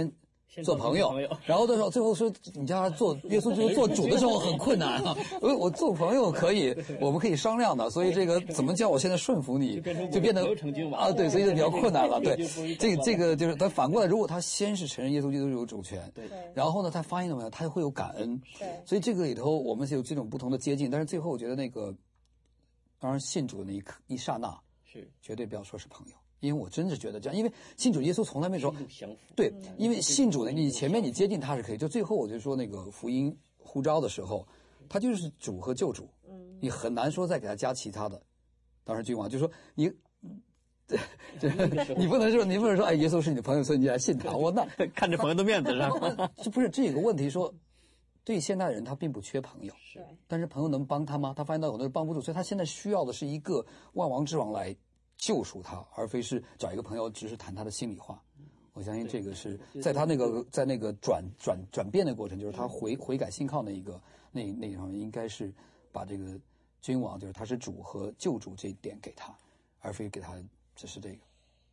做朋友，然后的时候最后说你叫他做耶稣就是做主的时候很困难啊，我我做朋友可以，我们可以商量的，所以这个怎么叫我现在顺服你，就变得啊对，所以就比较困难了。对，这个这个就是他反过来，如果他先是承认耶稣基督有主权，对，然后呢他发现了没有，他会有感恩，对，所以这个里头我们是有这种不同的接近，但是最后我觉得那个当然信主的那一刻一刹那是绝对不要说是朋友。因为我真是觉得这样，因为信主耶稣从来没说对，因为信主呢，你前面你接近他是可以，就最后我就说那个福音呼召的时候，他就是主和救主，你很难说再给他加其他的。当时君王就说你，你不能说你不能说哎，耶稣是你的朋友，所以你来信他。我那看着朋友的面子上， 这不是这有个问题说。对现代人他并不缺朋友，是，但是朋友能帮他吗？他发现到很多人帮不住，所以他现在需要的是一个万王之王来救赎他，而非是找一个朋友只是谈他的心里话。我相信这个是在他那个在那个转转转变的过程，就是他悔悔改信靠那一个那那一方面，应该是把这个君王就是他是主和救主这一点给他，而非给他只是这个。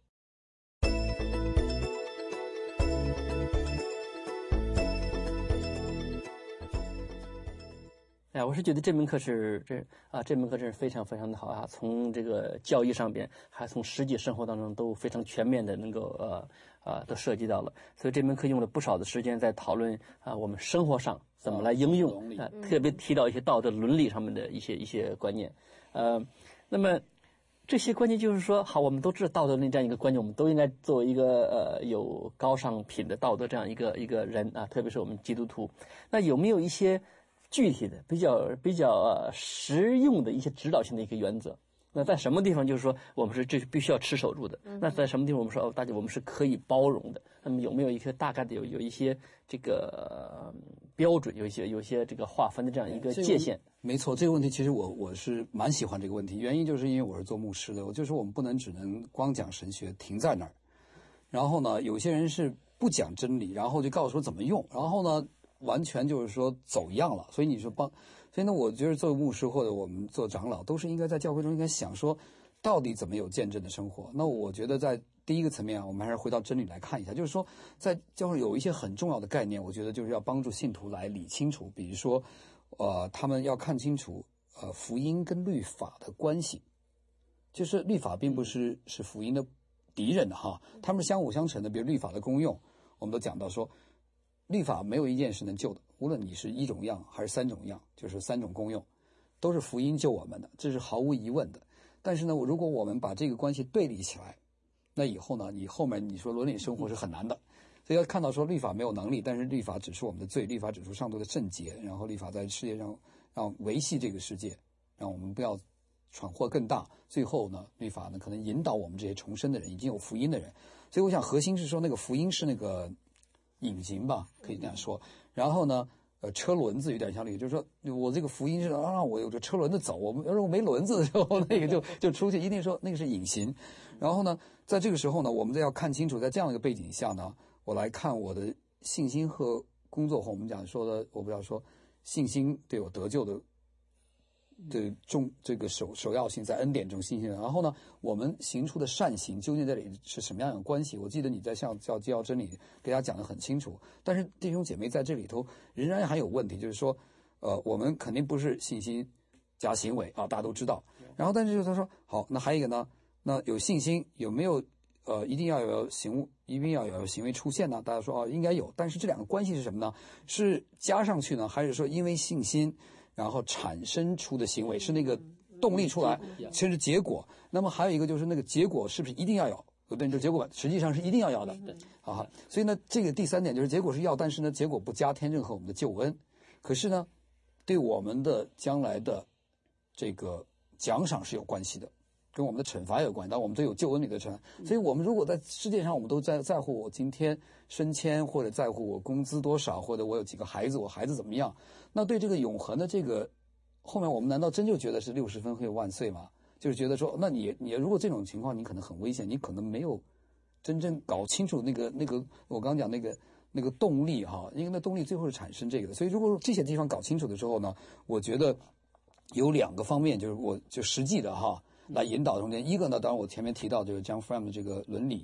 哎呀，我是觉得这门课是这啊，这门课真是非常非常的好啊！从这个教义上边，还从实际生活当中都非常全面的能够呃呃都涉及到了。所以这门课用了不少的时间在讨论啊，我们生活上怎么来应用啊，特别提到一些道德伦理上面的一些一些观念。呃，那么这些观念就是说，好，我们都知道道德伦理这样一个观念，我们都应该作为一个呃有高尚品的道德这样一个一个人啊，特别是我们基督徒，那有没有一些具体的、比较比较呃实用的一些指导性的一个原则？那在什么地方就是说我们是这是必须要持守住的？那在什么地方我们说哦，大家我们是可以包容的？那么有没有一些大概的有有一些这个、呃、标准，有一些有一些这个划分的这样一个界限？ 没错，这个问题其实我我是蛮喜欢这个问题，原因就是因为我是做牧师的，我就说我们不能只能光讲神学停在那儿，然后呢，有些人是不讲真理，然后就告诉说怎么用，然后呢。完全就是说走样了，所以你说帮，所以呢，我觉得做牧师或者我们做长老，都是应该在教会中应该想说，到底怎么有见证的生活。那我觉得在第一个层面啊，我们还是回到真理来看一下，就是说在教会有一些很重要的概念，我觉得就是要帮助信徒来理清楚，比如说，呃，他们要看清楚呃福音跟律法的关系，就是律法并不是是福音的敌人的哈，他们是相辅相成的。比如律法的功用，我们都讲到说。律法没有一件是能救的，无论你是一种样还是三种样，就是三种功用，都是福音救我们的，这是毫无疑问的。但是呢，如果我们把这个关系对立起来，那以后呢，你后面你说伦理生活是很难的。所以要看到说律法没有能力，但是律法指出我们的罪，律法指出上帝的圣洁，然后律法在世界上让维系这个世界，让我们不要闯祸更大。最后呢，律法呢可能引导我们这些重生的人，已经有福音的人。所以我想核心是说，那个福音是那个。隐形吧，可以这样说。然后呢，呃，车轮子有点像那个，就是说我这个福音是让我有着车轮子走，我如果没轮子的时候，那个就就出去，一定说那个是隐形。然后呢，在这个时候呢，我们再要看清楚，在这样一个背景下呢，我来看我的信心和工作和我们讲说的，我不要说信心对我得救的。的重这个首首要性在恩典中信心，然后呢，我们行出的善行究竟在这里是什么样的关系？我记得你在像教教真理给大家讲得很清楚，但是弟兄姐妹在这里头仍然还有问题，就是说，呃，我们肯定不是信心加行为啊，大家都知道。然后，但是他说好，那还有一个呢，那有信心有没有呃一定要有行一定要有行为出现呢？大家说哦应该有，但是这两个关系是什么呢？是加上去呢，还是说因为信心？然后产生出的行为是那个动力出来，甚至结果。那么还有一个就是那个结果是不是一定要有？有的人就结果实际上是一定要有的，啊，所以呢，这个第三点就是结果是要，但是呢，结果不加添任何我们的救恩。可是呢，对我们的将来的这个奖赏是有关系的，跟我们的惩罚有关。但我们都有救恩里的惩罚，所以我们如果在世界上，我们都在在乎我今天升迁，或者在乎我工资多少，或者我有几个孩子，我孩子怎么样。那对这个永恒的这个后面，我们难道真就觉得是六十分会有万岁吗？就是觉得说，那你你如果这种情况，你可能很危险，你可能没有真正搞清楚那个那个我刚刚讲那个那个动力哈，因为那动力最后是产生这个的。所以如果这些地方搞清楚的时候呢，我觉得有两个方面，就是我就实际的哈来引导中间。一个呢，当然我前面提到就是 John Frame 的这个伦理。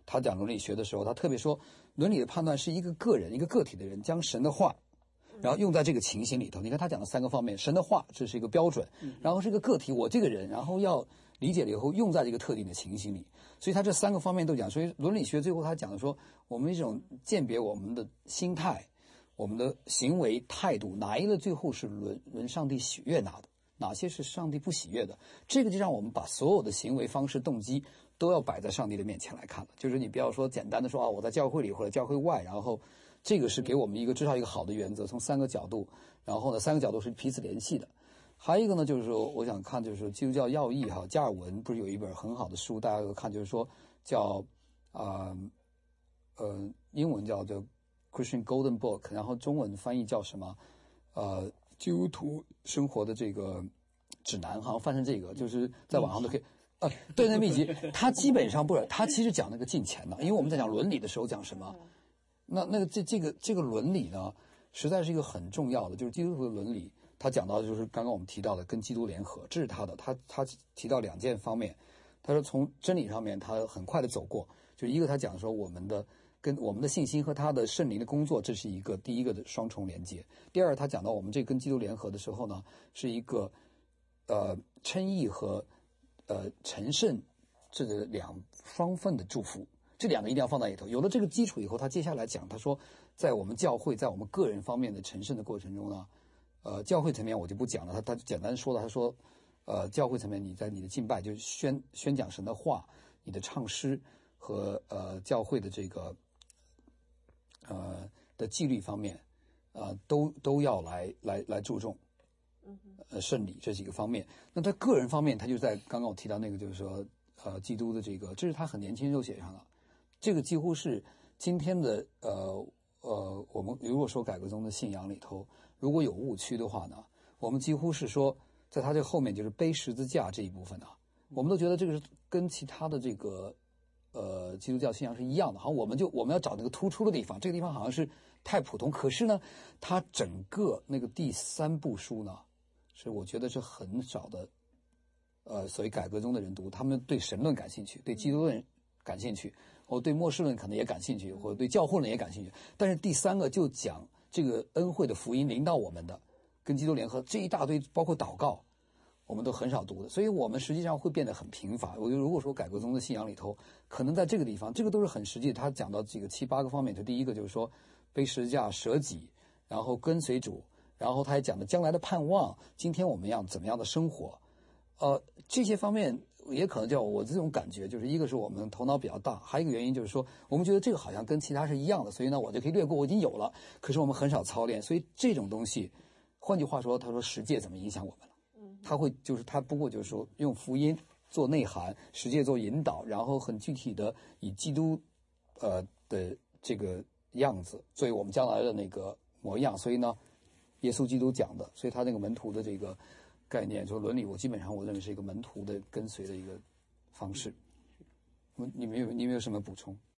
他讲伦理学的时候，他特别说，伦理的判断是一个个人、一个个体的人将神的话，然后用在这个情形里头。你看他讲了三个方面，神的话这是一个标准，然后是一个个体，我这个人，然后要理解了以后用在这个特定的情形里。所以他这三个方面都讲。所以伦理学最后他讲的说，我们一种鉴别我们的心态、我们的行为态度，哪一个最后是伦伦上帝喜悦拿的，哪些是上帝不喜悦的，这个就让我们把所有的行为方式、动机都要摆在上帝的面前来看了。就是你不要说简单的说啊，我在教会里或者教会外，然后这个是给我们一个至少一个好的原则，从三个角度，然后呢，三个角度是彼此联系的。还有一个呢，就是说，我想看就是说基督教要义哈，加尔文不是有一本很好的书，大家有看，就是说叫啊 呃, 呃英文叫做 Christian Golden Book， 然后中文翻译叫什么？呃，基督徒生活的这个指南，好像翻成这个，就是在网上都可以。呃，对，那秘籍，它基本上不是，它其实讲那个金钱的，因为我们在讲伦理的时候讲什么，那那个这这个这个伦理呢，实在是一个很重要的，就是基督徒的伦理。他讲到的就是刚刚我们提到的跟基督联合，这是他的，他他提到两件方面。他说从真理上面他很快的走过，就一个他讲说我们的跟我们的信心和他的圣灵的工作，这是一个第一个的双重连接。第二，他讲到我们这跟基督联合的时候呢，是一个呃称义和呃成圣这个两双份的祝福，这两个一定要放在里头。有了这个基础以后，他接下来讲，他说在我们教会在我们个人方面的成圣的过程中呢，呃，教会层面我就不讲了，他他简单说了，他说，呃，教会层面你在你的敬拜就是宣宣讲神的话，你的唱诗和呃教会的这个呃的纪律方面，呃，都都要来来来注重，呃，圣礼这几个方面。那他个人方面，他就在刚刚我提到那个，就是说，呃，基督的这个，这是他很年轻就写上了，这个几乎是今天的呃呃，我们如果说改革宗的信仰里头。如果有误区的话呢，我们几乎是说，在它这后面就是背十字架这一部分呢、啊，我们都觉得这个是跟其他的这个呃基督教信仰是一样的，好像我们就我们要找那个突出的地方，这个地方好像是太普通。可是呢，它整个那个第三部书呢，是我觉得是很少的，呃，所谓改革宗的人读，他们对神论感兴趣，对基督论感兴趣，或对末世论可能也感兴趣，或者对教会论也感兴趣。但是第三个就讲这个恩惠的福音临到我们的，跟基督联合这一大堆，包括祷告，我们都很少读的，所以我们实际上会变得很贫乏。我觉得如果说改革宗的信仰里头，可能在这个地方，这个都是很实际。他讲到这个七八个方面，就第一个就是说背十字架舍己，然后跟随主，然后他还讲的将来的盼望，今天我们要怎么样的生活，呃，这些方面也可能叫我这种感觉，就是一个是我们头脑比较大，还有一个原因就是说我们觉得这个好像跟其他是一样的，所以呢我就可以略过，我已经有了，可是我们很少操练，所以这种东西，换句话说，他说十诫怎么影响我们了？他会就是他不过就是说用福音做内涵，十诫做引导，然后很具体的以基督呃的这个样子作为我们将来的那个模样，所以呢耶稣基督讲的，所以他那个门徒的这个概念，说伦理，我基本上我认为是一个门徒的跟随的一个方式。你们有你们有什么补充？